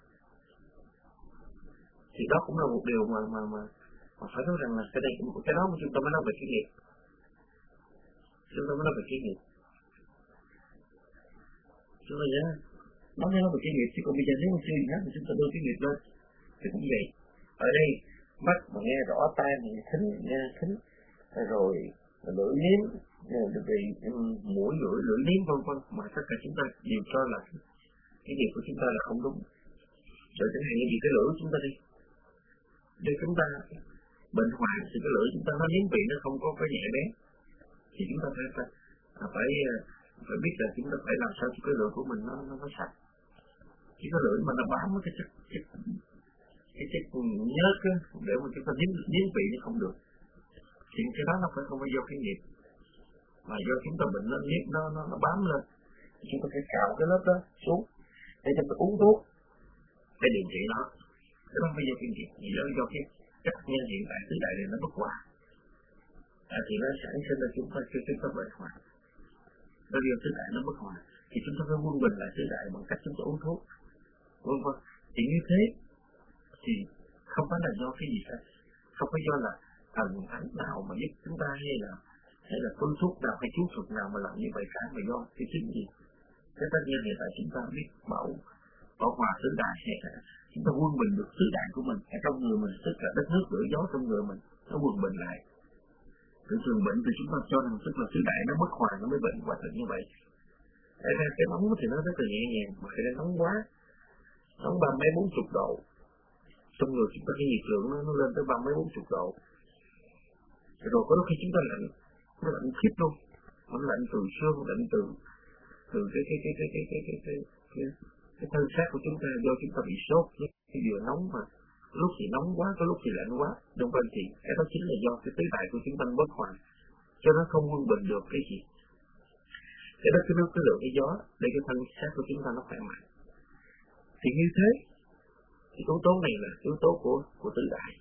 Thì đó cũng là một điều mà mà mà, mà phải nói rằng là cái đây cái đó mà chúng ta mới nói về cái nghiệp, chúng ta mới nói về cái nghiệp. Chúng ta nhớ nói nói về cái nghiệp, chứ còn bây giờ nếu mà chưa gì hết thì chúng ta đưa cái nghiệp lên thì cũng vậy. Ở đây mắt mà nghe rõ, tai thì thính nghe thính, rồi lưỡi nếm, vì mũi lưỡi lưỡi nếm vân vân, mà tất cả chúng ta đều cho là cái nghiệp của chúng ta là không đúng. Rồi chẳng hạn như vì cái lưỡi chúng ta đi, để chúng ta bệnh hoạn thì cái lưỡi chúng ta nó nếm vị nó không có cái nhẹ bé, thì chúng ta phải phải phải, phải biết là chúng ta phải làm sao cho cái lưỡi của mình nó nó, nó sạch. Chỉ có lưỡi mà nó bám với cái chất chất cái chất nhớt á, để mà chúng ta nếm nếm vị nó không được, thì cái đó nó phải không phải do cái nghiệp, mà do chúng ta bệnh nó nếm nó nó nó bám lên, chúng ta phải cạo cái lớp đó xuống để chúng ta uống thuốc để điều trị nó. Cái đó không phải do cái nghiệp, vì đó do cái chất nhân hiện tại tứ đại này nó bất hòa, à, thì nó sản sinh ra chúng ta cái cái các bệnh hoạn. Nó do tứ đại nó bất hòa, thì chúng ta phải quân bình lại tứ đại bằng cách chúng ta uống thuốc, vân vân. Thì như thế thì không phải là do cái gì cả, không phải do là thần thánh nào mà giúp chúng ta, hay là hay là phương thuốc nào hay chú thuật nào mà làm như vậy cả, mà do cái chính gì. Cái tất nhiên hiện tại chúng ta biết bảo bảo hòa tứ đại, hay là chúng ta quân bình được tứ đại của mình ở trong người mình, tức là đất nước lửa gió trong người mình nó quân bình lại. Thường thường bệnh thì chúng ta cho rằng tức là tứ đại nó bất hòa nó mới bệnh, quả thật như vậy. Cái cái nóng thì nó rất là nhẹ nhàng, mà cái nóng quá, nóng ba mấy bốn chục độ, trong người chúng ta cái nhiệt lượng nó, nó lên tới ba mấy bốn chục độ. Rồi có lúc khi chúng ta lạnh, nó lạnh khiếp luôn, nó lạnh từ xương, lạnh từ từ cái cái cái cái cái cái cái cái cái, cái thân xác của chúng ta, do chúng ta bị sốt, cái vừa nóng mà lúc thì nóng quá, có lúc thì lạnh quá, đúng không chị? Cái đó chính là do cái tứ đại của chúng ta bất hòa, cho nó không quân bình được cái gì. Cái đó cái nước cái lượng cái gió để cái thân xác của chúng ta nó khỏe mạnh. Thì như thế, cái yếu tố này là yếu tố của của tứ đại.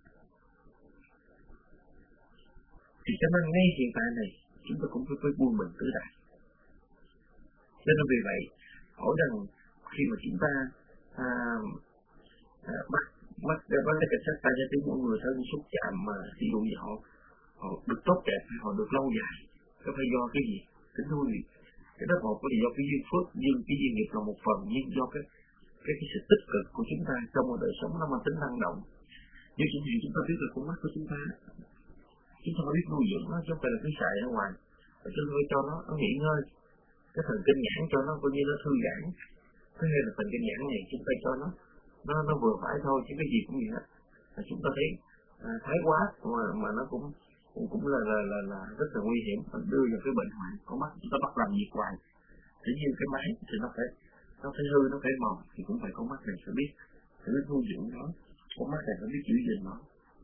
Thì cho nên ngay hiện tại này chúng ta cũng phải phải buông mình tứ đại. Cho nên vì vậy hỏi rằng khi mà chúng ta à, à, bắt bắt bắt cái cảnh sát ta cho tiếng mọi người thân xúc chạm mà sử dụng gì họ họ được tốt đẹp hay họ được lâu dài, có phải do cái gì? Tính nuôi gì? Cái đó một cái do cái duyên phước, duyên cái duyên nghiệp là một phần, nhưng do cái cái cái sự tích cực của chúng ta trong một đời sống nó mang tính năng động. Như chúng ta chúng ta biết là con mắt của chúng ta, chúng ta phải biết nuôi dưỡng nó, chứ không phải là cứ xài ở ngoài, và chúng ta phải cho nó nó nghỉ ngơi, cái thần kinh nhãn cho nó coi như nó thư giãn. Thế nên là thần kinh nhãn này chúng ta cho nó nó nó vừa phải thôi, chứ cái gì cũng vậy đó. Là chúng ta thấy à, thái quá mà mà nó cũng cũng cũng là là là, là rất là nguy hiểm, mình đưa vào cái bệnh hoạn con mắt. Chúng ta bắt làm gì hoài, tự nhiên cái máy thì nó phải nó phải hư, nó phải mòn, thì cũng phải con mắt này phải biết phải biết nuôi dưỡng nó, con mắt này phải biết giữ gìn nó.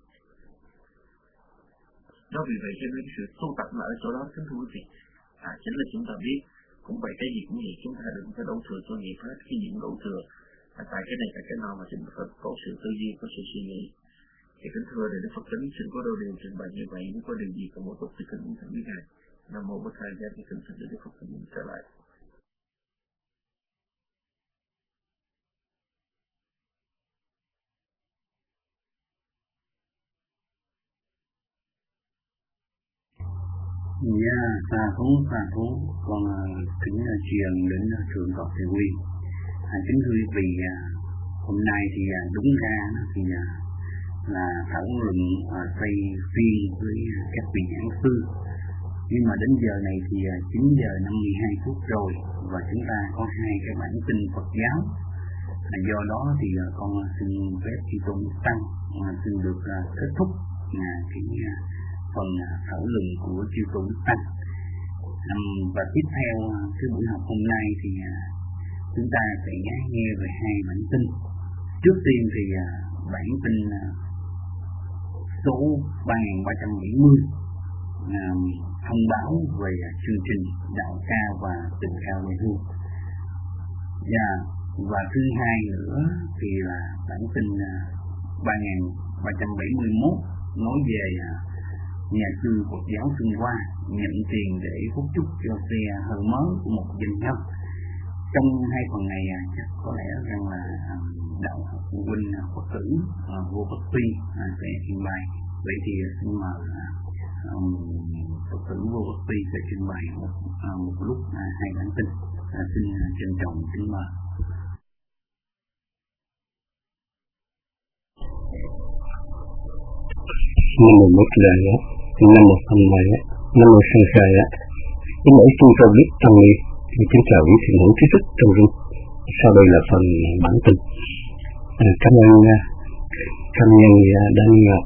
Đó vì vậy cho nên sự tu tập là ở chỗ đó, kính thưa quý vị, à, chính là chúng ta biết cũng vậy, cái gì cũng vậy, chúng ta đừng có đổ thừa cho nghiệp hết. Khi những đổ thừa à, tại cái này tại cái nọ mà chúng ta phải có sự tư duy, có sự suy nghĩ. Thì kính thưa để Đức Phật tính xin có đôi điều trình bày như vậy, nếu có điều gì còn một tục thì kính thỉnh biết ngài. Nam mô Bổn Thầy Giá thì kính xin Đức Phật tính trở lại. Dạ, xa thú, xa thú, con kính truyền đến Thượng tọa Thầy Quy. À, kính thưa quý vị, à, hôm nay thì à, đúng ra thì à, là thảo luận à, xây phiên với à, các vị giảng sư, nhưng mà đến giờ này thì à, chín giờ năm mươi hai phút rồi, và chúng ta có hai cái bản tin Phật giáo. À, do đó thì à, con xin phép Chư Tôn Tăng à, xin được à, kết thúc à, cái à, phần thảo luận của Chư Tôn Tăng. Um, và tiếp theo cái buổi học hôm nay thì uh, chúng ta sẽ nghe về hai bản tin. Trước tiên thì uh, bản tin uh, số ba nghìn ba trăm bảy mươi uh, thông báo về uh, chương trình đạo ca và tình cao quê hương. Yeah. Và thứ hai nữa thì là bản tin uh, ba nghìn ba trăm bảy mươi mốt nói về uh, nhà sư Phật giáo Trung Hoa nhận tiền để phúc chúc cho xe hơi mới của một doanh nhân. Trong hai phần này chắc có lẽ rằng là đạo phụ huynh Phật tử vô Bất Tuy sẽ trình bày. Vậy thì xin mời Phật tử vô Bất Tuy sẽ trình bày một, một lúc hai bản tin. Xin trân trọng kính mời. Nam mô Bụt Đà, Nam mô Tham Ma, Nam mô Sang Khai. Kính lễ xin cho biết tăng ni, kính chào quý thiện hữu trí thức trong rung. Sau đây là phần bản tin. À, cảm ơn cảm ơn đã nghe.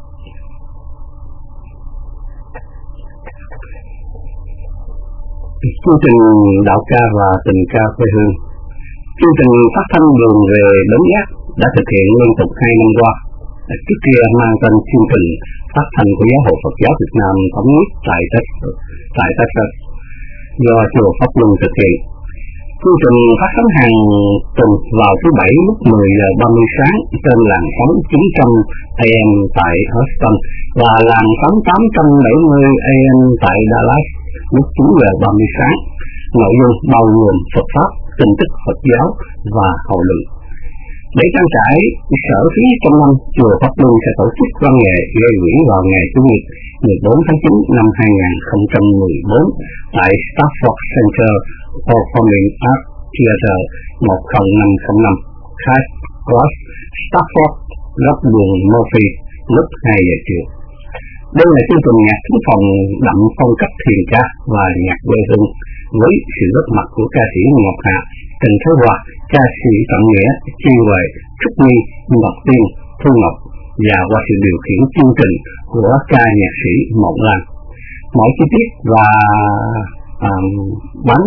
Chương trình đạo ca và tình ca quê hương. Chương trình phát thanh đường về Bến Giác đã thực hiện liên tục hai năm qua. Trước kia mang tên chương trình phát thanh của Giáo hội Phật giáo Việt Nam thống nhất tại Texas, tại Texas do chùa Pháp Luân thực hiện. Chương trình phát sóng hàng tuần vào thứ bảy lúc mười giờ ba mươi sáng trên làn sóng chín trăm A M tại Houston và làn sóng tám trăm bảy mươi A M tại Dallas lúc chín giờ ba mươi sáng. Nội dung bao gồm Phật pháp, tin tức Phật giáo và hậu luận. Để trang trải sở phí trong năm, chùa Pháp Luân sẽ tổ chức văn nghệ gây quỹ vào ngày Chủ nhật mười bốn tháng chín năm hai nghìn không trăm mười bốn tại Stafford Center for Performing Arts Theater một không năm không năm Christ Cross, Stafford, góc đường Murphy, lúc hai giờ chiều. Đây là chương trình nhạc thính phòng đậm phong cách thiền ca và nhạc quê hương với sự góp mặt của ca sĩ Ngọc Hạ, Trần Thế Hòa, ca sĩ Trọng Nghĩa, Chi Huệ, Trúc Nhi, Ngọc Tiên, Thu Ngọc và qua sự điều khiển chương trình của ca nhạc sĩ Mộng Lan. Mọi chi tiết và à, bán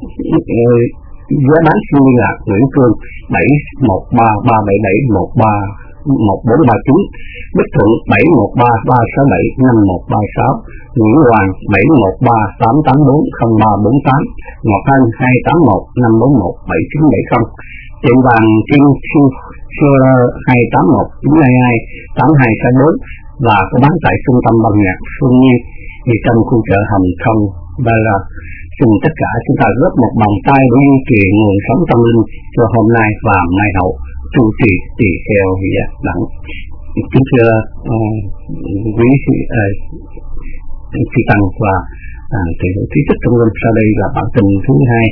giá bán xin liên lạc Nguyễn Cương bảy một ba ba bảy bảy một ba một bốn ba chín, Bích Thuận bảy một ba ba sáu bảy năm một ba sáu, Nguyễn Hoàng bảy một ba tám tám bốn không ba bốn tám, Ngọc Hân hai tám một năm bốn một bảy chín bảy không, tiệm vàng King Silver hai tám một chín hai hai tám hai sáu bốn và có bán tại trung tâm âm nhạc Phương Nhi thì trong khu chợ Hồng Kông, Đà Lạt. Xin tất cả chúng ta góp một bàn tay để duy trì nguồn sống tâm linh cho hôm nay và mai hậu, trụ trì tỳ kheo giác đẳng. Kính thưa uh, quý uh, Sư Tăng và thầy hữu trí thức trong linh, sau đây là bản tin thứ hai.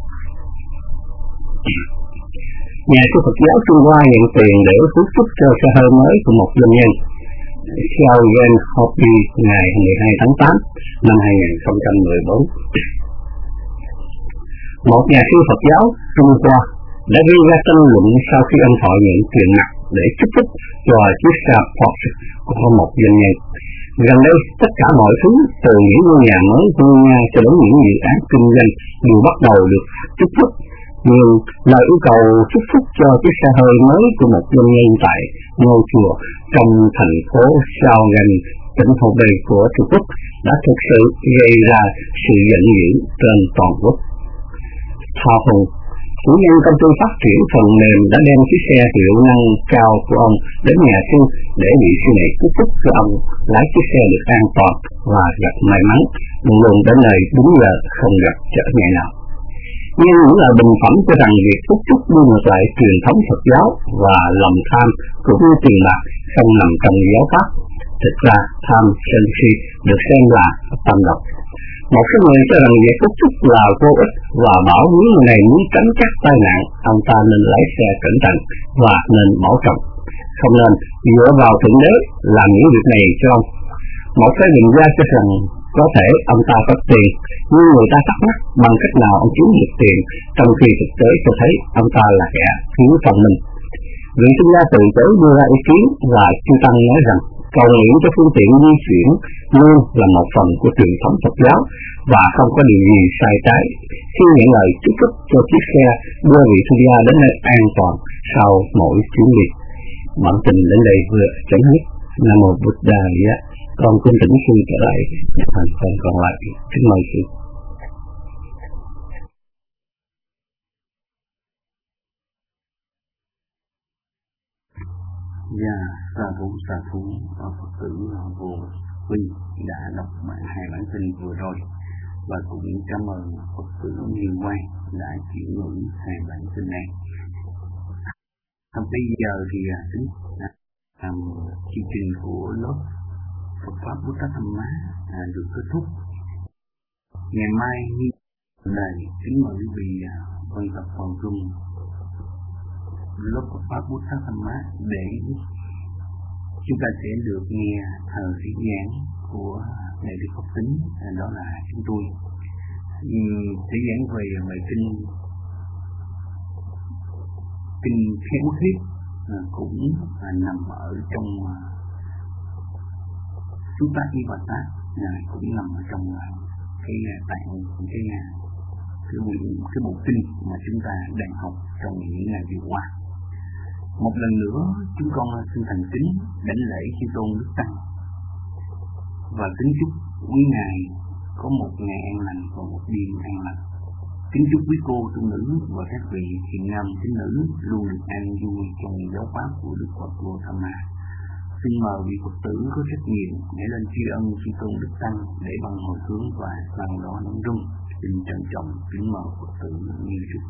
Nhà sư Phật giáo Trung Hoa nhận tiền để phước chúc cho xe hơi mới của một doanh nhân. Xiao Yan Hobby ngày mười hai tháng tám năm hai nghìn không trăm mười bốn. Một nhà sư Phật giáo Trung Hoa đã gây ra tranh luận sau khi ông thọ nhận tiền mặt để chúc phúc cho chiếc xe Porsche của một doanh nhân. Gần đây, tất cả mọi thứ từ những ngôi nhà mới ngôi nhà cho đến những dự án kinh doanh đều bắt đầu được chúc phúc. Nhưng lời yêu cầu chúc phúc cho chiếc xe hơi mới của một doanh nhân tại ngôi chùa trong thành phố Shaogan, tỉnh Hubei của Trung Quốc đã thực sự gây ra sự giận dữ trên toàn quốc. Thao Hùng, chủ nhân công ty phát triển phần mềm, đã đem chiếc xe hiệu năng cao của ông đến nhà sư để bị sư này chúc phúc cho ông lái chiếc xe được an toàn và gặp may mắn, luôn luôn đến nơi đúng giờ, không gặp trở ngại nào. Nhưng những lời bình phẩm cho rằng việc phúc chúc đi ngược lại truyền thống Phật giáo và lòng tham cũng như tiền bạc không nằm trong giáo pháp. Thực ra tham sân si được xem là tam độc. Một số người cho rằng việc phúc chúc là vô ích và bảo những người này muốn tránh các tai nạn, ông ta nên lái xe cẩn thận và nên bảo trọng, không nên dựa vào thượng đế làm những việc này cho ông. Một cái định gia cho rằng có thể ông ta có tiền, nhưng người ta thắc mắc bằng cách nào ông kiếm được tiền, trong khi thực tế cho thấy ông ta là kẻ thiếu phần mình. Vị sinh gia từ chối đưa ra ý kiến và chư tăng nói rằng cầu nguyện cho phương tiện di chuyển luôn là một phần của truyền thống Phật giáo và không có điều gì sai trái. Khi nhận lời chúc phúc cho chiếc xe đưa vị sinh gia đến nơi an toàn sau mỗi chuyến đi. Bản tin đến đây vừa chấm dứt. Nam mô Bụt Đà. Con kính thỉnh sư trở lại thành phần còn lại. Kính mời sư. Dạ, sa thú sa thú Phật tử vô vi đã đọc bản hai bản tin vừa rồi, và cũng cảm ơn Phật tử Liên Quan đã chuyển ngữ hai bản tin này. À, bây giờ thì tính à, chương trình của lớp Phật pháp Bút Tát Tham Má à, được kết thúc. Ngày mai như này kính mời quý vị quan tập phần trung lớp Phật pháp Bút Tát Tham Má để chúng ta sẽ được nghe thờ diễn giảng của Ngài Đức Phật Tính, đó là chúng tôi sẽ giảng về bài kinh kinh Kháng Khuyết, cũng nằm ở trong Sutta Ipata, cũng nằm ở trong cái tạng cái cái cái bộ kinh mà chúng ta đang học trong những ngày vừa qua. Một lần nữa chúng con xin thành kính đảnh lễ chư tôn đức tăng và kính chúc quý ngài có một ngày an lành và một đêm an lành. Kính chúc quý cô tu nữ và các vị thiện nam tín nữ luôn được an vui trong giáo pháp của Đức Phật Gautama. Xin mời vị Phật tử có trách nhiệm để lên tri ân chư tôn đức tăng để bằng hồi hướng và bằng đó nóng rung. Xin trân trọng kính mời Phật tử nghe chúc.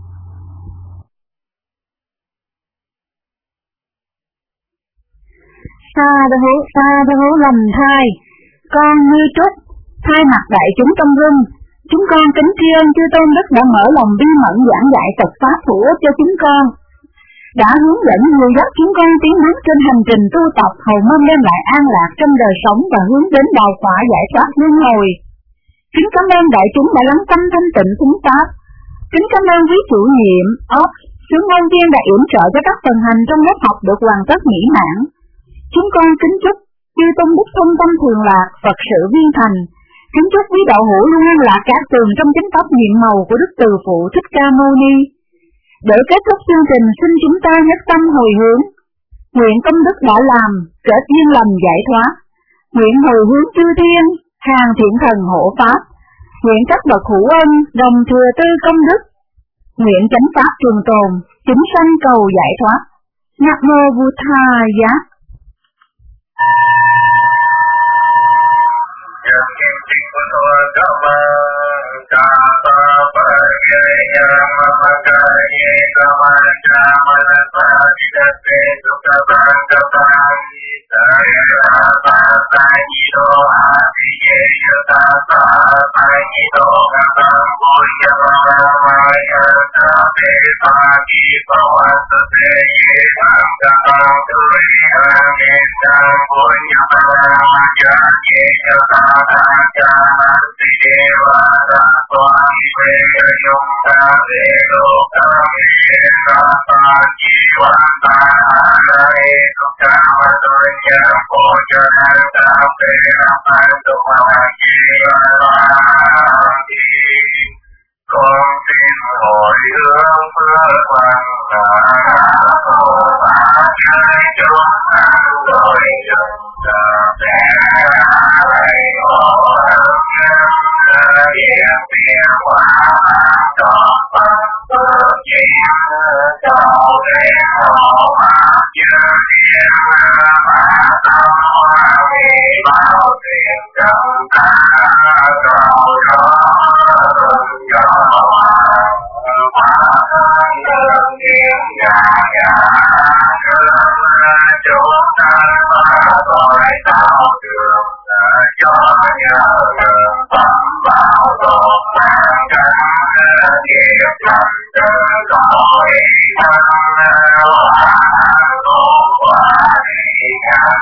Sa đô sa đô lành thai, con như trúc thay mặt đại chúng tâm rung. Chúng con kính tri ân chư tôn đức đã mở lòng bi mẫn giảng dạy Phật pháp hữu ích cho chúng con, đã hướng dẫn người dắt chúng con tiến bước trên hành trình tu tập hầu mong đem lại an lạc trong đời sống và hướng đến đào quả giải thoát luân hồi. Kính cảm ơn đại chúng đã lắng tâm thanh tịnh thính pháp. Kính cảm ơn quý chủ nhiệm ốc sướng ngôn viên đã yểm trợ cho các phần hành trong lớp học được hoàn tất mỹ mãn. Chúng con kính chúc chư tôn đức thông tâm thường lạc, Phật sự viên thành. Kính chúc quý đạo hữu luôn an lạc các tường trong chánh pháp nhiệm màu của Đức Từ Phụ Thích Ca Mâu Ni. Để kết thúc chương trình, xin chúng ta nhất tâm hồi hướng, nguyện công đức đã làm kết duyên lành giải thoát, nguyện hồi hướng chư thiên hàng thiện thần hộ pháp, nguyện các bậc hữu ân đồng thừa tư công đức, nguyện chánh pháp trường tồn, chúng sanh cầu giải thoát. Nam mô Bụt Tha Giá. Con xin hồi hướng phước lành trái chúng tôi chúng ta sẽ lại hộ hiện tiền quả cho Phật phước chiến cầu đến hộ chư thiên tâm vì bao tiền chúng ta cầu cho cho quả thân thiên nhà nhà chúng ta tội tạo trường cho nhờ đường phẩm bảo tồn mang căn nghiệp tâm tư tội thân quả tồn quả đi ngăn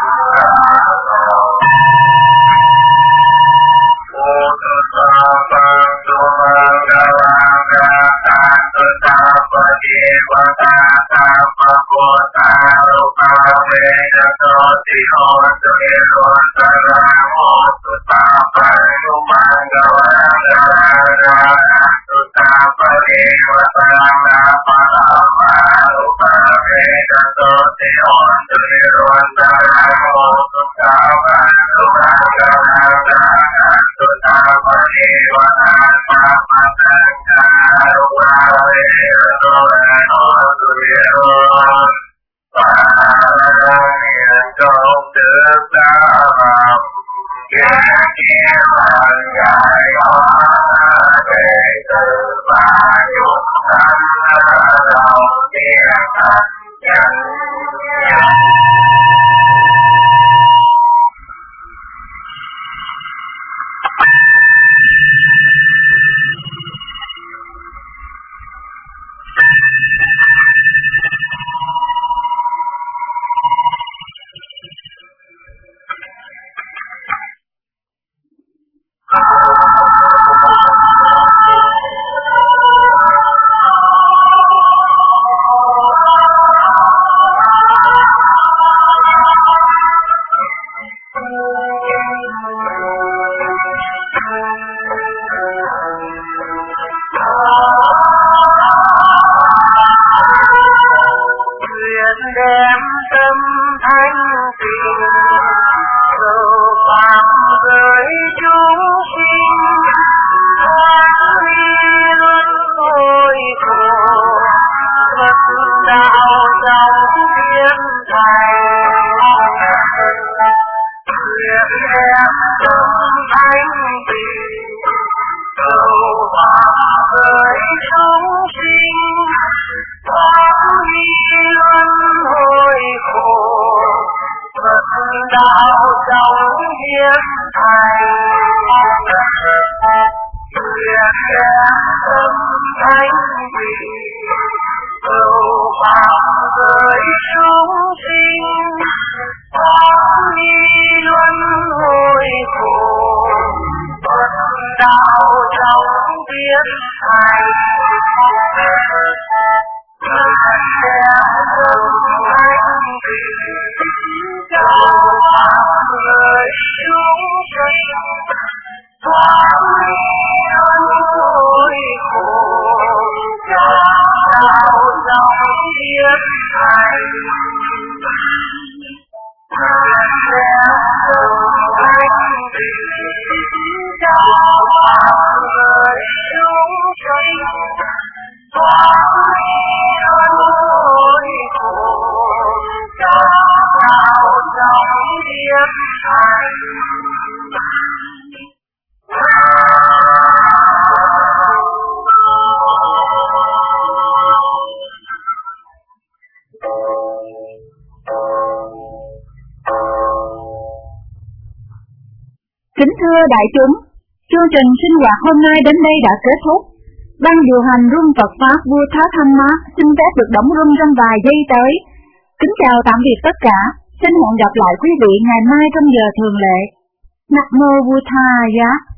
tâm thanh tịnh, cầu hòa với chúng sinh, thoát ly luân hồi khổ, Phật đạo trong hiến thành. Nguyện đem tâm thanh tịnh, cầu hòa với chúng sinh, thoát ly luân hồi khổ, Phật đạo trong hiến thành. Nguyện đem tâm thanh tịnh, cầu hòa với chúng sinh, thoát ly luân hồi khổ, Phật đạo trong hiến thành. Nguyện đem tâm thanh tịnh, cầu hòa với chúng sinh, thoát ly luân hồi khổ, Phật đạo trong hiến thành. Kính thưa đại chúng, chương trình sinh hoạt hôm nay đến đây đã kết thúc. Ban điều hành Room Phật Pháp vua Thá Tham Má xin phép được đóng room trong vài giây tới. Kính chào tạm biệt tất cả, xin hẹn gặp lại quý vị ngày mai trong giờ thường lệ. Nam mô Bụt Thầy.